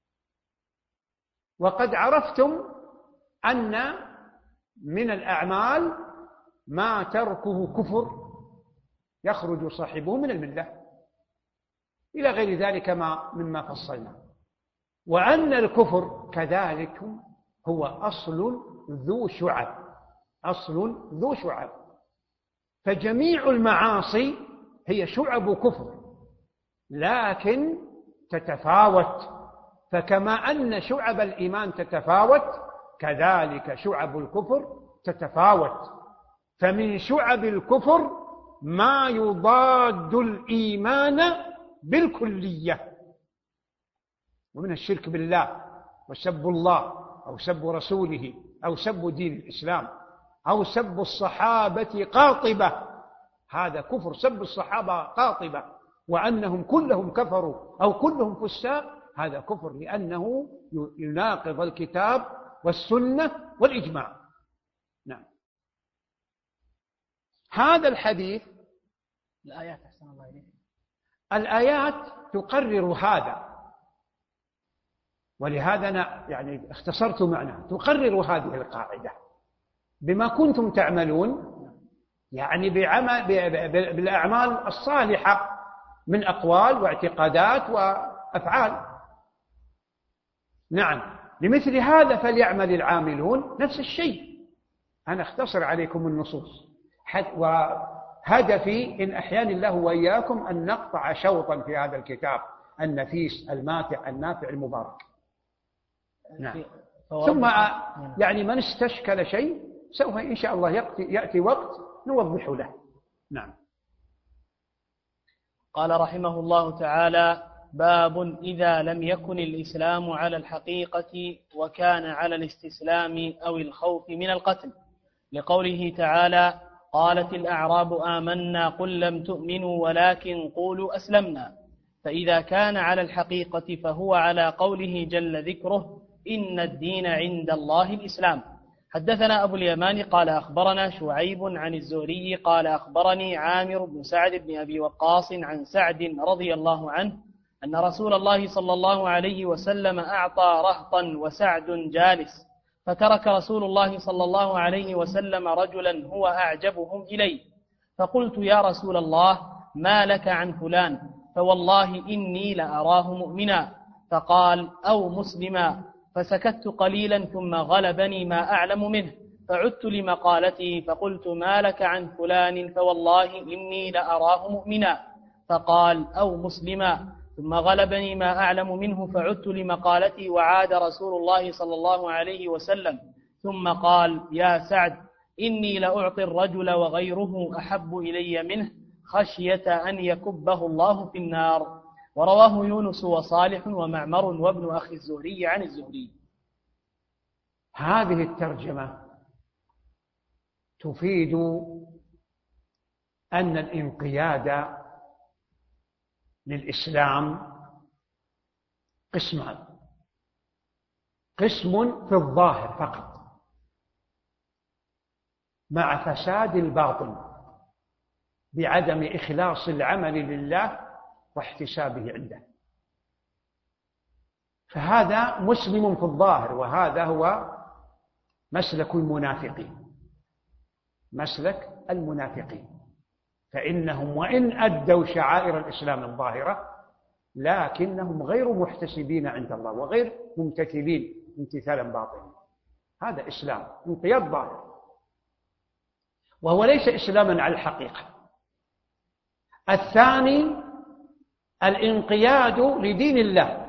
وقد عرفتم أن من الأعمال ما تركه كفر يخرج صاحبه من الملة، إلى غير ذلك ما مما فصلنا. وأن الكفر كذلك هو أصل ذو شعب، أصل ذو شعب، فجميع المعاصي هي شعب كفر لكن تتفاوت، فكما أن شعب الإيمان تتفاوت كذلك شعب الكفر تتفاوت. فمن شعب الكفر ما يضاد الإيمان بالكلية، ومن الشرك بالله وسب الله أو سب رسوله أو سب دين الإسلام أو سب الصحابة قاطبة، هذا كفر. سب الصحابة قاطبة وأنهم كلهم كفروا أو كلهم فساق، هذا كفر لأنه يناقض الكتاب والسنة والإجماع. نعم. هذا الحديث الآيات أحسن الله إليك. الآيات تقرر هذا، ولهذا أنا يعني اختصرت معناه. تقرر هذه القاعدة بما كنتم تعملون، يعني بعمل بالأعمال الصالحة من أقوال واعتقادات وأفعال. نعم، لمثل هذا فليعمل العاملون. نفس الشيء، أنا اختصر عليكم النصوص، وهدفي إن أحياني الله وإياكم أن نقطع شوطا في هذا الكتاب النفيس الماتع النافع المبارك. نعم. ثم يعني من استشكل شيء سوف إن شاء الله يأتي وقت نوضح له. نعم. قال رحمه الله تعالى: باب إذا لم يكن الإسلام على الحقيقة وكان على الاستسلام أو الخوف من القتل، لقوله تعالى: قالت الأعراب آمنا قل لم تؤمنوا ولكن قولوا أسلمنا. فإذا كان على الحقيقة فهو على قوله جل ذكره: إن الدين عند الله الإسلام. حدثنا أبو اليمان قال أخبرنا شعيب عن الزهري قال أخبرني عامر بن سعد بن أبي وقاص عن سعد رضي الله عنه أن رسول الله صلى الله عليه وسلم أعطى رهطا وسعد جالس، فترك رسول الله صلى الله عليه وسلم رجلا هو أعجبهم إليه، فقلت: يا رسول الله، ما لك عن فلان؟ فوالله إني لأراه مؤمنا. فقال: أو مسلما. فسكت قليلا ثم غلبني ما أعلم منه، فعدت لمقالته فقلت: ما لك عن فلان؟ فوالله إني لأراه مؤمنا. فقال: أو مسلما. ثم غلبني ما أعلم منه، فعدت لمقالته وعاد رسول الله صلى الله عليه وسلم، ثم قال: يا سعد، إني لأعطي الرجل وغيره أحب إلي منه خشية أن يكبه الله في النار. ورواه يونس وصالح ومعمر وابن أخي الزهري عن الزهري. هذه الترجمة تفيد أن الانقياد للإسلام قسمان: قسم في الظاهر فقط مع فساد الباطن بعدم إخلاص العمل لله واحتسابه عنده، فهذا مسلم في الظاهر، وهذا هو مسلك المنافقين. مسلك المنافقين فإنهم وإن أدوا شعائر الإسلام الظاهرة لكنهم غير محتسبين عند الله وغير ممتثلين امتثالا باطنا. هذا إسلام انقياد ظاهر، وهو ليس إسلاما على الحقيقة. الثاني الانقياد لدين الله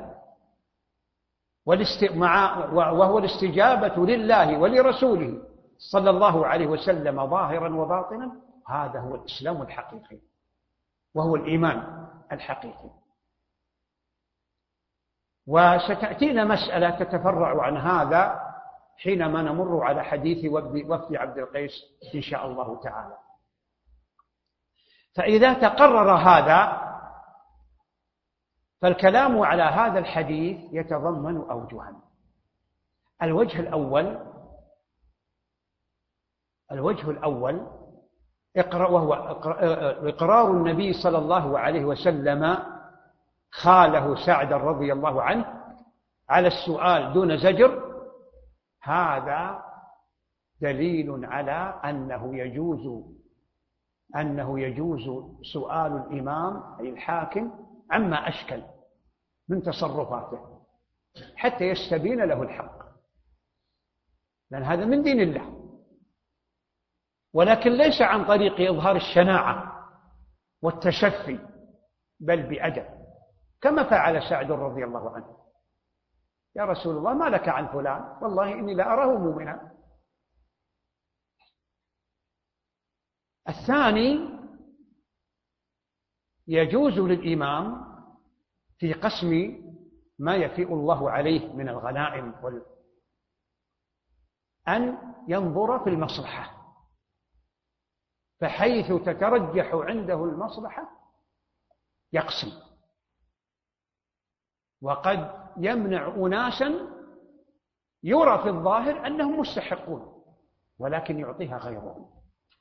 وهو الاستجابة لله ولرسوله صلى الله عليه وسلم ظاهرا وباطنا. هذا هو الإسلام الحقيقي وهو الإيمان الحقيقي. وستأتينا مسألة تتفرع عن هذا حينما نمر على حديث وفد عبد القيس إن شاء الله تعالى. فإذا تقرر هذا فالكلام على هذا الحديث يتضمن أوجها. الوجه الأول الوجه الأول وهو إقرار النبي صلى الله عليه وسلم خاله سعد رضي الله عنه على السؤال دون زجر. هذا دليل على أنه يجوز أنه يجوز سؤال الإمام أي الحاكم عما أشكل من تصرفاته حتى يستبين له الحق، لأن هذا من دين الله، ولكن ليس عن طريق إظهار الشناعة والتشفي، بل بأدب، كما فعل سعد رضي الله عنه: يا رسول الله ما لك عن فلان؟ والله إني لا أراه مؤمنا. الثاني: يجوز للإمام في قسم ما يفيء الله عليه من الغنائم وال... أن ينظر في المصلحة، فحيث تترجح عنده المصلحة يقسم، وقد يمنع أناسا يرى في الظاهر أنهم مستحقون ولكن يعطيها غيرهم.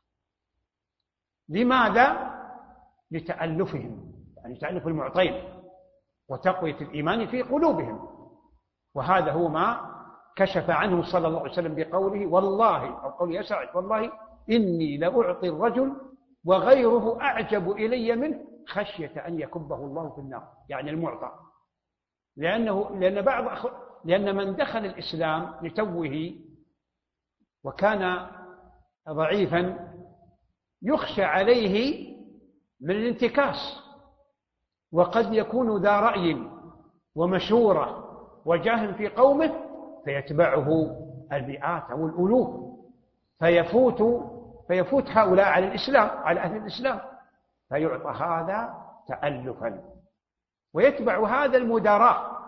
لماذا؟ لتألفهم، يعني تألف المعطين وتقوية الإيمان في قلوبهم. وهذا هو ما كشف عنه صلى الله عليه وسلم بقوله: والله، أو قول يا سعد: والله إني لأعطي الرجل وغيره أعجب إلي منه خشية أن يكبه الله في النار، يعني المعطى. لأنه لأن بعض لأن من دخل الإسلام لتوه وكان ضعيفا يخشى عليه من الانتكاس، وقد يكون ذا رأي ومشورة وجاه في قومه فيتبعه المئات أو الألوف، فيفوت فيفوت هؤلاء على الإسلام، على أهل الإسلام، فيعطى هذا تألفا، ويتبع هذا المداراة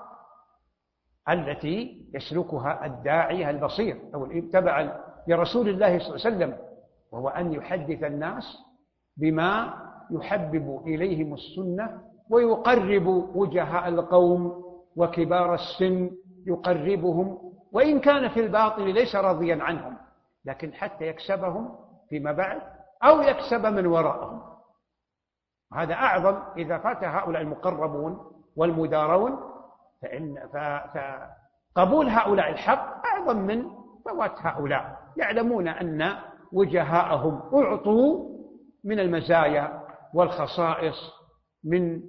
التي يسلكها الداعية البصير أو الاتباع لرسول الله صلى الله عليه وسلم، وهو أن يحدث الناس بما يحبب إليهم السنة ويقرب وجهاء القوم وكبار السن، يقربهم وإن كان في الباطن ليس راضيا عنهم، لكن حتى يكسبهم فيما بعد أو يكسب من وراءهم. هذا أعظم إذا فات هؤلاء المقربون والمدارون، فإن فقبول هؤلاء الحق أعظم من فوات هؤلاء، يعلمون أن وجهاءهم أعطوا من المزايا والخصائص، من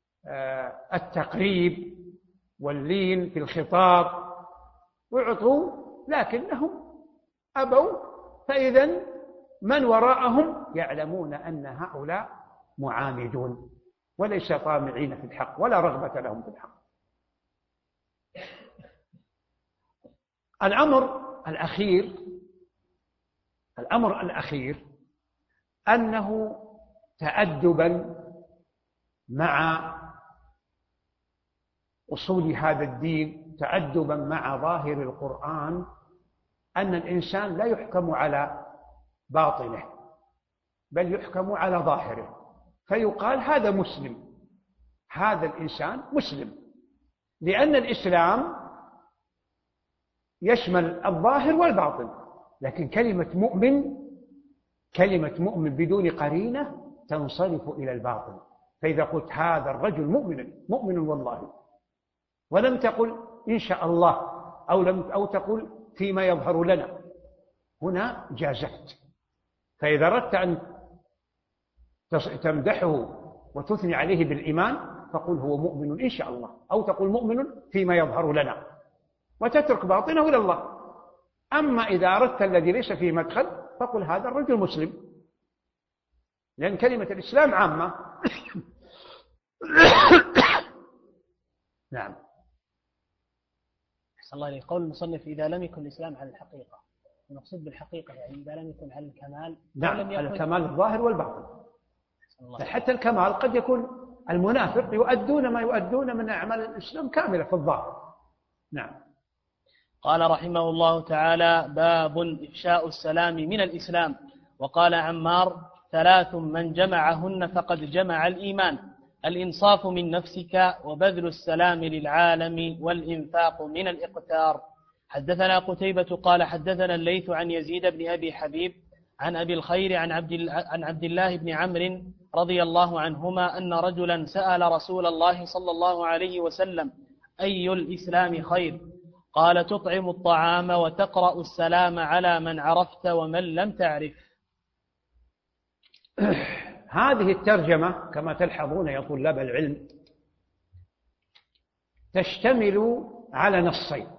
التقريب واللين في الخطاب، أعطوا لكنهم أبوا، فإذا من وراءهم يعلمون أن هؤلاء معاندون وليس طامعين في الحق ولا رغبة لهم في الحق. الأمر الأخير الأمر الأخير أنه تأدبا مع أصول هذا الدين، تأدبا مع ظاهر القرآن، أن الإنسان لا يحكم على باطنه بل يحكم على ظاهره، فيقال هذا مسلم، هذا الإنسان مسلم، لأن الإسلام يشمل الظاهر والباطن. لكن كلمة مؤمن كلمة مؤمن بدون قرينة تنصرف إلى الباطن، فإذا قلت هذا الرجل مؤمن مؤمن والله، ولم تقل إن شاء الله أو لم أو تقل فيما يظهر لنا، هنا جازت. فإذا أردت أن تمدحه وتثني عليه بالإيمان فقل هو مؤمن إن شاء الله، أو تقول مؤمن فيما يظهر لنا، وتترك باطنه إلى الله. أما إذا أردت الذي ليس فيه مدخل فقل هذا الرجل مسلم، لأن كلمة الإسلام عامة. نعم. أحسن الله إليك. قول المصنف: إذا لم يكن الإسلام على الحقيقة، المقصود بالحقيقة يعني إذا لم يكن على الكمال. نعم، على الكمال الظاهر والباطن. حتى الكمال قد يكون المنافق يؤدون ما يؤدون من أعمال الإسلام كاملة في الظاهر. نعم. قال رحمه الله تعالى: باب إفشاء السلام من الإسلام. وقال عمار: ثلاث من جمعهن فقد جمع الإيمان: الإنصاف من نفسك، وبذل السلام للعالم، والإنفاق من الإقتار. حدثنا قتيبة قال حدثنا الليث عن يزيد بن أبي حبيب عن أبي الخير عن عبد, عن عبد الله بن عمرو رضي الله عنهما أن رجلا سأل رسول الله صلى الله عليه وسلم: أي الإسلام خير؟ قال: تطعم الطعام وتقرأ السلام على من عرفت ومن لم تعرف. هذه الترجمة كما تلحظون يا طلاب العلم تشتمل على نصين،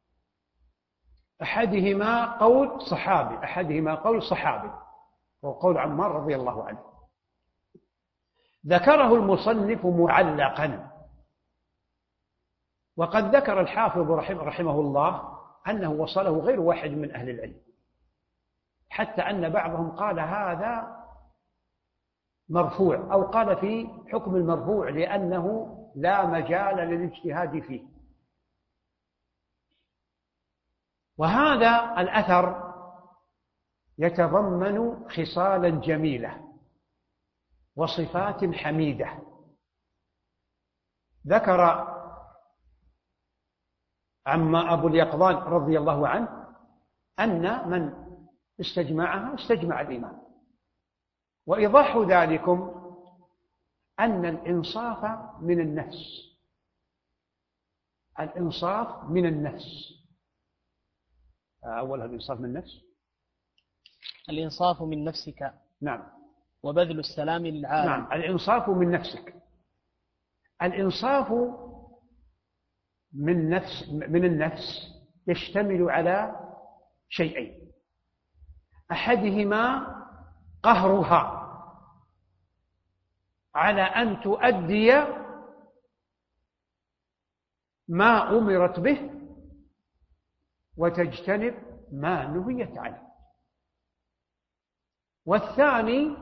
أحدهما قول صحابي أحدهما قول صحابي وقول عمار رضي الله عنه، ذكره المصنف معلقا، وقد ذكر الحافظ رحمه الله أنه وصله غير واحد من أهل العلم، حتى أن بعضهم قال هذا مرفوع، أو قال في حكم المرفوع لأنه لا مجال للاجتهاد فيه. وهذا الأثر يتضمن خصالا جميلة وصفات حميدة. ذكر عما أبو اليقظان رضي الله عنه أن من استجمعها استجمع الإيمان. وإيضاح ذلكم أن الإنصاف من النفس، الإنصاف من النفس. أولها الإنصاف من النفس، الإنصاف من نفسك، نعم، وبذل السلام للعالم. نعم، الإنصاف من نفسك. الإنصاف من نفس من النفس يشتمل على شيئين، أحدهما قهرها على أن تؤدي ما أمرت به وتجتنب ما نهيت عنه. والثاني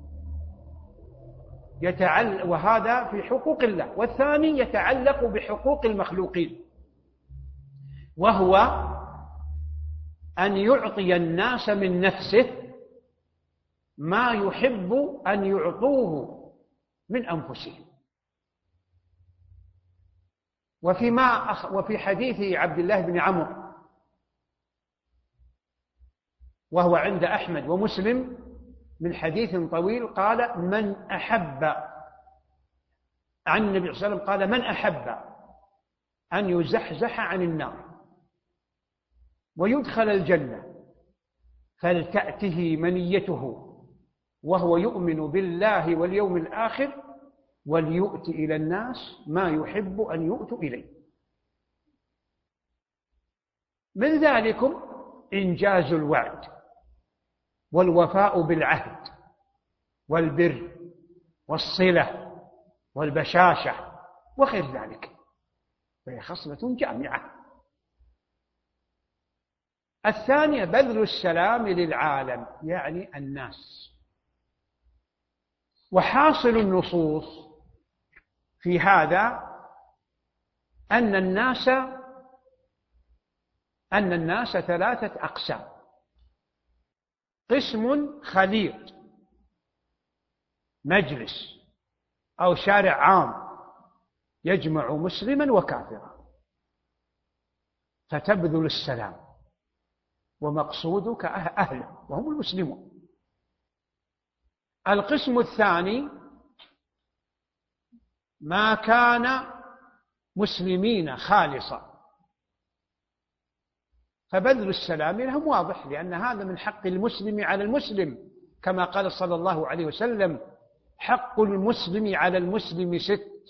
يتعلق، وهذا في حقوق الله، والثاني يتعلق بحقوق المخلوقين، وهو أن يعطي الناس من نفسه ما يحب أن يعطوه من أنفسهم. وفيما أخ وفي حديث عبد الله بن عمرو وهو عند أحمد ومسلم من حديث طويل، قال من أحب، عن النبي صلى الله عليه وسلم قال من أحب أن يزحزح عن النار ويدخل الجنة فلتأته منيته وهو يؤمن بالله واليوم الآخر وليؤت إلى الناس ما يحب أن يؤتوا إليه. من ذلكم إنجاز الوعد والوفاء بالعهد والبر والصلة والبشاشة وغير ذلك، فهي خصلة جامعة. الثانية بذل السلام للعالم، يعني الناس. وحاصل النصوص في هذا أن الناس أن الناس ثلاثة أقسام: قسم خليط، مجلس أو شارع عام يجمع مسلما وكافرا، فتبذل السلام ومقصودك أهله وهم المسلمون. القسم الثاني ما كان مسلمين خالصا، فبذل السلام لهم واضح، لأن هذا من حق المسلم على المسلم، كما قال صلى الله عليه وسلم: حق المسلم على المسلم ست،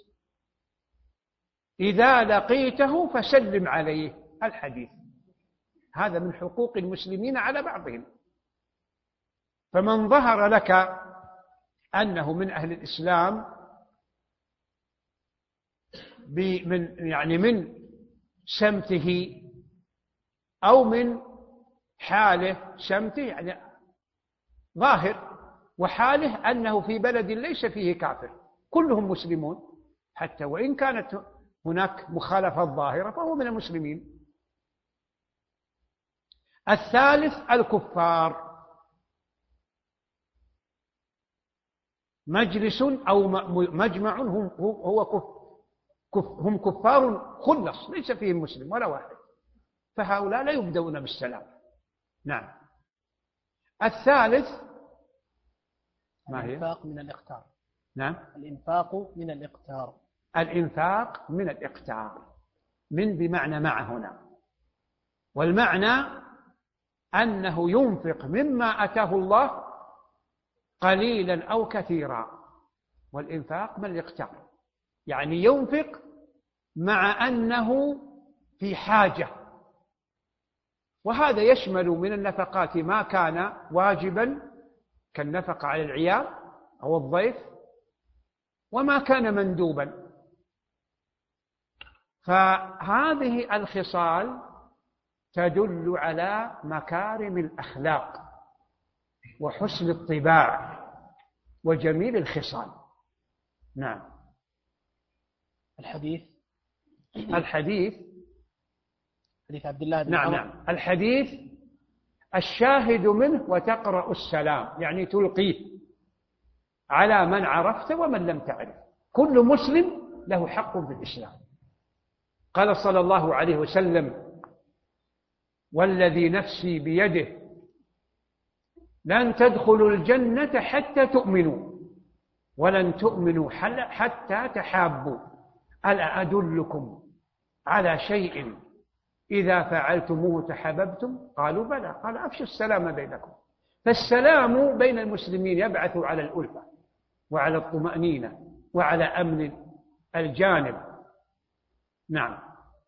إذا لقيته فسلم عليه. الحديث هذا من حقوق المسلمين على بعضهم. فمن ظهر لك أنه من أهل الإسلام من يعني من سمته أو من حاله، سمته يعني ظاهر، وحاله أنه في بلد ليس فيه كافر، كلهم مسلمون، حتى وإن كانت هناك مخالفة ظاهرة فهو من المسلمين. الثالث الكفار، مجلس أو مجمع هم هو كف هم كفار خلص ليس فيهم مسلم ولا واحد، فهؤلاء لا يبدأون بالسلام. نعم. الثالث ما هي؟ الإنفاق من الإقتار. نعم، الإنفاق من الإقتار. الإنفاق من الإقتار، من بمعنى مع هنا، والمعنى أنه ينفق مما أتاه الله قليلا أو كثيرا، والإنفاق من الإقتار، يعني ينفق مع أنه في حاجة، وهذا يشمل من النفقات ما كان واجبا كالنفقة على العيال أو الضيف، وما كان مندوبا. فهذه الخصال تدل على مكارم الأخلاق وحسن الطباع وجميل الخصال. نعم. الحديث الحديث حديث عبد الله بن نعم عمر. نعم الحديث الشاهد منه وتقرأ السلام، يعني تلقيه على من عرفت ومن لم تعرف. كل مسلم له حق في الإسلام. قال صلى الله عليه وسلم: والذي نفسي بيده لن تدخلوا الجنة حتى تؤمنوا ولن تؤمنوا حتى تحابوا، ألا أدلكم على شيء إذا فعلتموه تحاببتم؟ قالوا بلى. قال: أفشوا السلام بينكم. فالسلام بين المسلمين يبعث على الألفة وعلى الطمأنينة وعلى أمن الجانب. نعم.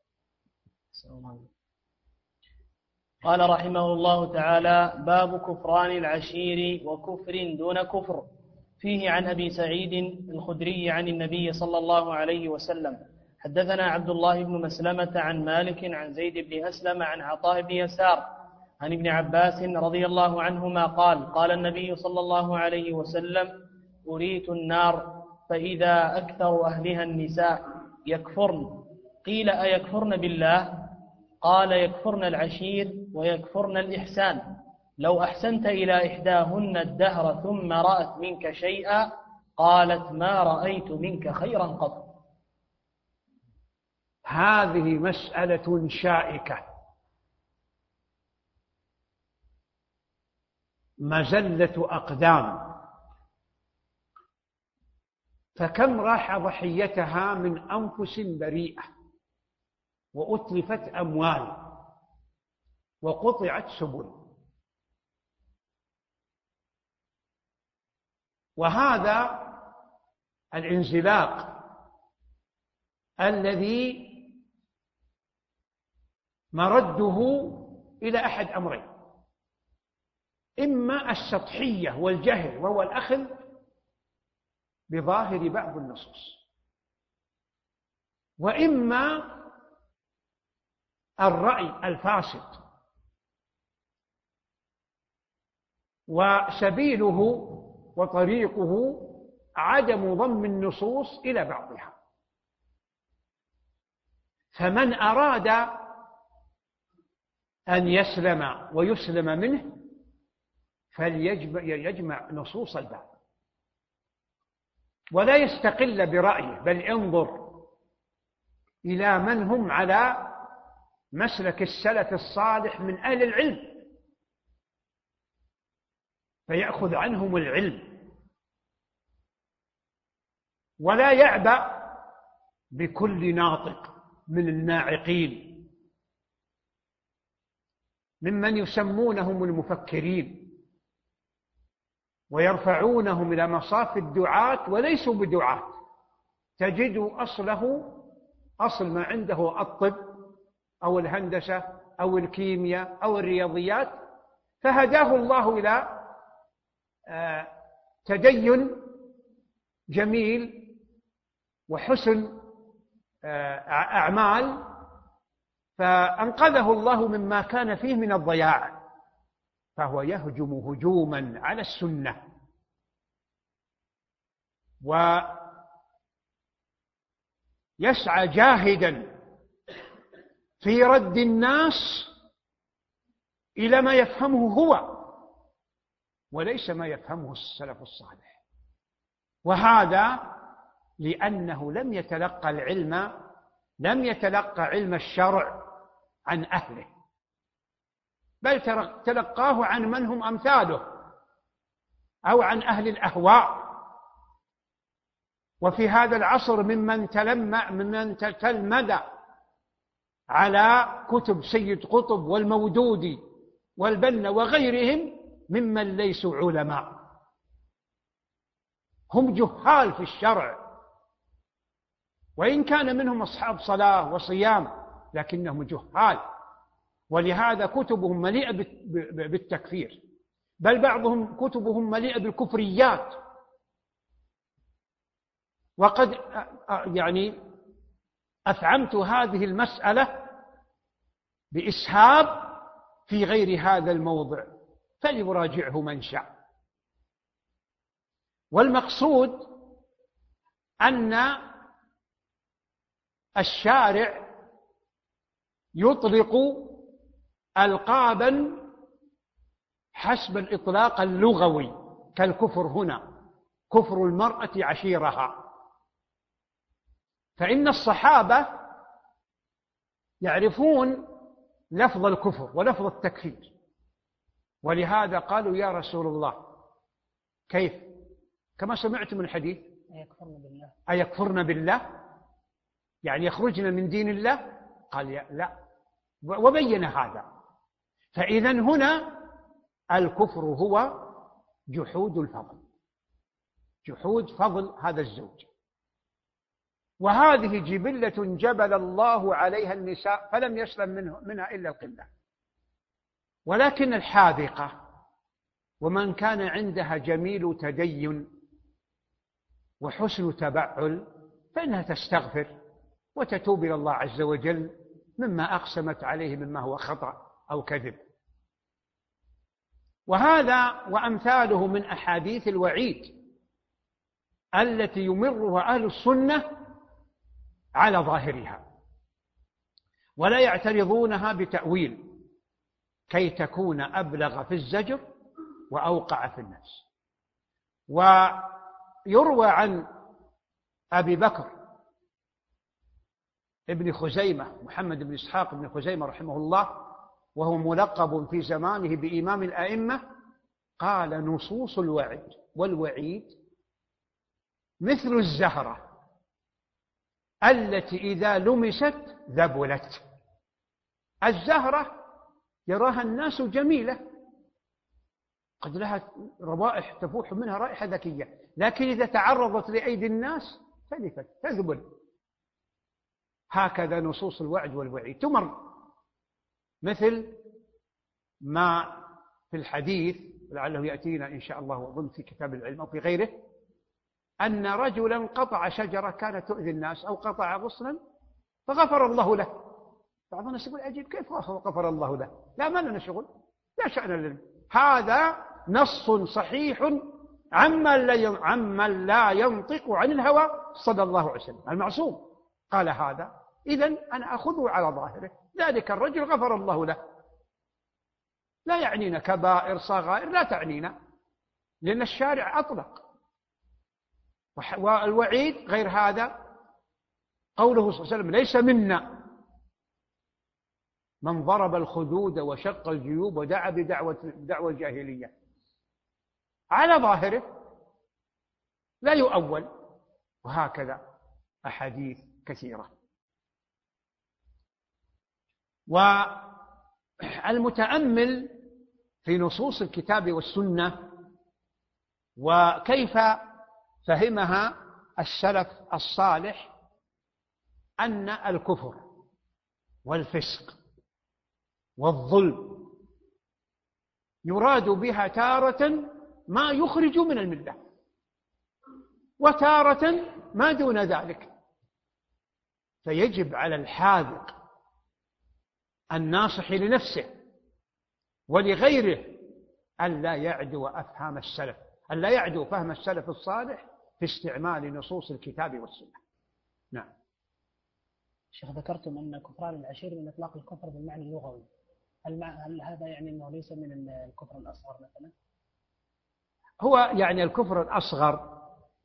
قال رحمه الله تعالى: باب كفران العشير وكفر دون كفر. فيه عن أبي سعيد الخدري عن النبي صلى الله عليه وسلم: حدثنا عبد الله بن مسلمة عن مالك عن زيد بن أسلم عن عطاء بن يسار عن ابن عباس رضي الله عنهما قال: قال النبي صلى الله عليه وسلم: أريت النار فإذا أكثر أهلها النساء يكفرن. قيل: أيكفرن بالله؟ قال: يكفرن العشير ويكفرن الإحسان. لو أحسنت إلى إحداهن الدهر ثم رأت منك شيئا قالت: ما رأيت منك خيرا قط. هذه مسألة شائكة، مزلة أقدام، فكم راح ضحيتها من أنفس بريئة، وأتلفت أموال، وقطعت سبل. وهذا الانزلاق الذي مرده إلى أحد أمرين: إما السطحية والجهل وهو الأخذ بظاهر بعض النصوص، وإما الرأي الفاسد. وسبيله وطريقه عدم ضم النصوص إلى بعضها. فمن أراد أن يسلم ويسلم منه فليجمع نصوص الباب، ولا يستقل برأيه، بل انظر إلى من هم على مسلك السلف الصالح من أهل العلم فيأخذ عنهم العلم، ولا يعبأ بكل ناطق من الناعقين ممن يسمونهم المفكرين ويرفعونهم إلى مصاف الدعاة وليسوا بدعاة. تجد أصله أصل ما عنده الطب أو الهندسة أو الكيمياء أو الرياضيات، فهداه الله إلى تدين جميل وحسن أعمال، فأنقذه الله مما كان فيه من الضياع، فهو يهجم هجوما على السنة ويسعى جاهدا في رد الناس إلى ما يفهمه هو وليس ما يفهمه السلف الصالح. وهذا لأنه لم يتلقى العلم لم يتلقى علم الشرع عن أهله، بل تلقاه عن من هم أمثاله أو عن أهل الأهواء. وفي هذا العصر ممن تلمع ممن تلمذ على كتب سيد قطب والمودودي والبنا وغيرهم ممن ليسوا علماء، هم جهال في الشرع وإن كان منهم أصحاب صلاة وصيام لكنهم جهال، ولهذا كتبهم مليئة بالتكفير، بل بعضهم كتبهم مليئة بالكفريات. وقد يعني أفعمت هذه المسألة بإسهاب في غير هذا الموضع، فليراجعه من شاء. والمقصود أن الشارع يطلق ألقابا حسب الإطلاق اللغوي، كالكفر هنا كفر المرأة عشيرها، فإن الصحابة يعرفون لفظ الكفر ولفظ التكفير، ولهذا قالوا يا رسول الله كيف؟ كما سمعت من الحديث أيكفرن بالله أيكفرن بالله يعني يخرجن من دين الله؟ قال لا، وبين هذا. فإذا هنا الكفر هو جحود الفضل، جحود فضل هذا الزوج، وهذه جبلة جبل الله عليها النساء فلم يسلم منه منها إلا القلة. ولكن الحاذقة ومن كان عندها جميل تدين وحسن تبعل فإنها تستغفر وتتوب إلى الله عز وجل مما أقسمت عليه مما هو خطأ أو كذب. وهذا وأمثاله من أحاديث الوعيد التي يمرها أهل السنة على ظاهرها ولا يعترضونها بتأويل كي تكون أبلغ في الزجر وأوقع في النفس. ويروى عن أبي بكر ابن خزيمة محمد بن إسحاق بن خزيمة رحمه الله، وهو ملقب في زمانه بإمام الأئمة، قال نصوص الوعد والوعيد مثل الزهرة التي إذا لمست ذبلت. الزهرة يراها الناس جميلة، قد لها روائح تفوح منها رائحة ذكية، لكن إذا تعرضت لأيدي الناس تلفت تذبل. هكذا نصوص الوعد والوعيد تمر، مثل ما في الحديث لعله يأتينا إن شاء الله وأظن في كتاب العلم أو في غيره، أن رجلا قطع شجرة كانت تؤذي الناس أو قطع غصنا فغفر الله له. بعض الناس يقول عجيب كيف غفر الله له؟ لا، ما لنا شغل، لا شأن لنا. هذا نص صحيح عمن لا ينطق عن الهوى صلى الله عليه وسلم المعصوم قال هذا، إذن أنا أخذه على ظاهره. ذلك الرجل غفر الله له، لا يعنينا كبائر صغائر، لا تعنينا، لأن الشارع أطلق. والوعيد غير هذا، قوله صلى الله عليه وسلم ليس منا من ضرب الخدود وشق الجيوب ودعا بدعوة دعوة الجاهلية، على ظاهره لا يؤول. وهكذا أحاديث كثيرة. والمتأمل في نصوص الكتاب والسنة وكيف فهمها السلف الصالح أن الكفر والفسق والظلم يراد بها تارة ما يخرج من الملة، وتارة ما دون ذلك. فيجب على الحاذق الناصح لنفسه ولغيره أن لا يعدو أفهام السلف، أن لا يعدو فهم السلف الصالح في استعمال نصوص الكتاب والسنة. نعم. شيخ، ذكرتم أن كفران العشير من إطلاق الكفر بالمعنى اللغوي، هل, مع... هل هذا يعني أنه ليس من الكفر الأصغر مثلا؟ هو يعني الكفر الأصغر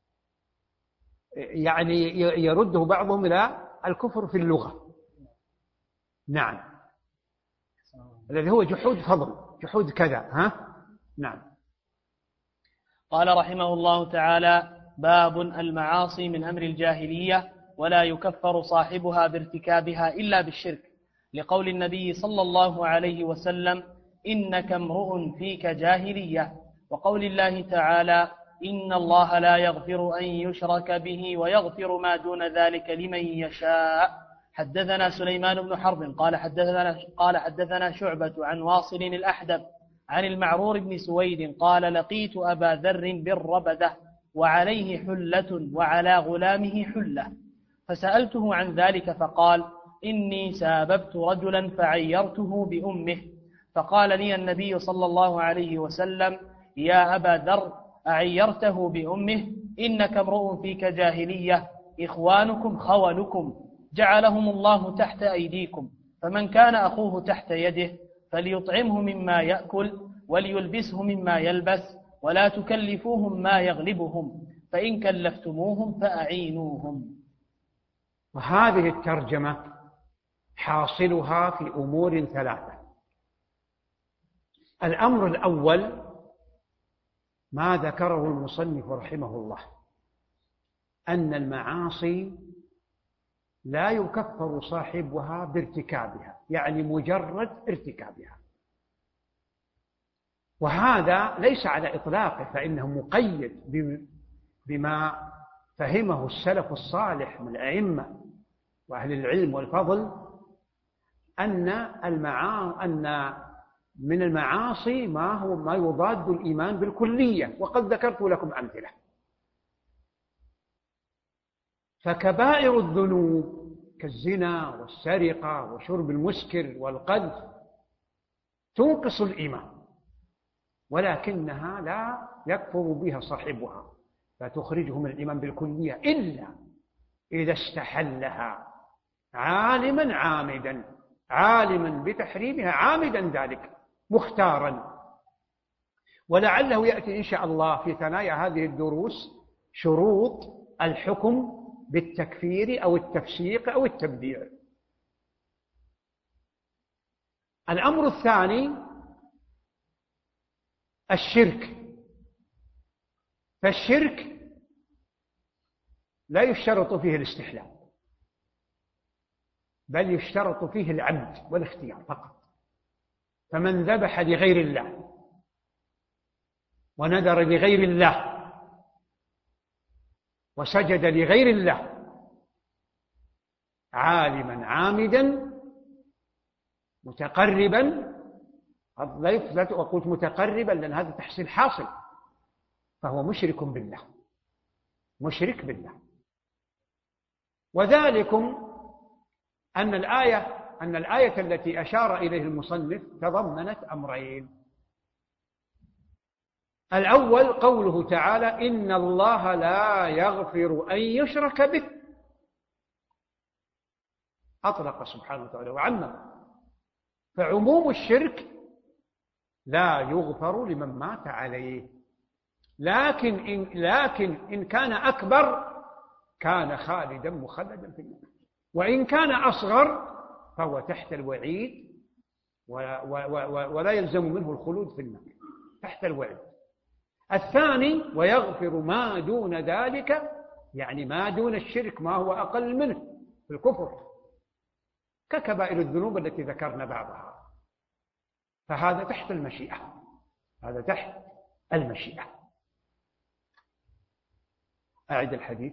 يعني يرده بعضهم إلى الكفر في اللغة. نعم، الذي هو جحود فضل، جحود كذا. ها؟ نعم. قال رحمه الله تعالى: باب المعاصي من أمر الجاهلية ولا يكفر صاحبها بارتكابها إلا بالشرك، لقول النبي صلى الله عليه وسلم: إنك امرؤ فيك جاهلية، وقول الله تعالى: إن الله لا يغفر أن يشرك به ويغفر ما دون ذلك لمن يشاء. حدثنا سليمان بن حرب قال حدثنا قال حدثنا شعبة عن واصل الأحدب عن المعرور بن سويد قال لقيت أبا ذر بالربذة وعليه حلة وعلى غلامه حلة، فسألته عن ذلك فقال إني ساببت رجلا فعيرته بأمه، فقال لي النبي صلى الله عليه وسلم يا أبا ذر أعيرته بأمه إنك امرؤ فيك جاهلية، إخوانكم خولكم جعلهم الله تحت أيديكم، فمن كان أخوه تحت يده فليطعمه مما يأكل وليلبسه مما يلبس ولا تكلفوهم ما يغلبهم، فإن كلفتموهم فأعينوهم. وهذه الترجمة حاصلها في أمور ثلاثة. الأمر الأول ما ذكره المصنف رحمه الله، أن المعاصي لا يكفر صاحبها بارتكابها، يعني مجرد ارتكابها، وهذا ليس على إطلاقه، فإنه مقيد بما فهمه السلف الصالح من الأئمة وأهل العلم والفضل، أن المعا... أن من المعاصي ما هو ما يضاد الإيمان بالكلية، وقد ذكرت لكم أمثلة. فكبائر الذنوب كالزنا والسرقة وشرب المسكر والقذف تنقص الإيمان، ولكنها لا يكفر بها صاحبها، لا تخرجه من الإيمان بالكلية إلا إذا استحلها عالما عامدا، عالما بتحريمها عامدا ذلك مختارا. ولعله يأتي إن شاء الله في ثنايا هذه الدروس شروط الحكم بالتكفير أو التفسيق أو التبديع. الأمر الثاني الشرك، فالشرك لا يشترط فيه الاستحلال، بل يشترط فيه العمد والاختيار فقط. فمن ذبح لغير الله ونذر لغير الله وسجد لغير الله عالما عامدا متقربا، لا أقول متقربا لأن هذا تحصيل حاصل، فهو مشرك بالله، مشرك بالله. وذلكم أن الآية أن الآية التي أشار إليه المصنف تضمنت أمرين. الأول قوله تعالى إن الله لا يغفر أن يشرك به، أطلق سبحانه وتعالى وعمم، فعموم الشرك لا يغفر لمن مات عليه، لكن إن, لكن إن كان أكبر كان خالدا مخلدا في النار، وإن كان أصغر فهو تحت الوعيد ولا, ولا يلزم منه الخلود في النار، تحت الوعيد. الثاني ويغفر ما دون ذلك، يعني ما دون الشرك، ما هو أقل منه في الكفر ككبائر الذنوب التي ذكرنا بعضها، فهذا تحت المشيئة، هذا تحت المشيئة. أعد الحديث.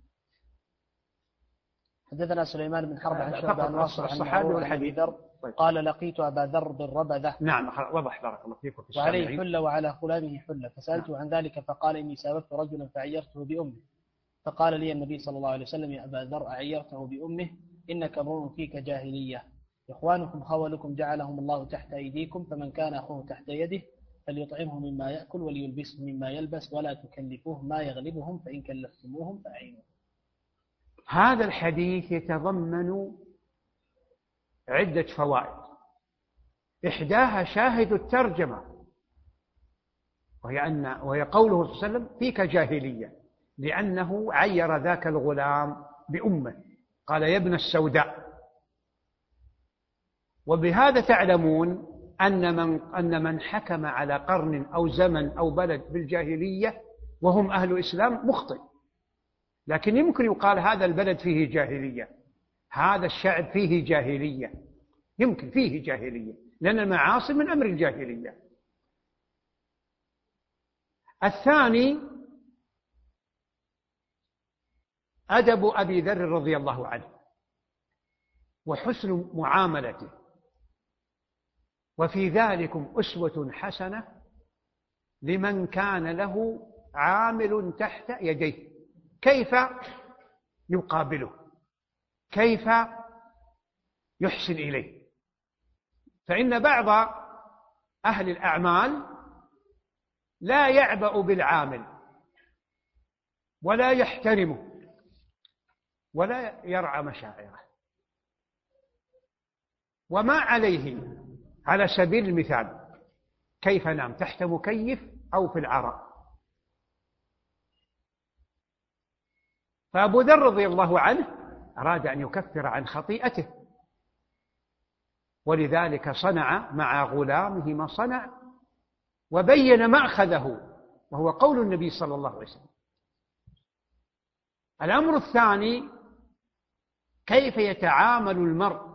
حدثنا سليمان بن حرب عن شعبة عن واصل عن الصحابي والحديث ذر قال لقيت أبا ذر بالربذة، نعم وضح بارك الله فيكم، وعليه حلة وعلى غلامه حلة، فسألته عن ذلك فقال إني ساببت رجلا فعيرته بأمه، فقال لي النبي صلى الله عليه وسلم يا أبا ذر أعيرته بأمه إنك امرؤ فيك جاهلية، إخوانكم خولكم جعلهم الله تحت أيديكم، فمن كان أخوه تحت يده فليطعمه مما يأكل وليلبسه مما يلبس ولا تكلفوه ما يغلبهم، فإن كلفتموهم فأعينوهم. هذا الحديث يتضمن عدة فوائد، إحداها شاهد الترجمة، وهي أن وهي قوله صلى الله عليه وسلم فيك جاهلية، لأنه عير ذاك الغلام بأمه، قال يا ابن السوداء. وبهذا تعلمون أن من أن من حكم على قرن أو زمن أو بلد بالجاهلية وهم أهل الإسلام مخطئ، لكن يمكن يقال هذا البلد فيه جاهلية، هذا الشعب فيه جاهلية، يمكن فيه جاهلية، لأن المعاصي من أمر الجاهلية. الثاني أدب أبي ذر رضي الله عنه وحسن معاملته، وفي ذلكم أسوة حسنة لمن كان له عامل تحت يديه، كيف يقابله، كيف يحسن إليه. فإن بعض أهل الأعمال لا يعبأ بالعامل ولا يحترمه ولا يرعى مشاعره، وما عليه على سبيل المثال كيف نام تحت مكيف أو في العراء. فأبو ذر رضي الله عنه أراد أن يكفر عن خطيئته، ولذلك صنع مع غلامه ما صنع وبين مأخذه، وهو قول النبي صلى الله عليه وسلم. الأمر الثاني كيف يتعامل المرء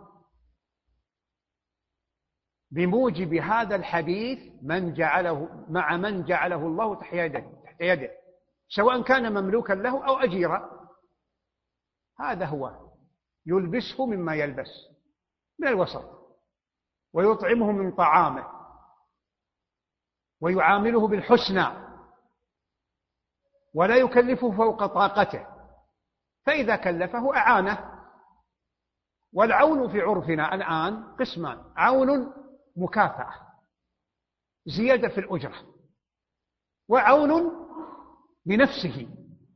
بموجب هذا الحديث من جعله مع من جعله الله تحت يده، سواء كان مملوكا له أو أجيرا. هذا هو، يلبسه مما يلبس من الوسط، ويطعمه من طعامه، ويعامله بالحسنى، ولا يكلفه فوق طاقته، فإذا كلفه أعانه. والعون في عرفنا الآن قسمان: عون مكافأة زيادة في الأجرة، وعون بنفسه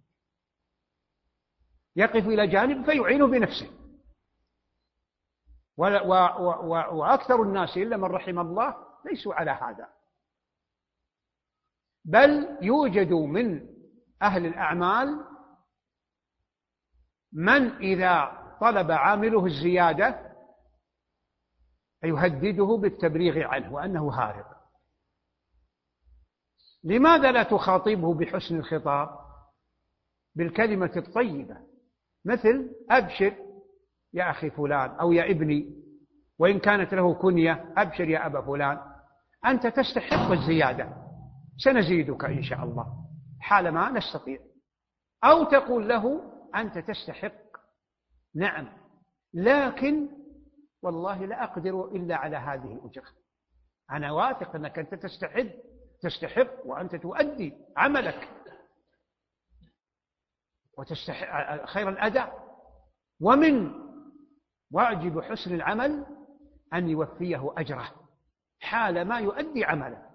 يقف إلى جانب فيعينه بنفسه. وأكثر الناس إلا من رحم الله ليسوا على هذا، بل يوجد من أهل الأعمال من إذا طلب عامله الزيادة يهدده بالتبريغ عنه وأنه هارب. لماذا لا تخاطبه بحسن الخطاب بالكلمة الطيبة، مثل أبشر يا أخي فلان أو يا ابني، وإن كانت له كنية أبشر يا أبا فلان، أنت تستحق الزيادة، سنزيدك إن شاء الله حال ما نستطيع. أو تقول له أنت تستحق، نعم، لكن والله لا أقدر إلا على هذه الأجرة، أنا واثق أنك أنت تستحق تستحق وأنت تؤدي عملك وتستحق خير الأداء. ومن واجب حسن العمل أن يوفيه أجره حال ما يؤدي عمله.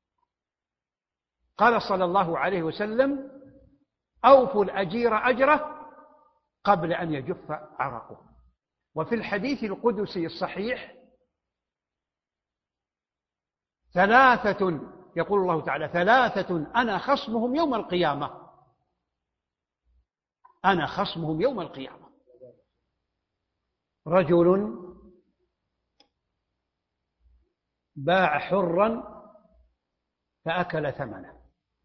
قال صلى الله عليه وسلم: أوفوا الأجير أجره قبل أن يجف عرقه. وفي الحديث القدسي الصحيح: ثلاثة، يقول الله تعالى: ثلاثة أنا خصمهم يوم القيامة، أنا خصمهم يوم القيامة: رجل باع حرا فأكل ثمنه،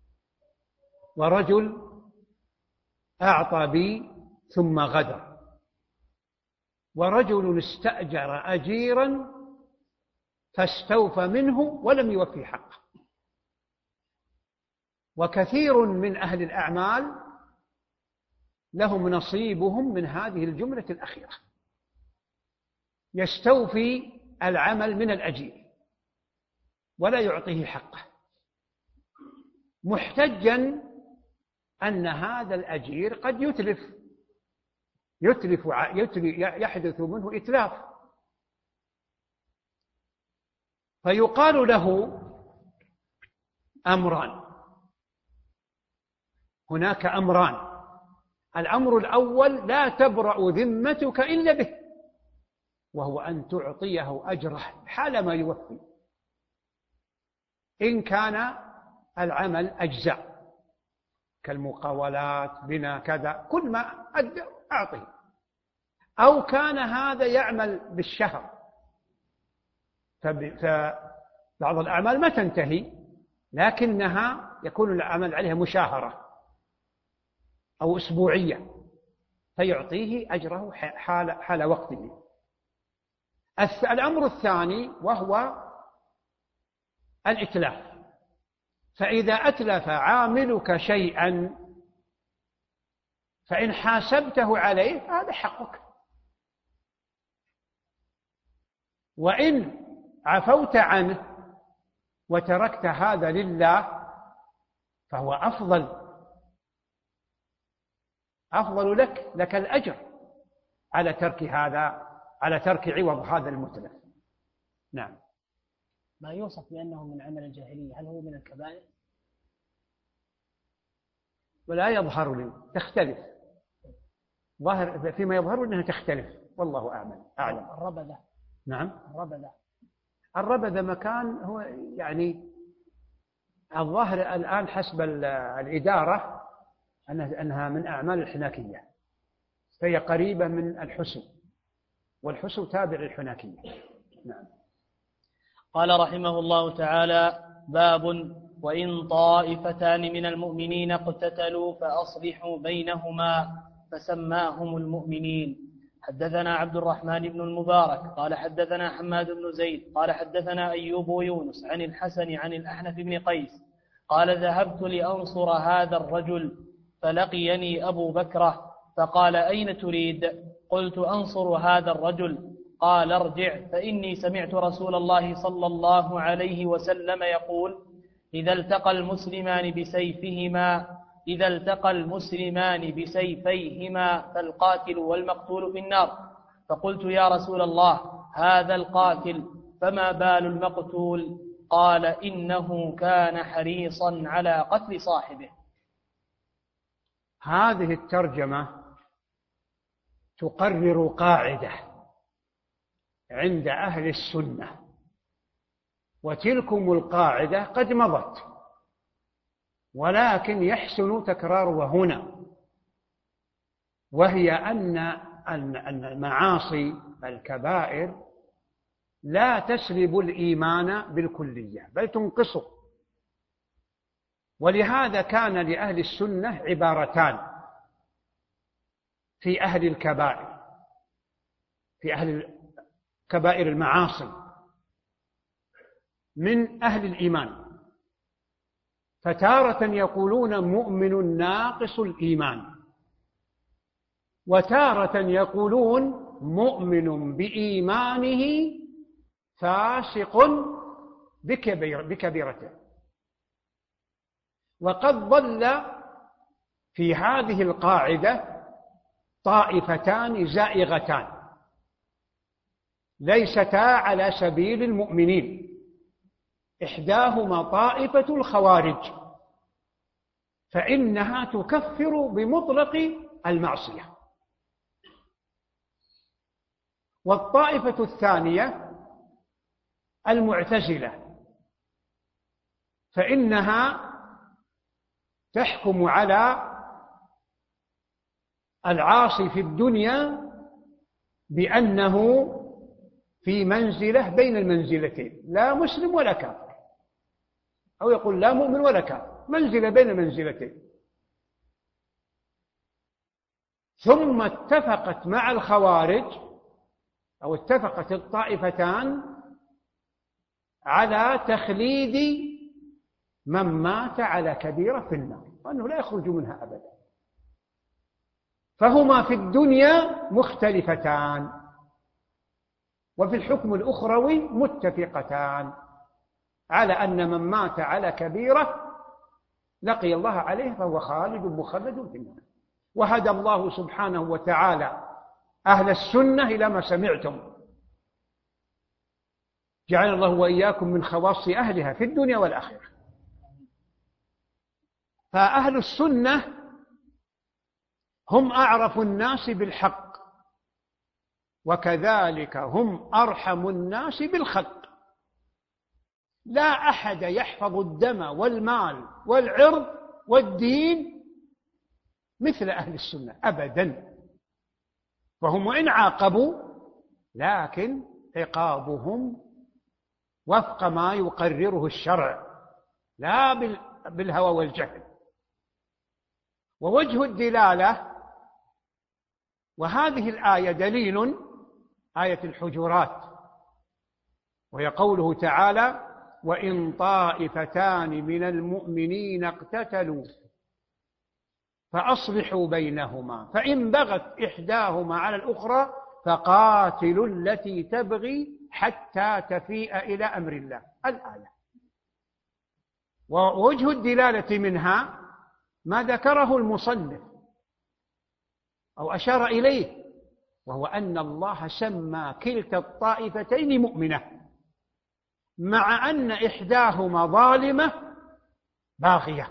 ورجل أعطى بي ثم غدر، ورجل استأجر أجيرا فاستوفى منه ولم يوفي حقه. وكثير من أهل الأعمال لهم نصيبهم من هذه الجملة الأخيرة، يستوفي العمل من الأجير ولا يعطيه حقه، محتجا أن هذا الأجير قد يتلف يتلف يحدث منه إتلاف، فيقال له أمران، هناك أمران: الأمر الأول لا تبرأ ذمتك إلا به، وهو أن تعطيه أجره حال ما يوفي، إن كان العمل أجزاء كالمقاولات بنا كذا، كل ما أعطيه. أو كان هذا يعمل بالشهر، فبعض الأعمال ما تنتهي لكنها يكون العمل عليها مشاهرة أو أسبوعية، فيعطيه أجره حال, حال وقته. الأمر الثاني وهو الإتلاف، فإذا أتلف عاملك شيئا فإن حاسبته عليه هذا حقك، وإن عفوت عنه وتركت هذا لله فهو أفضل أفضل لك لك الأجر على ترك هذا، على ترك عوض هذا المتلف. نعم. ما يوصف بأنه من عمل الجاهلية هل هو من الكبائر؟ ولا يظهر لي، تختلف، ظاهر فيما يظهر أنها تختلف، والله أعلم. أعلم. الربذة. نعم. الربذة. الربذة مكان هو يعني الظاهر الآن حسب الإدارة أنها من أعمال الحناكية، فهي قريبة من الحسن، والحسن تابع للحناكية. نعم. قال رحمه الله تعالى: باب وإن طائفتان من المؤمنين اقتتلوا فأصلحوا بينهما فسماهم المؤمنين. حدثنا عبد الرحمن بن المبارك قال حدثنا حماد بن زيد قال حدثنا أيوب ويونس عن الحسن عن الأحنف بن قيس قال: ذهبت لأنصر هذا الرجل فلقيني أبو بكر فقال: أين تريد؟ قلت: أنصر هذا الرجل. قال: ارجع فإني سمعت رسول الله صلى الله عليه وسلم يقول: إذا التقى المسلمان بسيفهما إذا التقى المسلمان بسيفيهما فالقاتل والمقتول في النار. فقلت: يا رسول الله، هذا القاتل فما بال المقتول؟ قال: إنه كان حريصا على قتل صاحبه. هذه الترجمة تقرر قاعدة عند أهل السنة، وتلكم القاعدة قد مضت، ولكن يحسن تكرارها هنا، وهي أن المعاصي الكبائر لا تسلب الإيمان بالكلية بل تنقصه. ولهذا كان لأهل السنة عبارتان في أهل الكبائر، في أهل كبائر المعاصي من أهل الإيمان، فتارة يقولون مؤمن ناقص الإيمان، وتارة يقولون مؤمن بإيمانه فاسق بكبير بكبيرته. وقد ضل في هذه القاعدة طائفتان زائغتان ليستا على سبيل المؤمنين، إحداهما طائفة الخوارج، فإنها تكفر بمطلق المعصية، والطائفة الثانية المعتزلة، فإنها تحكم على العاصي في الدنيا بأنه في منزلة بين المنزلتين، لا مسلم ولا كافر، أو يقول لا مؤمن ولا كافر، منزلة بين المنزلتين. ثم اتفقت مع الخوارج أو اتفقت الطائفتان على تخليد من مات على كبيرة في النار، وأنه لا يخرج منها أبدا. فهما في الدنيا مختلفتان، وفي الحكم الأخروي متفقتان على أن من مات على كبيرة لقي الله عليه فهو خالد مخلد في النار. وهدى الله سبحانه وتعالى أهل السنة إلى ما سمعتم، جعل الله وإياكم من خواص أهلها في الدنيا والآخرة. فأهل السنة هم أعرف الناس بالحق، وكذلك هم أرحم الناس بالخلق. لا أحد يحفظ الدم والمال والعرض والدين مثل أهل السنة أبدا. وهم وإن عاقبوا لكن عقابهم وفق ما يقرره الشرع لا بالهوى والجهل. ووجه الدلالة، وهذه الآية دليل، آية الحجرات، وهي قوله تعالى: وإن طائفتان من المؤمنين اقتتلوا فأصلحوا بينهما فإن بغت إحداهما على الأخرى فقاتلوا التي تبغي حتى تفيء إلى أمر الله. الآية. ووجه الدلالة منها ما ذكره المصنف أو أشار إليه، وهو أن الله سمى كلتا الطائفتين مؤمنة، مع أن إحداهما ظالمة باغية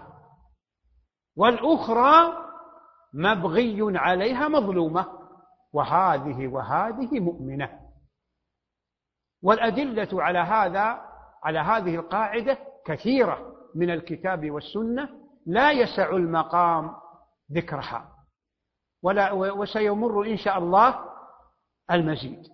والأخرى مبغي عليها مظلومة، وهذه وهذه مؤمنة. والأدلة على هذا على هذه القاعدة كثيرة من الكتاب والسنة لا يسع المقام ذكرها، ولا وسيمر إن شاء الله المزيد.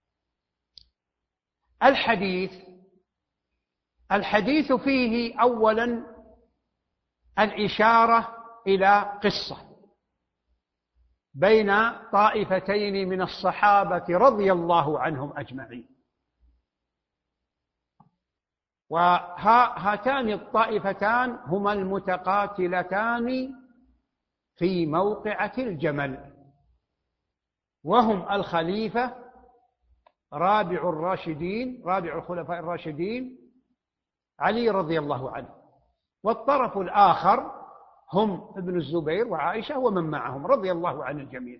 الحديث الحديث فيه أولا الإشارة إلى قصة بين طائفتين من الصحابة رضي الله عنهم أجمعين، وهاتان الطائفتان هما المتقاتلتان في موقعة الجمل، وهم الخليفة رابع الراشدين رابع الخلفاء الراشدين علي رضي الله عنه، والطرف الآخر هم ابن الزبير وعائشة ومن معهم رضي الله عن الجميع.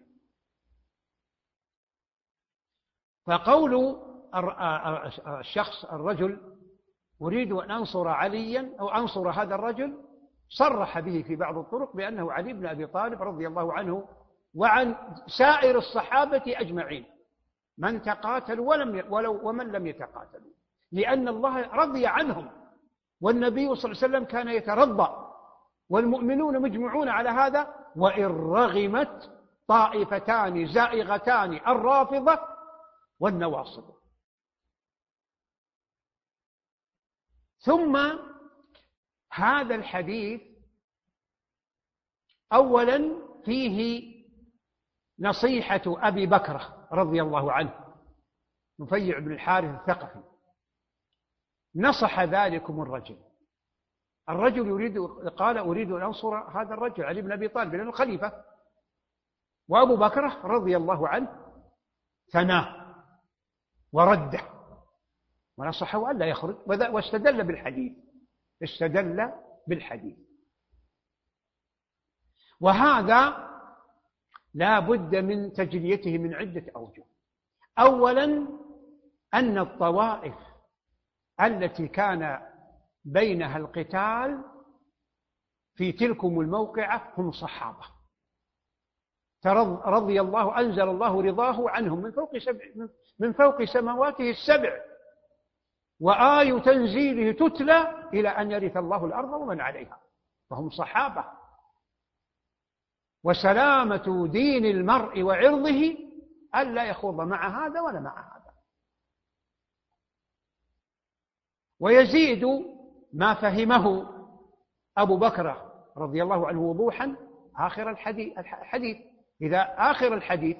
فقول الشخص الرجل أريد أن أنصر عليا أو أنصر هذا الرجل صرح به في بعض الطرق بأنه علي بن أبي طالب رضي الله عنه وعن سائر الصحابة أجمعين من تقاتلوا ولم ولو ومن لم يتقاتلوا، لأن الله رضي عنهم، والنبي صلى الله عليه وسلم كان يترضى، والمؤمنون مجمعون على هذا، وإن رغمت طائفتان زائغتان الرافضة والنواصب. ثم هذا الحديث أولا فيه نصيحة أبي بكر رضي الله عنه نفيع بن الحارث الثقفي، نصح ذلكم الرجل الرجل يريد قال أريد أن أنصر هذا الرجل علي بن أبي طالب لأنه خليفة، وأبو بكر رضي الله عنه ثناه ورده ونصحه ألا يخرج، واستدل بالحديث استدل بالحديث وهذا لا بد من تجليته من عدة أوجه. أولا أن الطوائف التي كان بينها القتال في تلكم الموقعة هم صحابة رضي الله أنزل الله رضاه عنهم من فوق سبع من فوق سماواته السبع، وآي تنزيله تتلى إلى أن يرث الله الأرض ومن عليها، فهم صحابة. وسلامة دين المرء وعرضه ألا يخوض مع هذا ولا مع هذا. ويزيد ما فهمه أبو بكر رضي الله عنه وضوحا آخر الحديث, الحديث إذا آخر الحديث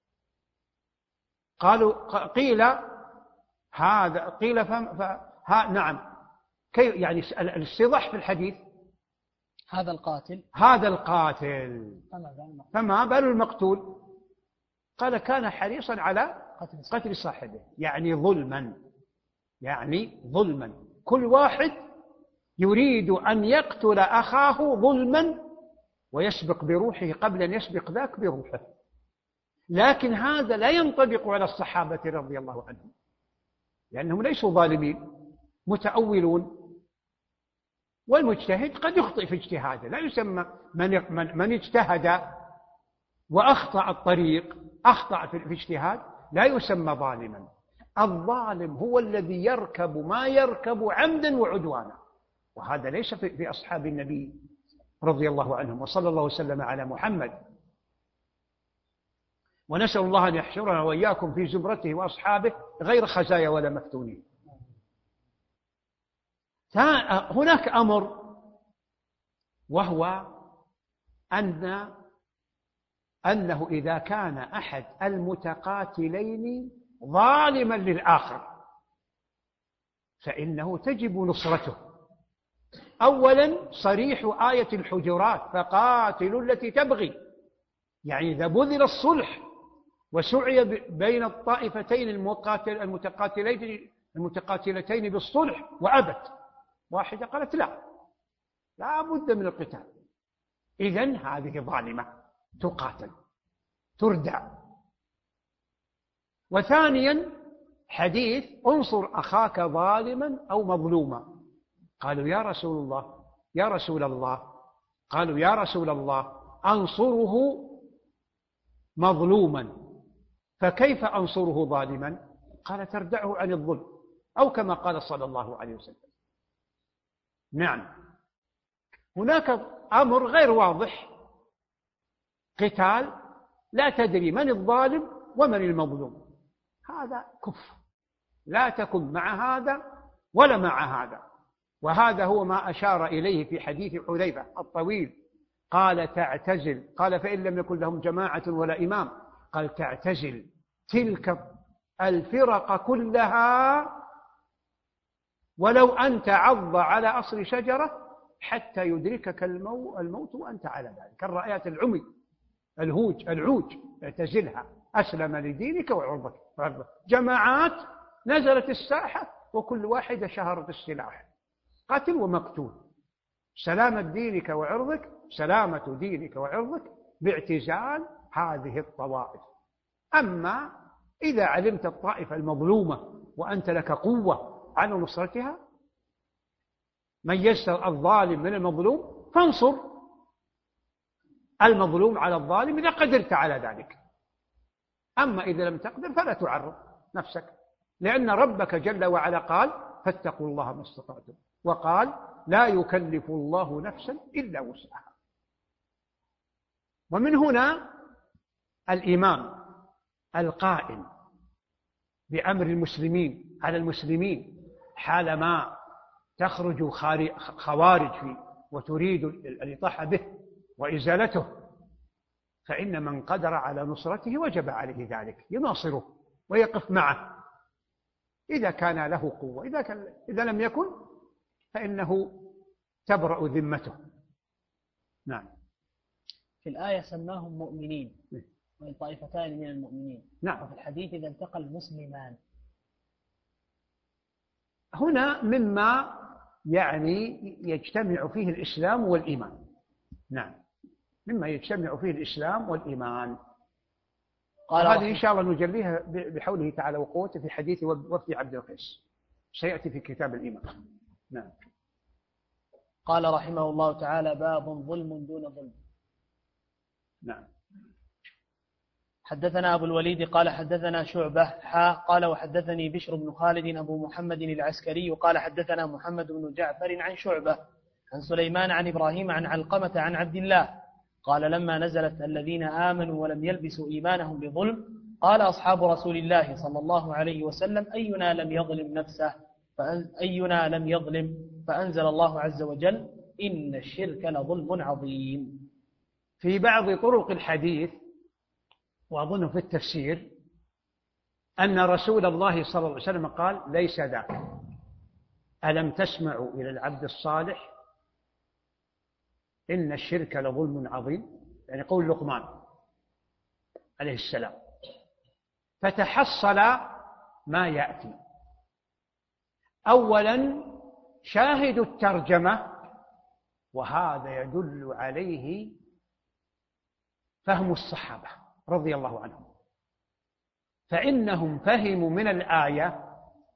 قالوا قيل هذا قيل فهم فها نعم كي يعني الاستيضاح في الحديث هذا القاتل هذا القاتل فما بال المقتول؟ قال كان حريصا على قتل صاحبه، يعني ظلما يعني ظلما كل واحد يريد أن يقتل أخاه ظلما ويسبق بروحه قبل أن يسبق ذاك بروحه، لكن هذا لا ينطبق على الصحابة رضي الله عنهم لأنهم ليسوا ظالمين متأولون، والمجتهد قد يخطئ في اجتهاده، لا يسمى من, من, من اجتهد وأخطأ الطريق أخطأ في اجتهاد لا يسمى ظالما. الظالم هو الذي يركب ما يركب عمدا وعدوانا، وهذا ليس في أصحاب النبي رضي الله عنهم. وصلى الله وسلم على محمد، ونسأل الله أن يحشرنا وإياكم في زمرته وأصحابه غير خزايا ولا مفتونين. هناك أمر وهو أن أنه إذا كان أحد المتقاتلين ظالما للآخر فإنه تجب نصرته أولا صريح آية الحجرات: فقاتلوا التي تبغي، يعني إذا بذل الصلح وسعي بين الطائفتين المتقاتلتين المتقاتلتين بالصلح وأبت واحدة قالت لا لا بد من القتال، إذن هذه ظالمة تقاتل تردع. وثانيا حديث: انصر أخاك ظالما أو مظلوما. قالوا يا رسول الله يا رسول الله قالوا يا رسول الله أنصره مظلوما، فكيف أنصره ظالما؟ قال: تردعه عن الظلم، أو كما قال صلى الله عليه وسلم. نعم، هناك أمر غير واضح، قتال لا تدري من الظالم ومن المظلوم، هذا كفر، لا تكن مع هذا ولا مع هذا. وهذا هو ما أشار إليه في حديث حذيفة الطويل، قال: تعتزل، قال: فإن لم يكن لهم جماعة ولا إمام، قال: تعتزل تلك الفرق كلها ولو أن تعض على أصل شجرة حتى يدركك الموت وأنت على ذلك. كالرأيات العمي الهوج العوج، اعتزلها، أسلم لدينك وعرضك. جماعات نزلت الساحة وكل واحدة شهرت السلاح، قاتل ومقتول. سلامة دينك وعرضك، سلامة دينك وعرضك باعتزال هذه الطوائف. أما إذا علمت الطائفة المظلومة وأنت لك قوة على نصرتها، ميزت الظالم من المظلوم، فانصر المظلوم على الظالم إذا قدرت على ذلك. أما إذا لم تقدر فلا تعرض نفسك، لأن ربك جل وعلا قال: فاتقوا الله ما استطعتم، وقال: لا يكلف الله نفسا إلا وسعها. ومن هنا الإمام القائم بأمر المسلمين على المسلمين حالما تخرج خوارج فيه وتريد الإطاحة به وإزالته، فإن من قدر على نصرته وجب عليه ذلك، يناصره ويقف معه إذا كان له قوة. إذا, كان إذا لم يكن فإنه تبرأ ذمته. نعم. في الآية سماهم مؤمنين من طائفتان من المؤمنين. نعم. وفي الحديث إذا التقى المسلمان، هنا مما يعني يجتمع فيه الإسلام والإيمان. نعم، مما يجتمع فيه الإسلام والإيمان. قال هذه إن شاء الله نجليها بحوله تعالى وقوته في حديث وفد عبد القيس، سيأتي في كتاب الإيمان. نعم. قال رحمه الله تعالى: باب ظلم دون ظلم. نعم. حدثنا أبو الوليد قال حدثنا شعبة حا قال وحدثني بشر بن خالد أبو محمد العسكري قال حدثنا محمد بن جعفر عن شعبة عن سليمان عن إبراهيم عن علقمة عن عبد الله قال: لما نزلت الذين آمنوا ولم يلبسوا إيمانهم بظلم قال أصحاب رسول الله صلى الله عليه وسلم: أينا لم يظلم نفسه أينا لم يظلم فأنزل الله عز وجل: إن الشرك لظلم عظيم. في بعض طرق الحديث وأظن في التفسير أن رسول الله صلى الله عليه وسلم قال: ليس ذاك، ألم تسمعوا إلى العبد الصالح إن الشرك لظلم عظيم، يعني قول لقمان عليه السلام. فتحصل ما يأتي. أولا شاهد الترجمة، وهذا يدل عليه فهم الصحابة رضي الله عنهم، فإنهم فهموا من الآية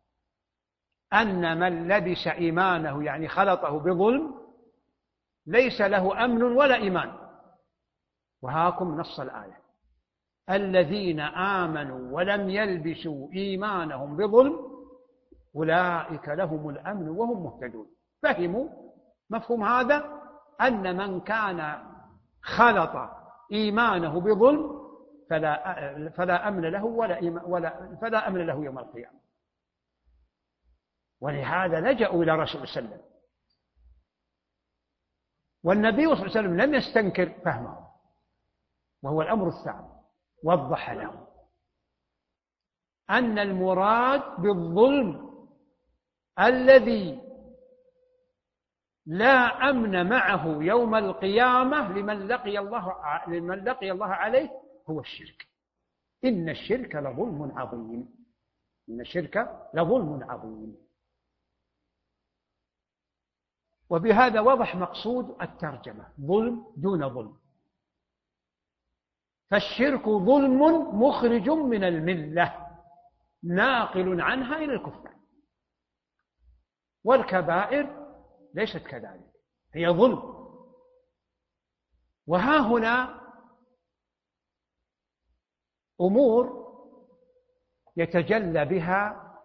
أن من لبس إيمانه يعني خلطه بظلم ليس له أمن ولا إيمان. وهاكم نص الآية: الذين آمنوا ولم يلبسوا إيمانهم بظلم أولئك لهم الأمن وهم مهتدون. فهموا مفهوم هذا أن من كان خلط إيمانه بظلم فلا فلا أمن له ولا ولا فلا أمن له يوم القيامة. ولهذا لجأوا إلى رسول الله صلى الله عليه وسلم، والنبي صلى الله عليه وسلم لم يستنكر فهمه، وهو الأمر الثاني. وضح له أن المراد بالظلم الذي لا أمن معه يوم القيامة لمن لقي الله لمن لقي الله عليه هو الشرك. إن الشرك لظلم عظيم. إن الشرك لظلم عظيم. وبهذا وضح مقصود الترجمة: ظلم دون ظلم. فالشرك ظلم مخرج من الملة ناقل عنها إلى الكفر، والكبائر ليست كذلك، هي ظلم. وها هنا أمور يتجلى بها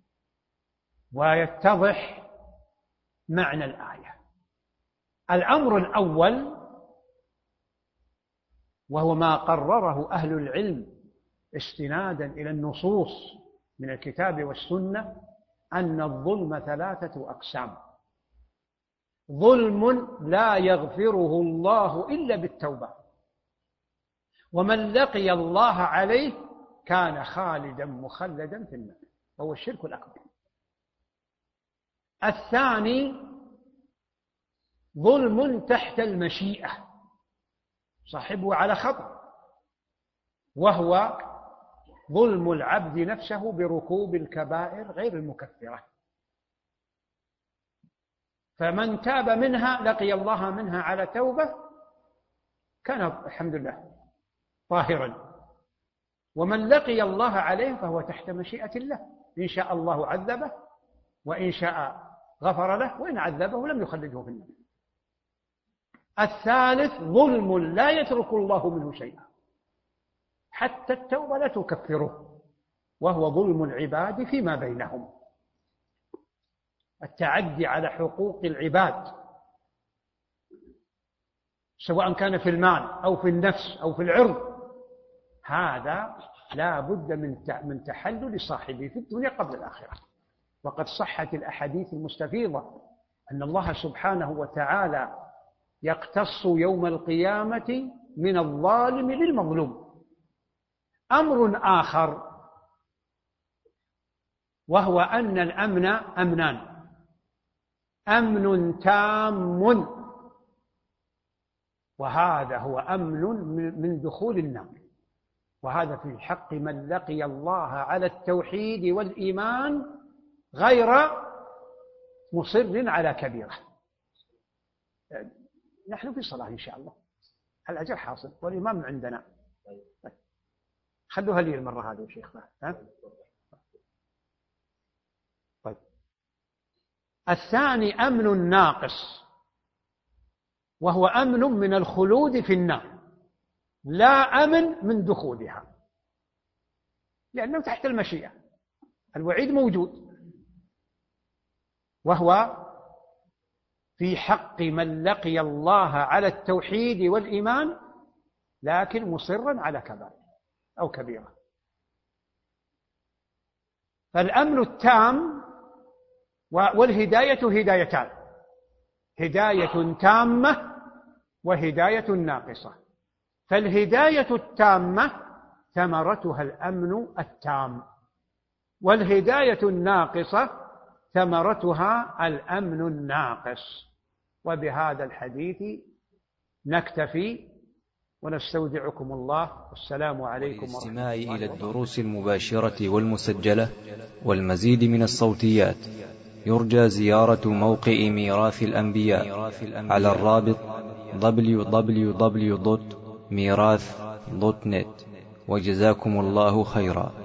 ويتضح معنى الآية. الأمر الأول، وهو ما قرره أهل العلم استنادا إلى النصوص من الكتاب والسنة، أن الظلم ثلاثة أقسام: ظلم لا يغفره الله إلا بالتوبة، ومن لقي الله عليه كان خالدا مخلدا في النار، وهو الشرك الأكبر. الثاني ظلم تحت المشيئة، صاحبه على خطأ، وهو ظلم العبد نفسه بركوب الكبائر غير المكفرة، فمن تاب منها لقي الله منها على توبة كان الحمد لله طاهرا، ومن لقي الله عليه فهو تحت مشيئة الله، إن شاء الله عذبه وإن شاء غفر له، وإن عذبه لم يخلده في النار. الثالث ظلم لا يترك الله منه شيئا، حتى التوبة لا تكفره، وهو ظلم العباد فيما بينهم، التعدي على حقوق العباد سواء كان في المال أو في النفس أو في العرض، هذا لا بد من تحلل صاحبه في الدنيا قبل الآخرة. وقد صحت الأحاديث المستفيضة أن الله سبحانه وتعالى يقتص يوم القيامة من الظالم للمظلوم. أمر آخر، وهو أن الأمن أمنان: أمن تام، وهذا هو أمن من دخول النار، وهذا في حق من لقي الله على التوحيد والإيمان غير مصر على كبيرة. نحن في صلاة إن شاء الله، الأجر حاصل والإمام عندنا. خلوها لي المرة هذه يا شيخ. طيب، الثاني أمن ناقص، وهو أمن من الخلود في النار، لا أمن من دخولها، لأنه تحت المشيئة، الوعيد موجود، وهو في حق من لقي الله على التوحيد والإيمان لكن مصرا على كبائر أو كبيرة. فالأمن التام والهداية هدايتان: هداية تامة وهداية ناقصة. فالهداية التامة ثمرتها الأمن التام، والهداية الناقصة ثمرتها الأمن الناقص. وبهذا الحديث نكتفي ونستودعكم الله، والسلام عليكم ورحمة الله وبركاته. للاستماع إلى الدروس المباشرة والمسجلة والمزيد من الصوتيات يرجى زيارة موقع ميراث الأنبياء على الرابط دبليو دبليو دبليو دوت ميراث دوت نت. وجزاكم الله خيرا.